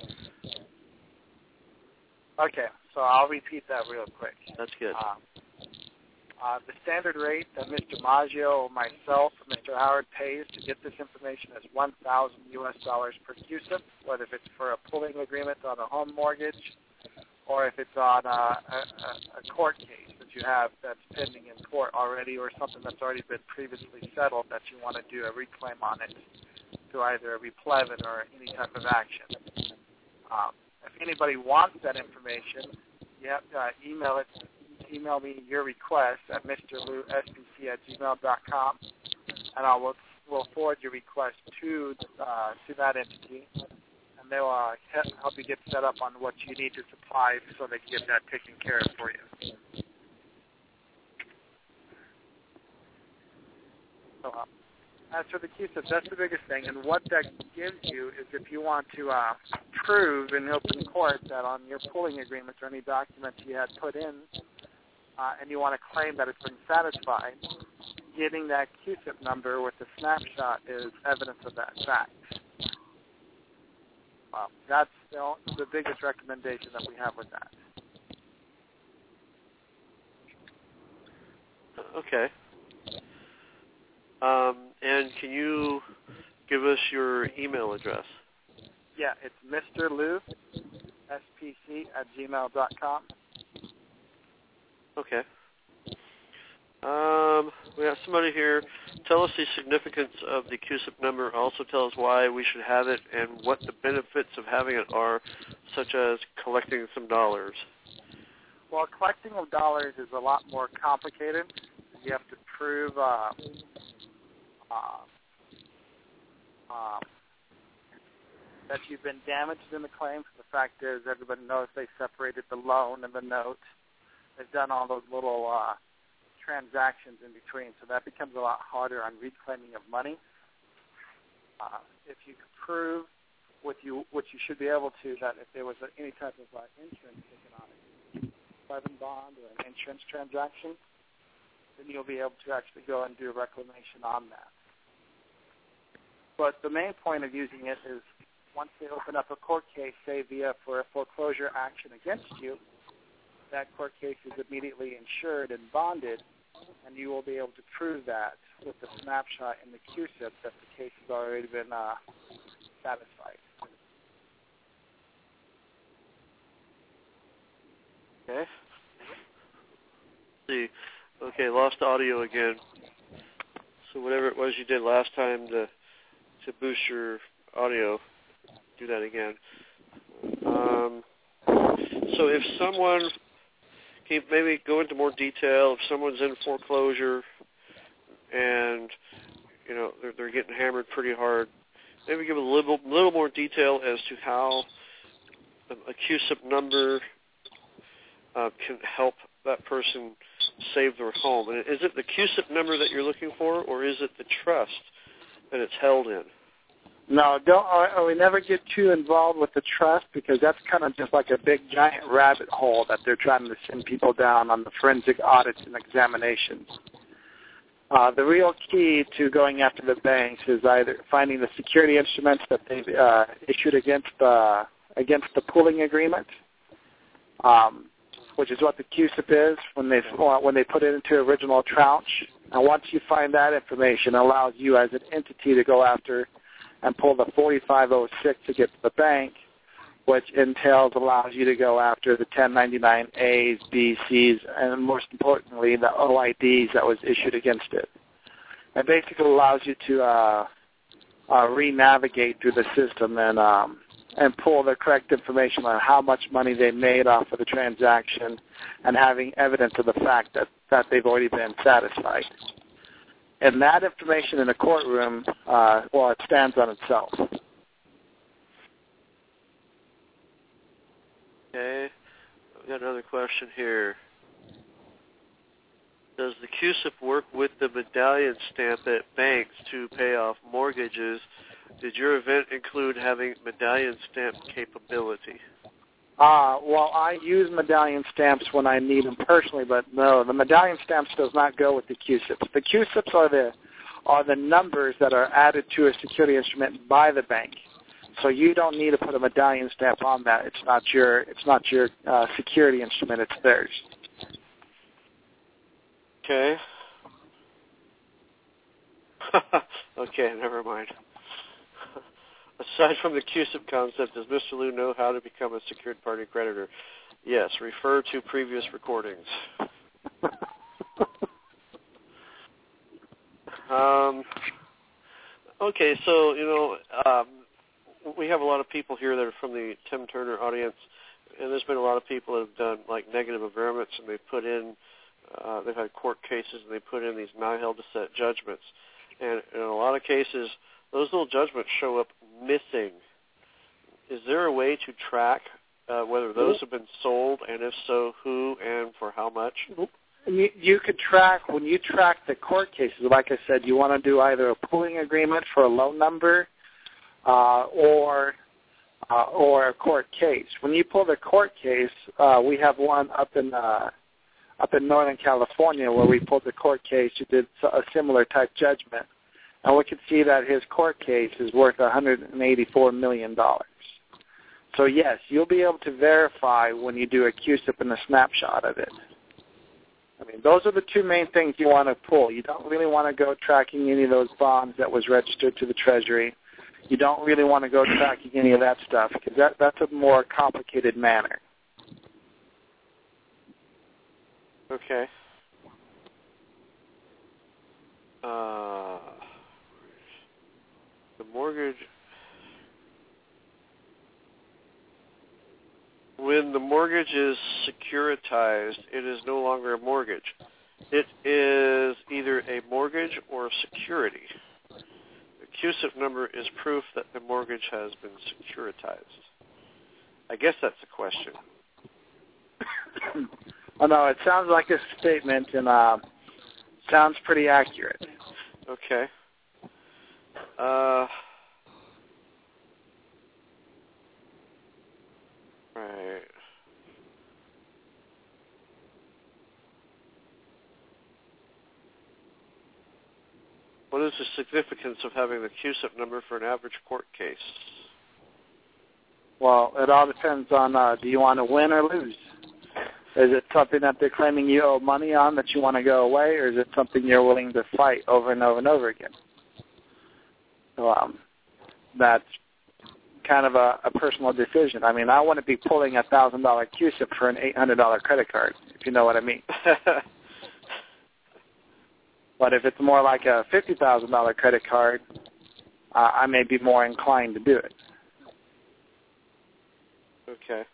Okay, so I'll repeat that real quick. That's good. Uh, uh, the standard rate that Mister Maggio or myself, Mister Howard, pays to get this information is one thousand U S dollars per Q S I P, whether it's for a pooling agreement on a home mortgage or if it's on a, a, a court case that you have that's pending in court already, or something that's already been previously settled that you want to do a reclaim on it to either a replevin or any type of action. Um, if anybody wants that information, you have to uh, email it. Email me your request at mister lou s p c at gmail dot com, and I will will forward your request to uh, to that entity, and they will uh, help you get set up on what you need to supply so they can get that taken care of for you. So, uh, as for the Q S I P, that's the biggest thing, and what that gives you is if you want to uh, prove in open court that on your pooling agreements or any documents you had put in, uh, and you want to claim that it's been satisfied, getting that Q S I P number with the snapshot is evidence of that fact. Well, that's the, the biggest recommendation that we have with that. Okay. Um, and can you give us your email address? Yeah, it's Mister Lou, S P C at gmail dot com. Okay. Um, we have somebody here. Tell us the significance of the Q S I P number. Also tell us why we should have it and what the benefits of having it are, such as collecting some dollars. Well, collecting of dollars is a lot more complicated. You have to prove uh, uh, uh, that you've been damaged in the claim. The fact is, everybody knows they separated the loan and the note. They've done all those little uh, transactions in between, so that becomes a lot harder on reclaiming of money. Uh, if you can prove what you what you should be able to, that if there was a, any type of uh, insurance taken on it, private bond or an insurance transaction, then you'll be able to actually go and do a reclamation on that. But the main point of using it is once they open up a court case, say via for a foreclosure action against you, that court case is immediately insured and bonded, and you will be able to prove that with the snapshot in the Q S I P that the case has already been uh, satisfied. Okay. Let's see. Okay, lost audio again. So whatever it was you did last time to to boost your audio, do that again. Um, so if someone, can you maybe go into more detail, if someone's in foreclosure and, you know, they're, they're getting hammered pretty hard, maybe give a little, little more detail as to how a Q S I P number uh, can help that person save their home. And is it the Q S I P number that you're looking for, or is it the trust that it's held in? No, don't. Uh, we never get too involved with the trust because that's kind of just like a big giant rabbit hole that they're trying to send people down on the forensic audits and examinations. Uh, the real key to going after the banks is either finding the security instruments that they've uh, issued against the against the pooling agreement, um, which is what the Q S I P is when they when they put it into original tranche. And once you find that information, it allows you as an entity to go after and pull the forty-five oh six to get to the bank, which entails allows you to go after the ten ninety-nine A's, B's, C's, and most importantly, the O I Ds that was issued against it. It basically allows you to uh, uh, re-navigate through the system and um, and pull the correct information on how much money they made off of the transaction and having evidence of the fact that, that they've already been satisfied. And that information in the courtroom, uh, well, it stands on itself. Okay. We've got another question here. Does the Q S I P work with the medallion stamp at banks to pay off mortgages? Did your event include having medallion stamp capability? Uh, well, I use medallion stamps when I need them personally, but no, the medallion stamps does not go with the Q S I Ps. The Q S I Ps are the are the numbers that are added to a security instrument by the bank. So you don't need to put a medallion stamp on that. It's not your it's not your uh, security instrument. It's theirs. Okay. Okay, never mind. Aside from the Q S I P concept, does Mister Liu know how to become a secured party creditor? Yes, refer to previous recordings. um, okay, so, you know, um, we have a lot of people here that are from the Tim Turner audience, and there's been a lot of people that have done, like, negative averments, and they've put in, uh, they've had court cases, and they put in these nihil dissent judgments. And in a lot of cases, those little judgments show up missing. Is there a way to track uh, whether those have been sold, and if so, who and for how much? You, you could track, when you track the court cases, like I said, you want to do either a pooling agreement for a loan number uh, or uh, or a court case. When you pull the court case, uh, we have one up in uh, up in Northern California where we pulled the court case who did a similar type judgment. And we can see that his court case is worth one hundred eighty-four million dollars. So, yes, you'll be able to verify when you do a Q S I P and a snapshot of it. I mean, those are the two main things you want to pull. You don't really want to go tracking any of those bonds that was registered to the Treasury. You don't really want to go tracking any of that stuff because that, that's a more complicated manner. Okay. Uh, the mortgage, when the mortgage is securitized, it is no longer a mortgage. It is either a mortgage or a security. The Q S I P number is proof that the mortgage has been securitized. I guess that's the question. Oh, no, it sounds like a statement and uh, sounds pretty accurate. Okay. Uh, right. What is the significance of having the Q S I P number for an average court case? Well, it all depends on uh, do you want to win or lose? Is it something that they're claiming you owe money on that you want to go away, or is it something you're willing to fight over and over and over again? So um, that's kind of a, a personal decision. I mean, I wouldn't be pulling a one thousand dollars Q S I P for an eight hundred dollars credit card, if you know what I mean. But if it's more like a fifty thousand dollars credit card, uh, I may be more inclined to do it. Okay.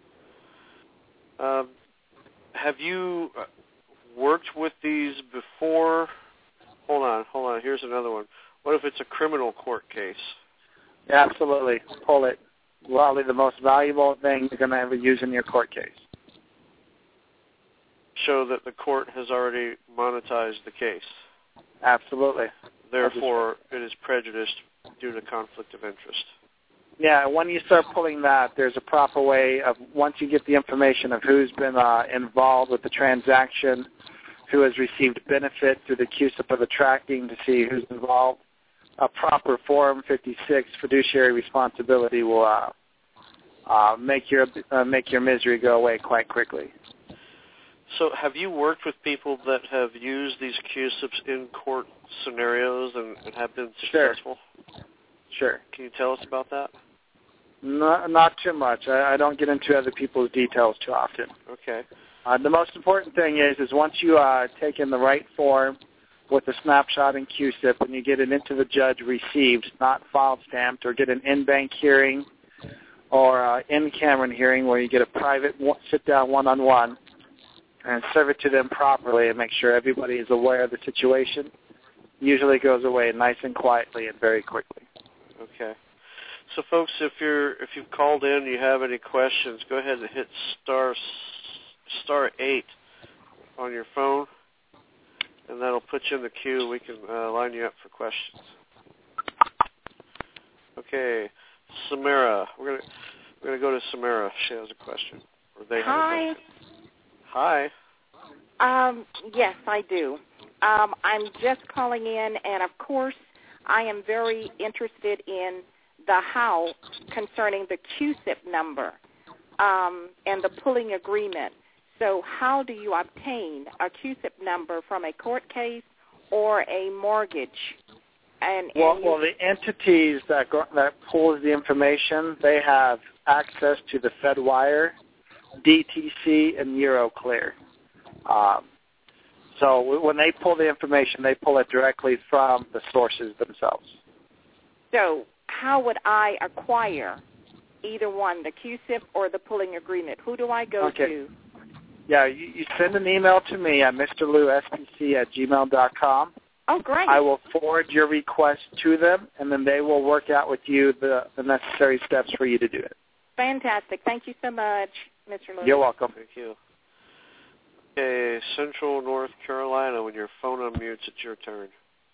Um, have you worked with these before? Hold on, hold on. Here's another one. What if it's a criminal court case? Yeah, absolutely. Pull it. Probably the most valuable thing you're going to ever use in your court case. Show that the court has already monetized the case. Absolutely. Therefore, it is prejudiced due to conflict of interest. Yeah, when you start pulling that, there's a proper way of, once you get the information of who's been uh, involved with the transaction, who has received benefit through the Q S I P of the tracking to see who's involved, a proper Form fifty-six fiduciary responsibility will uh, uh, make your uh, make your misery go away quite quickly. So have you worked with people that have used these Q S I Ps in court scenarios and, and have been successful? Sure. Sure. Can you tell us about that? Not, not too much. I, I don't get into other people's details too often. Okay. Uh, the most important thing is, is once you uh, take in the right form with the snapshot and Q S I P, and you get it into the judge received, not file stamped, or get an in-bank hearing or uh, in-camera hearing where you get a private sit-down one-on-one and serve it to them properly and make sure everybody is aware of the situation, usually goes away nice and quietly and very quickly. Okay. So, folks, if you're if you've called in and you have any questions, go ahead and hit star star eight on your phone, and that'll put you in the queue. We can uh, line you up for questions. Okay, Samara. We're gonna we're gonna go to Samara. She has a question, or they have Hi. a question. Hi. Um, yes, I do. Um, I'm just calling in, and of course, I am very interested in the how concerning the Q S I P number um, and the pooling agreement. So how do you obtain a Q S I P number from a court case or a mortgage? And, and well, you, well, the entities that go, that pulls the information, they have access to the FedWire, D T C, and Euroclear. Um, so when they pull the information, they pull it directly from the sources themselves. So how would I acquire either one, the Q S I P or the pooling agreement? Who do I go okay. to? Yeah, you, you send an email to me at mister lou s p c at gmail dot com. Oh, great. I will forward your request to them, and then they will work out with you the, the necessary steps for you to do it. Fantastic. Thank you so much, Mister Lewis. You're welcome. Thank you. Okay, Central North Carolina, when your phone unmutes, it's your turn.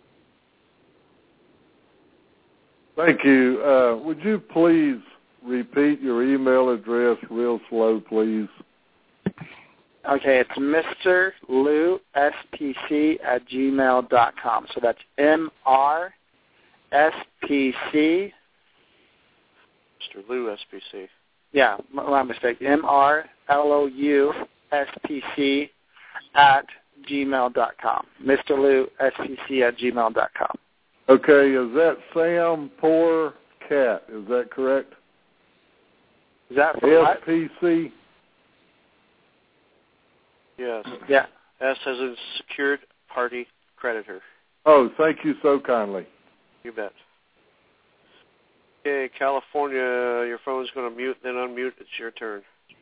Thank you. Uh, would you please repeat your email address real slow, please? Okay, it's Mister Lou S P C at gmail dot com. So that's M R S P C. Mister Lou S P C. Yeah, my, my mistake. M R L O U S P C at gmail dot com. Mister Lou S P C at gmail dot com. Okay, is that Sam Poor Cat? Is that correct? Is that for S P C? Yes. Yeah. S as in secured party creditor. Oh, thank you so kindly. You bet. Okay, California, your phone's going to mute, then unmute. It's your turn.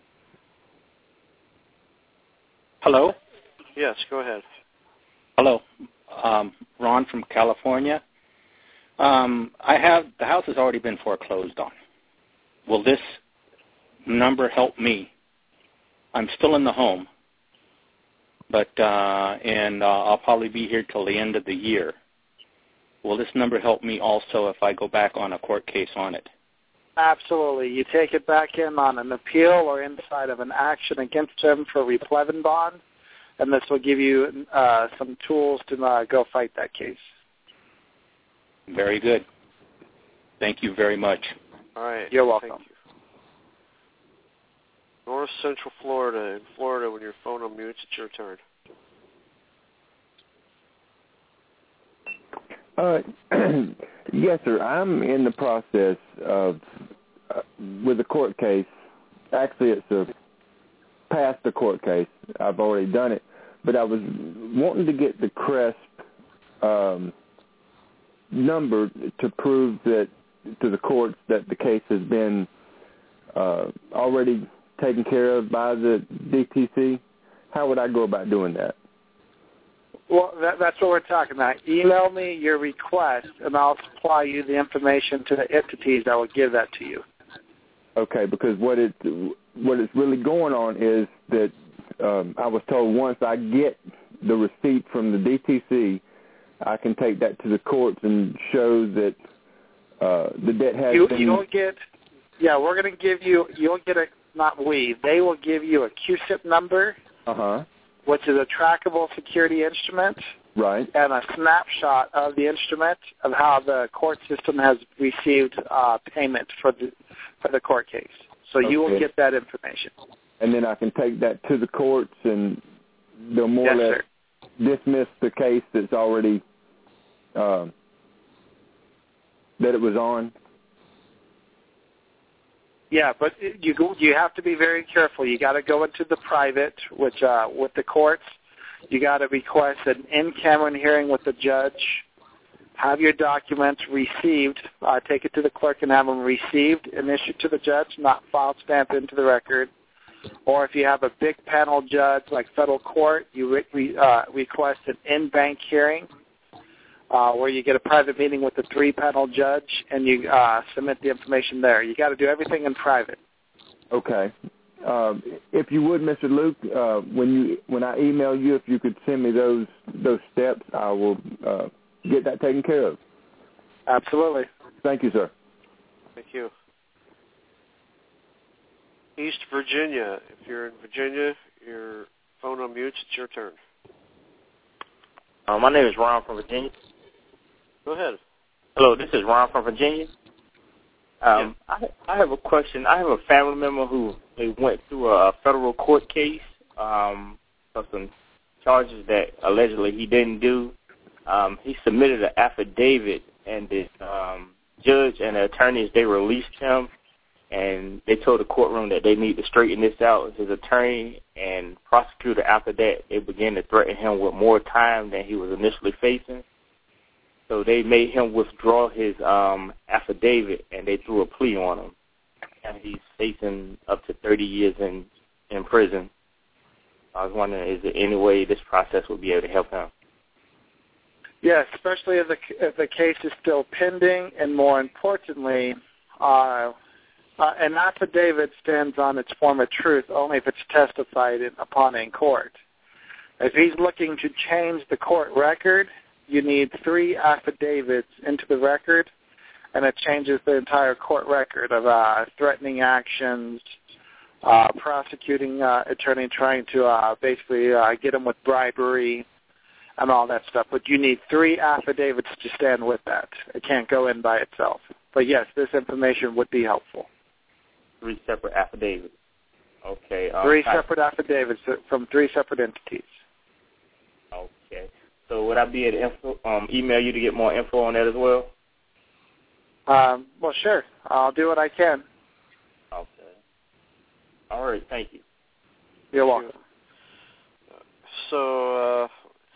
Hello? Yes, go ahead. Hello. Um, Ron from California. Um, I have, the house has already been foreclosed on. Will this number help me? I'm still in the home, but, uh, and uh, I'll probably be here till the end of the year. Will this number help me also if I go back on a court case on it? Absolutely. You take it back in on an appeal or inside of an action against them for replevin bond, and this will give you uh, some tools to uh, go fight that case. Very good. Thank you very much. All right. You're welcome. Thank you. North Central Florida. In Florida, when your phone unmutes, it's your turn. Uh, yes, sir. I'm in the process of, uh, with a court case. Actually, it's a past the court case. I've already done it. But I was wanting to get the CRESP um, number to prove that to the courts that the case has been uh, already taken care of by the D T C. How would I go about doing that? Well, that, that's what we're talking about. Email me your request, and I'll supply you the information to the entities that will give that to you. Okay, because what it what is really going on is that um, I was told once I get the receipt from the D T C, I can take that to the courts and show that uh, the debt has you, been. You'll get, yeah, we're going to give you. You'll get a not we. They will give you a Q S I P number. Uh huh. Which is a trackable security instrument, right? And a snapshot of the instrument of how the court system has received uh, payment for the for the court case. So okay. You will get that information. And then I can take that to the courts, and they'll more yes, or less sir. dismiss the case that's already uh, that it was on. Yeah, but you you have to be very careful. You got to go into the private, which uh, with the courts, you got to request an in-camera hearing with the judge. Have your documents received. Uh, take it to the clerk and have them received and issued to the judge, not file stamped into the record. Or if you have a big panel judge like federal court, you re- re- uh, request an in-bank hearing. Uh, where you get a private meeting with the three-panel judge, and you uh, submit the information there. You got to do everything in private. Okay. uh, if you would, Mister Luke, uh, when you when I email you, if you could send me those those steps, I will uh, get that taken care of. Absolutely. Thank you, sir. Thank you. East Virginia. If you're in Virginia, your phone unmutes. It's your turn. Uh, my name is Ron from Virginia. Go ahead. Hello, this is Ron from Virginia. Um, yeah. I, I have a question. I have a family member who they went through a federal court case um, for some charges that allegedly he didn't do. Um, he submitted an affidavit, and the um, judge and the attorneys, they released him, and they told the courtroom that they need to straighten this out. His attorney and prosecutor, after that, they began to threaten him with more time than he was initially facing. So they made him withdraw his um, affidavit, and they threw a plea on him. And he's facing up to thirty years in, in prison. I was wondering, is there any way this process would be able to help him? Yes, especially if the, if the case is still pending, and more importantly, uh, uh, an affidavit stands on its form of truth only if it's testified in, upon in court. If he's looking to change the court record, you need three affidavits into the record, and it changes the entire court record of uh, threatening actions, uh, prosecuting uh, attorney trying to uh, basically uh, get him with bribery, and all that stuff. But you need three affidavits to stand with that. It can't go in by itself. But, yes, this information would be helpful. Three separate affidavits. Okay. Um, three separate affidavits from three separate entities. Okay. So would I be able to info, um, email you to get more info on that as well? Um, well, sure. I'll do what I can. Okay. All right. Thank you. You're welcome. So, uh,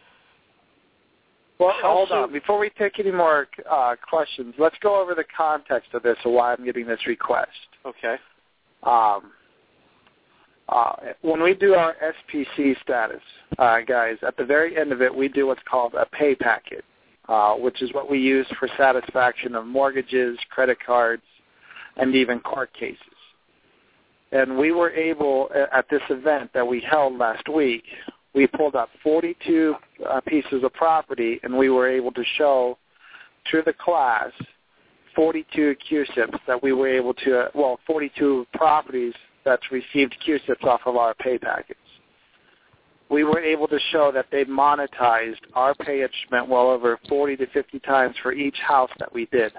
well, how hold soon? on. Before we take any more uh, questions, let's go over the context of this and why I'm getting this request. Okay. Um, Uh, when we do our S P C status, uh, guys, at the very end of it, we do what's called a pay packet, uh, which is what we use for satisfaction of mortgages, credit cards, and even court cases. And we were able, at this event that we held last week, we pulled up forty-two uh, pieces of property, and we were able to show to the class forty-two Q S I Ps that we were able to, uh, well, forty-two properties that's received Q S I Ps off of our pay packets. We were able to show that they monetized our pay instrument well over forty to fifty times for each house that we did.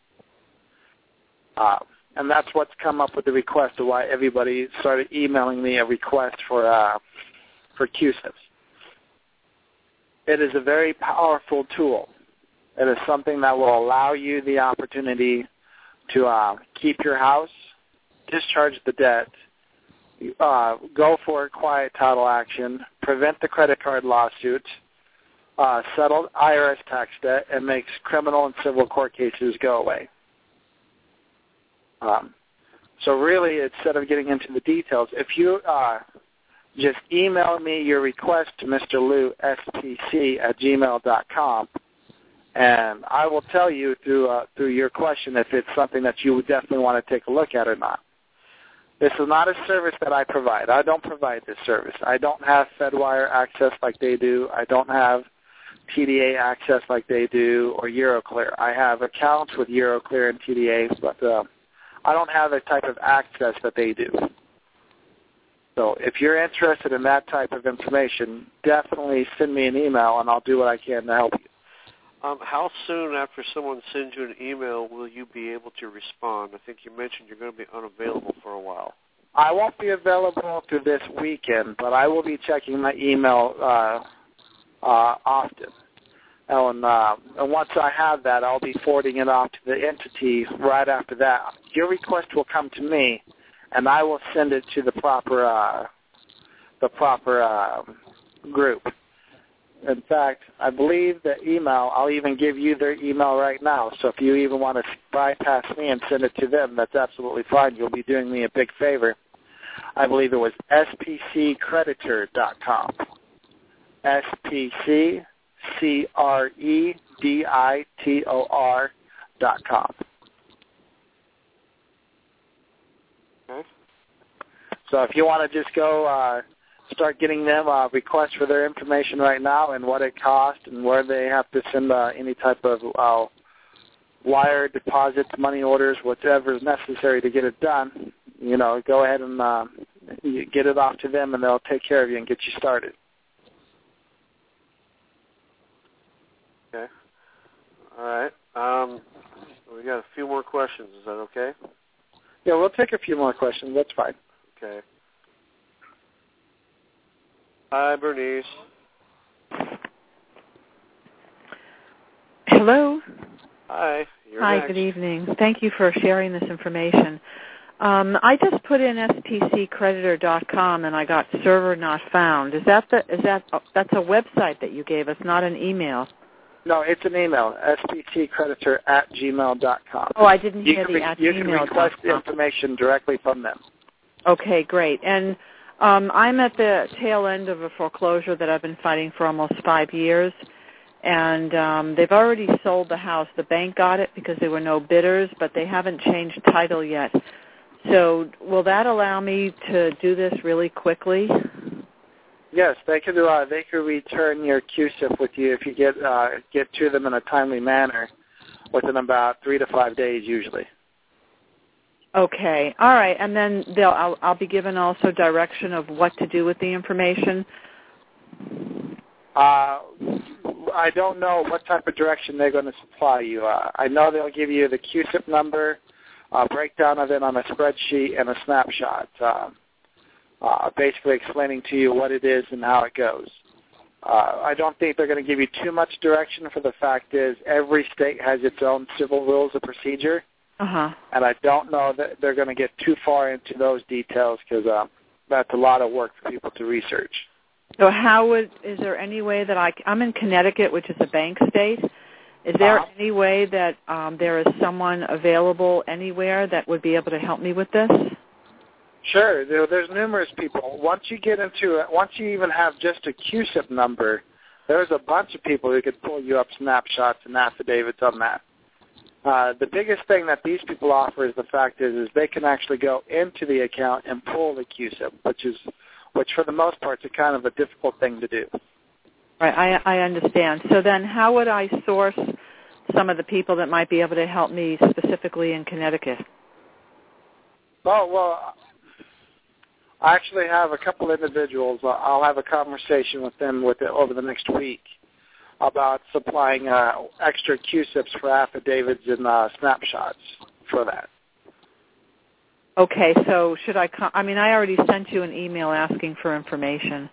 Uh, and that's what's come up with the request of why everybody started emailing me a request for uh, for Q S I Ps. It is a very powerful tool. It is something that will allow you the opportunity to uh, keep your house, discharge the debt, uh, go for a quiet title action, prevent the credit card lawsuit, uh, settle I R S tax debt, and makes criminal and civil court cases go away. Um, so really, instead of getting into the details, if you uh, just email me your request to Mister Lou, S P C at gmail dot com, and I will tell you through uh, through your question if it's something that you would definitely want to take a look at or not. This is not a service that I provide. I don't provide this service. I don't have FedWire access like they do. I don't have T D A access like they do or Euroclear. I have accounts with Euroclear and T D A, but uh, I don't have the type of access that they do. So if you're interested in that type of information, definitely send me an email, and I'll do what I can to help you. Um, how soon after someone sends you an email will you be able to respond? I think you mentioned you're going to be unavailable for a while. I won't be available through this weekend, but I will be checking my email uh, uh, often. And, uh, and once I have that, I'll be forwarding it off to the entity right after that. Your request will come to me, and I will send it to the proper uh, the proper uh, group. In fact, I believe the email, I'll even give you their email right now. So if you even want to bypass me and send it to them, that's absolutely fine. You'll be doing me a big favor. I believe it was S P C creditor dot com. S P C C R E D I T O R dot com. Okay. So if you want to just go uh, start getting them uh, requests for their information right now and what it costs and where they have to send uh, any type of uh, wire deposits, money orders, whatever is necessary to get it done, you know, go ahead and uh, get it off to them, and they'll take care of you and get you started. Okay. All right. Um, we got a few more questions. Is that okay? Yeah, we'll take a few more questions. That's fine. Okay. Hi, Bernice. Hello. Hi. You're Hi, next. good evening. Thank you for sharing this information. Um, I just put in S T C creditor dot com and I got server not found. Is that the is that oh, that's a website that you gave us, not an email? No, it's an email, S T C creditor at gmail dot com. Oh, I didn't you hear can the re- at You gmail. can request the information directly from them. Okay, great. And um, I'm at the tail end of a foreclosure that I've been fighting for almost five years. And um, they've already sold the house. The bank got it because there were no bidders, but they haven't changed title yet. So will that allow me to do this really quickly? Yes, they could. Uh, they could return your Q S I P with you if you get uh, get to them in a timely manner, within about three to five days usually. Okay, all right, and then they'll. I'll, I'll be given also direction of what to do with the information. Uh, I don't know what type of direction they're going to supply you. Uh, I know they'll give you the Q S I P number, a breakdown of it on a spreadsheet, and a snapshot, uh, uh, basically explaining to you what it is and how it goes. Uh, I don't think they're going to give you too much direction, for the fact is every state has its own civil rules of procedure, uh-huh. and I don't know that they're going to get too far into those details because uh, that's a lot of work for people to research. So how would, is there any way that I, I'm in Connecticut, which is a bank state. Is there uh-huh. any way that um, there is someone available anywhere that would be able to help me with this? Sure. There, there's numerous people. Once you get into it, once you even have just a Q S I P number, there's a bunch of people who could pull you up snapshots and affidavits on that. Uh, the biggest thing that these people offer is the fact is, is they can actually go into the account and pull the Q S I P, which is which for the most part is kind of a difficult thing to do. Right, I, I understand. So then how would I source some of the people that might be able to help me specifically in Connecticut? Oh, well, I actually have a couple individuals. I'll have a conversation with them with it over the next week about supplying uh, extra Q S I Ps for affidavits and uh, snapshots for that. Okay, so should I com- I mean, I already sent you an email asking for information.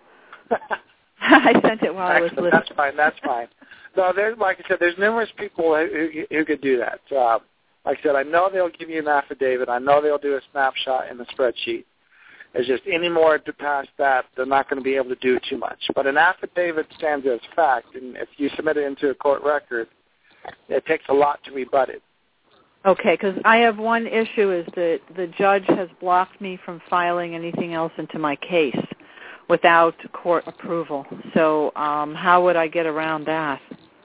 I sent it while I was Excellent. listening. That's fine. That's fine. No, there's, like I said, there's numerous people who, who, who could do that. Uh, like I said, I know they'll give you an affidavit. I know they'll do a snapshot in the spreadsheet. It's just any more to pass that, they're not going to be able to do too much. But an affidavit stands as fact, and if you submit it into a court record, it takes a lot to rebut it. Okay, because I have one issue is that the judge has blocked me from filing anything else into my case without court approval. So um, how would I get around that?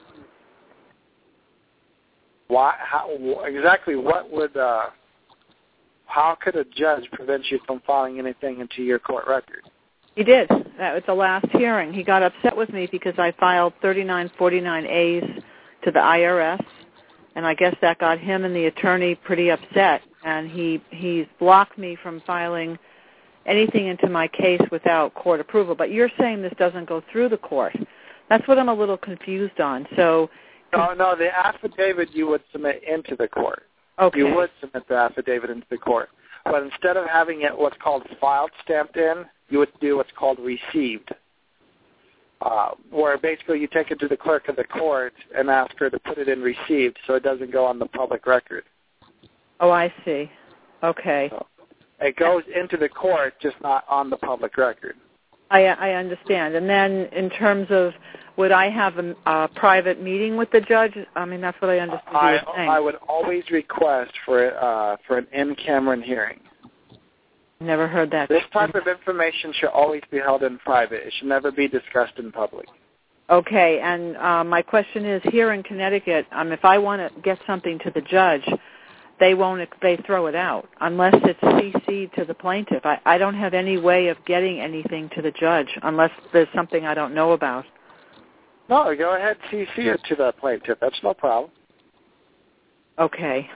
Why? How, exactly what would, uh, how could a judge prevent you from filing anything into your court record? He did. That was the last hearing. He got upset with me because I filed thirty-nine forty-nine A's to the I R S, and I guess that got him and the attorney pretty upset, and he he's blocked me from filing anything into my case without court approval. But you're saying this doesn't go through the court. That's what I'm a little confused on. So, no, no, the affidavit you would submit into the court. Okay. You would submit the affidavit into the court. But instead of having it what's called filed stamped in, you would do what's called received, uh, where basically you take it to the clerk of the court and ask her to put it in received so it doesn't go on the public record. Oh, I see. Okay. So it goes into the court, just not on the public record. I, I understand. And then in terms of, would I have a, a private meeting with the judge? I mean, that's what I understood I, you were saying. I would always request for uh, for an in-camera hearing. Never heard that. This type of information should always be held in private. It should never be discussed in public. Okay, and uh, my question is, here in Connecticut, um, if I want to get something to the judge, they won't, they throw it out unless it's C C'd to the plaintiff. I, I don't have any way of getting anything to the judge unless there's something I don't know about. No, go ahead and C C it to the plaintiff. That's no problem. Okay.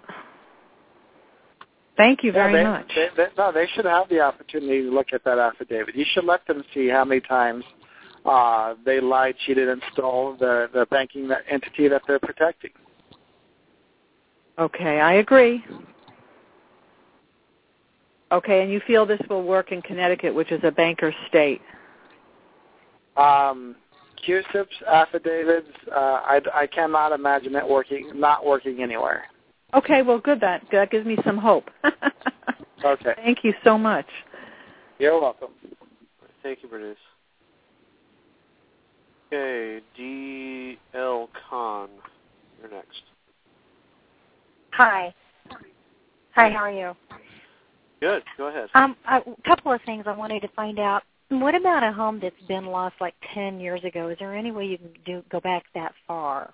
Thank you very no, they, much. They, they, no, they should have the opportunity to look at that affidavit. You should let them see how many times uh, they lied, cheated, and stole the, the banking entity that they're protecting. Okay, I agree. Okay, and you feel this will work in Connecticut, which is a banker's state? Um, Q S I Ps, affidavits, uh, I, I cannot imagine it working, not working anywhere. Okay, well, good. That, that gives me some hope. Okay. Thank you so much. You're welcome. Thank you, Bernice. Okay, D L Khan, you're next. Hi. Hi, how are you? Good, go ahead. Um, a couple of things I wanted to find out. What about a home that's been lost like ten years ago? Is there any way you can do go back that far?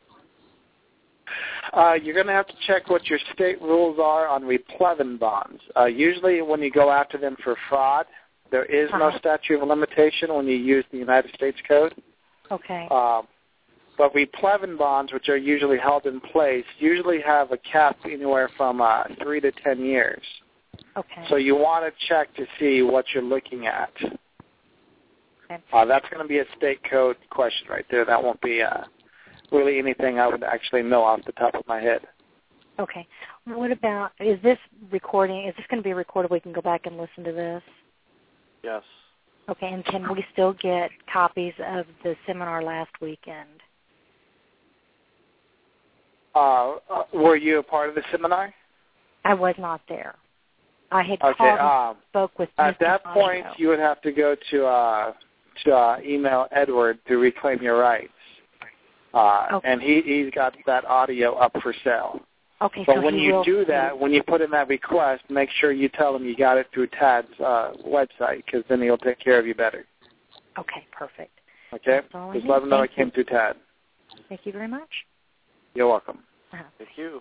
Uh, you're going to have to check what your state rules are on replevin bonds. Uh, usually when you go after them for fraud, there is uh-huh. no statute of limitation when you use the United States Code. Okay. Um, but replevin bonds, which are usually held in place, usually have a cap anywhere from uh, three to ten years. Okay. So you want to check to see what you're looking at. Okay. Uh, that's going to be a state code question right there. That won't be uh, really anything I would actually know off the top of my head. Okay. What about, is this recording, is this going to be recorded? We can go back and listen to this? Yes. Okay, and can we still get copies of the seminar last weekend? Uh, uh, were you a part of the seminar? I was not there. I had okay, called and um, spoke with At Mister that Monaco. point, you would have to go to uh, to uh, email Edward to reclaim your rights. Uh, okay. And he, he's got that audio up for sale. Okay, but so when he you will do that, when you put in that request, make sure you tell him you got it through Tad's uh, website, because then he'll take care of you better. Okay, perfect. Okay? That's all I Just need. let him know Thank it came you. through Tad. Thank you very much. You're welcome. Uh-huh. Thank you.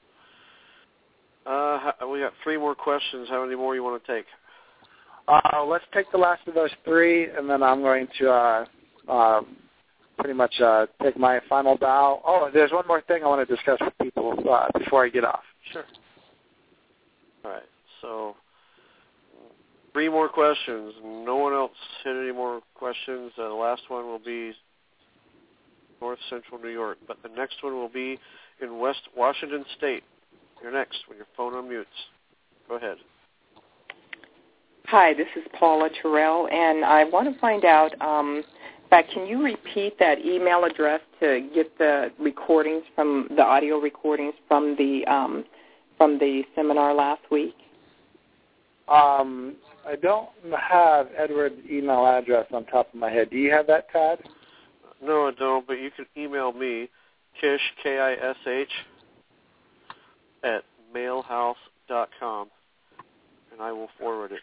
Uh, we got three more questions. How many more you want to take? Uh, let's take the last of those three, and then I'm going to uh, uh, pretty much uh, take my final bow. Oh, there's one more thing I want to discuss with people uh, before I get off. Sure. All right. So three more questions. No one else hit any more questions. Uh, the last one will be North Central New York, but the next one will be in West Washington State. You're next when your phone unmutes. Go ahead. Hi, this is Paula Terrell, and I want to find out, um, in fact, can you repeat that email address to get the recordings from the audio recordings from the um, from the seminar last week? Um, I don't have Edward's email address on top of my head. Do you have that, Tad? No, I don't, but you can email me, Kish, K I S H, at mailhouse dot com, and I will forward it.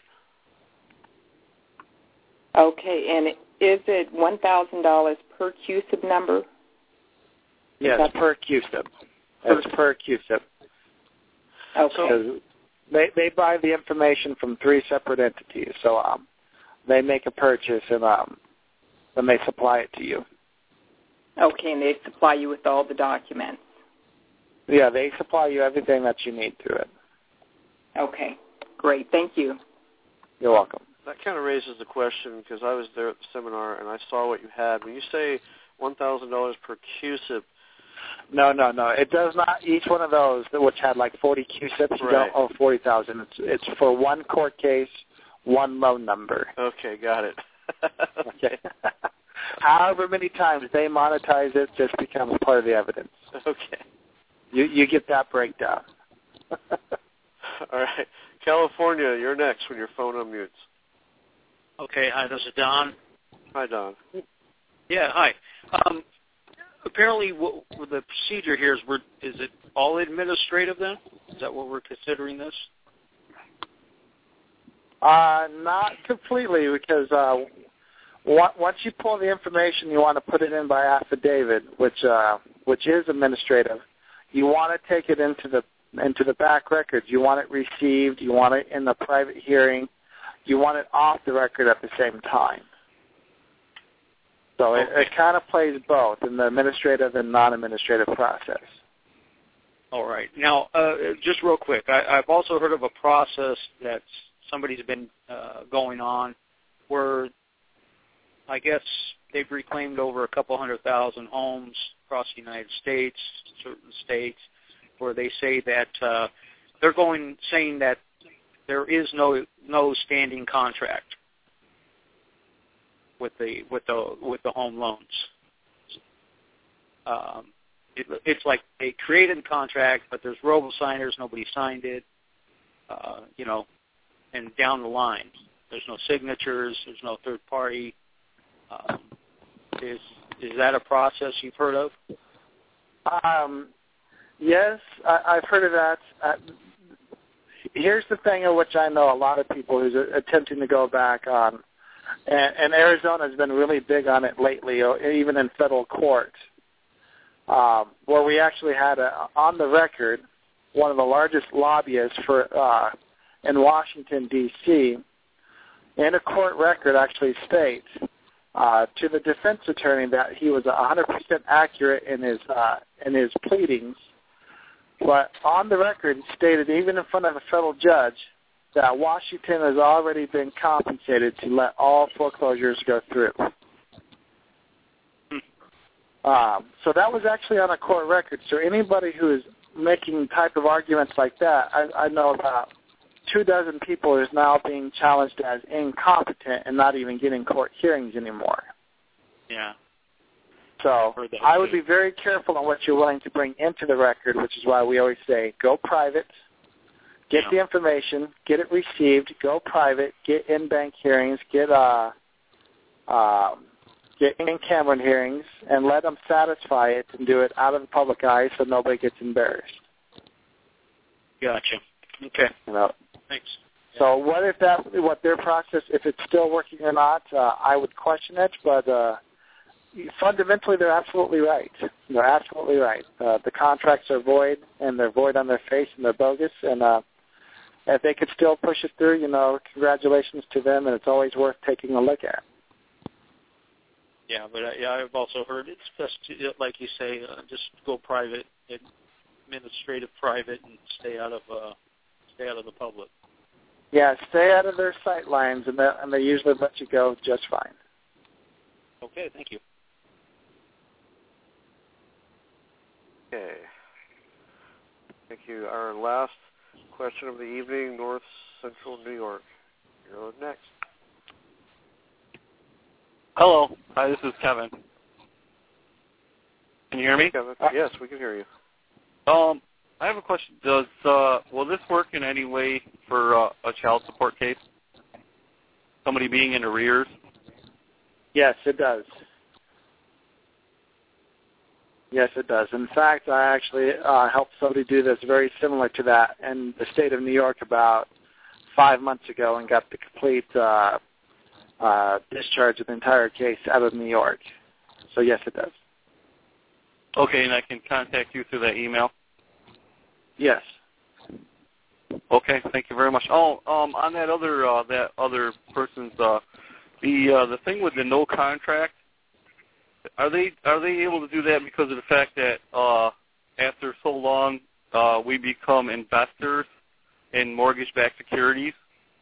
Okay, and is it one thousand dollars per Q S I P number? Yes, per Q S I P. It's per Q S I P. Okay. They they buy the information from three separate entities, so um, they make a purchase and um, then they supply it to you. Okay, and they supply you with all the documents. Yeah, they supply you everything that you need through it. Okay, great. Thank you. You're welcome. That kind of raises the question, because I was there at the seminar and I saw what you had. When you say one thousand dollars per Q S I P, No, no, no. It does not. Each one of those, which had like forty Q S I Ps, you right. don't owe forty thousand. It's it's for one court case, one loan number. Okay, got it. Okay. However many times they monetize it, just becomes part of the evidence. Okay. You you get that breakdown. All right. California, you're next when your phone unmutes. Okay, hi, this is Don. Hi, Don. Yeah, hi. Um, apparently, what, what the procedure here is, we're, is it all administrative then? Is that what we're considering this? Uh, not completely, because uh, once you pull the information, you want to put it in by affidavit, which uh, which is administrative. You want to take it into the into the back records. You want it received. You want it in the private hearing. You want it off the record at the same time. So okay. it, it kind of plays both in the administrative and non-administrative process. All right. Now, uh, just real quick, I, I've also heard of a process that somebody's been uh, going on where I guess they've reclaimed over a couple hundred thousand homes across the United States, certain states, where they say that uh, they're going saying that there is no no standing contract with the with the with the home loans. Um, it, it's like they created a contract, but there's robo-signers, nobody signed it, uh, you know, and down the line, there's no signatures, there's no third party. Um, is is that a process you've heard of? Um, yes, I, I've heard of that. Uh, here's the thing of which I know a lot of people who's attempting to go back on, and, and Arizona has been really big on it lately, even in federal court, um, where we actually had a, on the record one of the largest lobbyists for uh, in Washington, D C, in a court record actually states uh, to the defense attorney that he was one hundred percent accurate in his uh, in his pleadings, but on the record stated even in front of a federal judge that Washington has already been compensated to let all foreclosures go through. Um, so that was actually on a court record. So anybody who is making type of arguments like that, I, I know about two dozen people is now being challenged as incompetent and not even getting court hearings anymore. Yeah. So I would be very careful on what you're willing to bring into the record, which is why we always say go private, get yeah. the information, get it received, go private, get in-bank hearings, get uh, uh, get in-camera hearings, and let them satisfy it and do it out of the public eye so nobody gets embarrassed. Gotcha. Okay. You know. Thanks. So what if that, what their process, if it's still working or not, uh, I would question it, but uh, fundamentally they're absolutely right. They're absolutely right. Uh, the contracts are void, and they're void on their face, and they're bogus, and uh, if they could still push it through, you know, congratulations to them, and it's always worth taking a look at. Yeah, but uh, yeah, I've also heard it's best, to, like you say, uh, just go private, administrative private, and stay out of uh, stay out of the public. Yeah, stay out of their sight lines, and, and they usually let you go just fine. Okay, thank you. Okay. Thank you. Our last question of the evening, North Central New York. You're up next. Hello. Hi, this is Kevin. Can you hear me? Kevin. Yes, we can hear you. Um, I have a question. Does uh, will this work in any way for uh, a child support case? Somebody being in arrears? Yes, it does. Yes, it does. In fact, I actually uh, helped somebody do this very similar to that in the state of New York about five months ago and got the complete uh, uh, discharge of the entire case out of New York. So, yes, it does. Okay, and I can contact you through that email? Yes. Okay, thank you very much. Oh, um, on that other uh, that other person's uh, the uh, the thing with the no contract, are they are they able to do that because of the fact that uh, after so long uh, we become investors in mortgage-backed securities?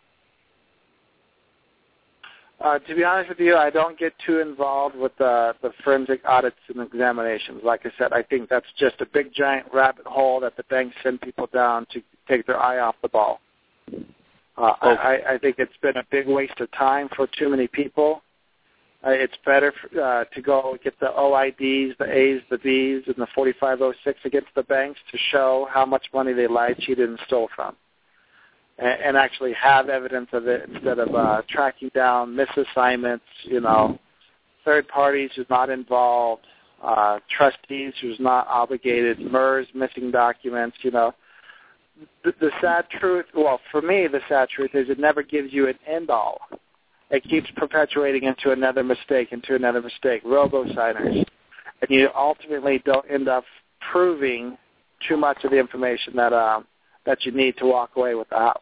Uh, to be honest with you, I don't get too involved with uh, the forensic audits and examinations. Like I said, I think that's just a big, giant rabbit hole that the banks send people down to take their eye off the ball. Uh, okay. I, I think it's been a big waste of time for too many people. Uh, it's better for, uh, to go get the O I Ds, the A's, the B's, and the forty-five oh six against the banks to show how much money they lied, cheated, and stole from. And actually have evidence of it instead of uh, tracking down misassignments, you know, third parties who's not involved, uh, trustees who's not obligated, M E Rs, missing documents, you know. The, the sad truth, well, for me, the sad truth is it never gives you an end-all. It keeps perpetuating into another mistake, into another mistake, robo-signers. And you ultimately don't end up proving too much of the information that uh, that you need to walk away with the house.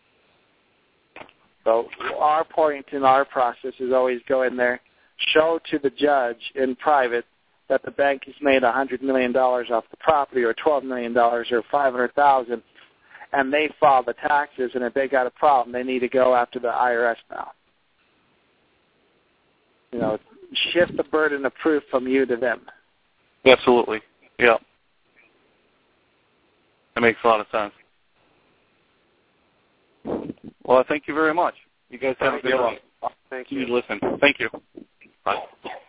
So our point in our process is always go in there, show to the judge in private that the bank has made one hundred million dollars off the property, or twelve million dollars, or five hundred thousand dollars, and they file the taxes, and if they got a problem, they need to go after the I R S now. You know, shift the burden of proof from you to them. Absolutely. Yeah. That makes a lot of sense. Well, I thank you very much. You guys have a good one. Thank you. You listen. Thank you. Bye.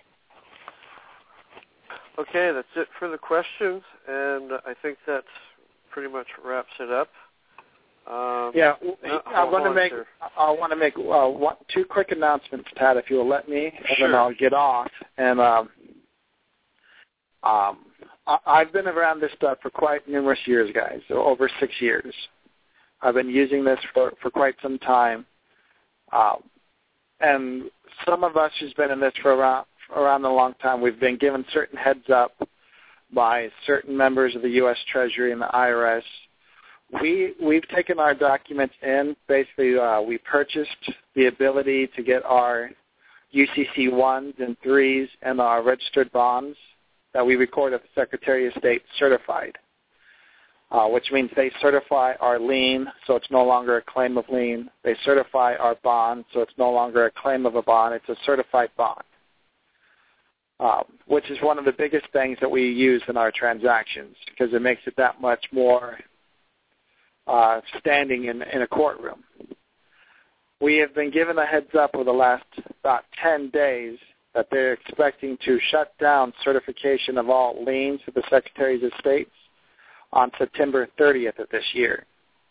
Okay, that's it for the questions, and I think that pretty much wraps it up. Um, yeah, no, I want to make sir. I want to make uh, one, two quick announcements, Pat, if you will let me, and sure. then I'll get off. And um, um, I, I've been around this stuff for quite numerous years, guys, so over six years. I've been using this for, for quite some time, um, and some of us who's been in this for around around a long time, we've been given certain heads up by certain members of the U S Treasury and the I R S. We, we've taken our documents in. Basically, uh, we purchased the ability to get our U C C ones and threes and our registered bonds that we record at the Secretary of State certified, uh, which means they certify our lien, so it's no longer a claim of lien. They certify our bond, so it's no longer a claim of a bond. It's a certified bond, uh, which is one of the biggest things that we use in our transactions because it makes it that much more Uh, standing in, in a courtroom. We have been given a heads up over the last about ten days that they're expecting to shut down certification of all liens to the Secretaries of State on September thirtieth of this year.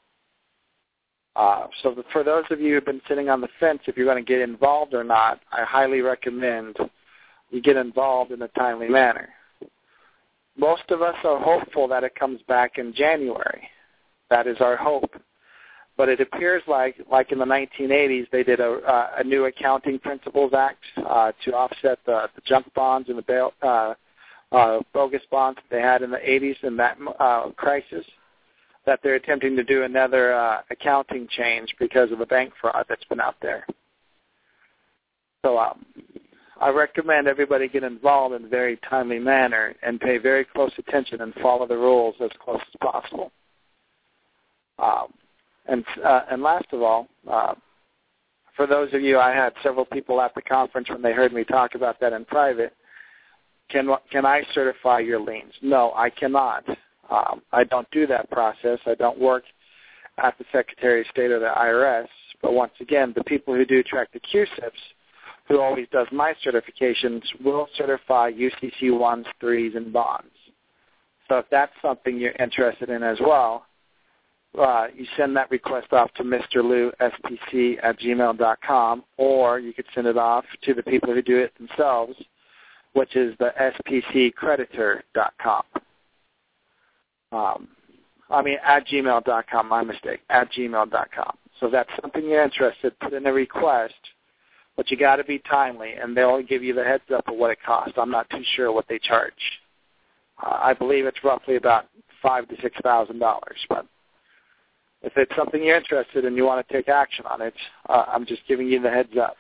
Uh, so the, for those of you who have been sitting on the fence if you're going to get involved or not, I highly recommend you get involved in a timely manner. Most of us are hopeful that it comes back in January. That is our hope. But it appears like, like in the nineteen eighties, they did a, uh, a new Accounting Principles Act uh, to offset the, the junk bonds and the bail, uh, uh, bogus bonds that they had in the eighties in that uh, crisis, that they're attempting to do another uh, accounting change because of the bank fraud that's been out there. So um, I recommend everybody get involved in a very timely manner and pay very close attention and follow the rules as close as possible. Um, and uh, and last of all, uh, for those of you, I had several people at the conference when they heard me talk about that in private. Can can I certify your liens? No, I cannot. Um, I don't do that process. I don't work at the Secretary of State or the I R S. But once again, the people who do track the Q S I Ps, who always does my certifications, will certify U C C ones, threes, and bonds. So if that's something you're interested in as well, Uh, you send that request off to Mister Lou, S P C at gmail dot com, or you could send it off to the people who do it themselves, which is the S P C creditor dot com. Um, I mean, at gmail dot com, my mistake, at gmail dot com. So if that's something you're interested, put in a request, but you got to be timely, and they'll give you the heads up of what it costs. I'm not too sure what they charge. Uh, I believe it's roughly about five to six thousand dollars, but if it's something you're interested in and you want to take action on it, uh, I'm just giving you the heads up.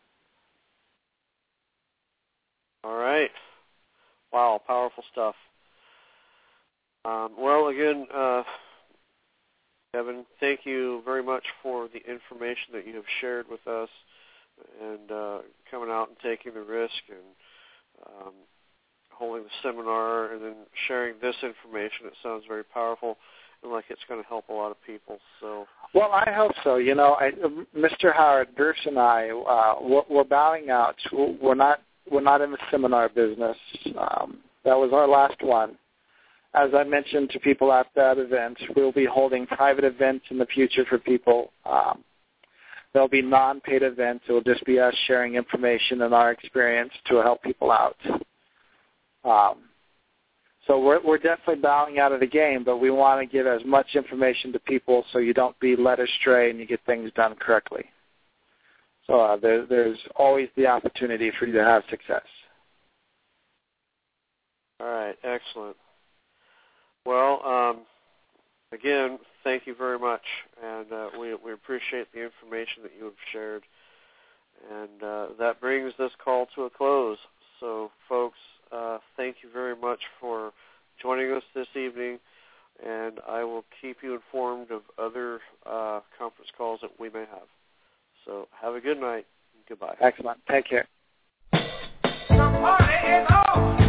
All right. Wow, powerful stuff. Um, well, again, uh, Kevin, thank you very much for the information that you have shared with us and uh, coming out and taking the risk and um, holding the seminar and then sharing this information. It sounds very powerful. Like it's going to help a lot of people. So, well, I hope so. You know, I, Mister Howard, Bruce, and I, uh, we're, we're bowing out. We're not, we're not in the seminar business. Um, that was our last one. As I mentioned to people at that event, we'll be holding private events in the future for people. Um, there'll be non-paid events. It will just be us sharing information and our experience to help people out. Um, So we're, we're definitely bowing out of the game, but we want to give as much information to people so you don't be led astray and you get things done correctly. So uh, there, there's always the opportunity for you to have success. All right, excellent. Well, um, again, thank you very much, and uh, we we appreciate the information that you have shared. And uh, that brings this call to a close. So, folks, uh, thank you very much for joining us this evening, and I will keep you informed of other uh, conference calls that we may have. So have a good night. Goodbye. Excellent. Take care. The party is on.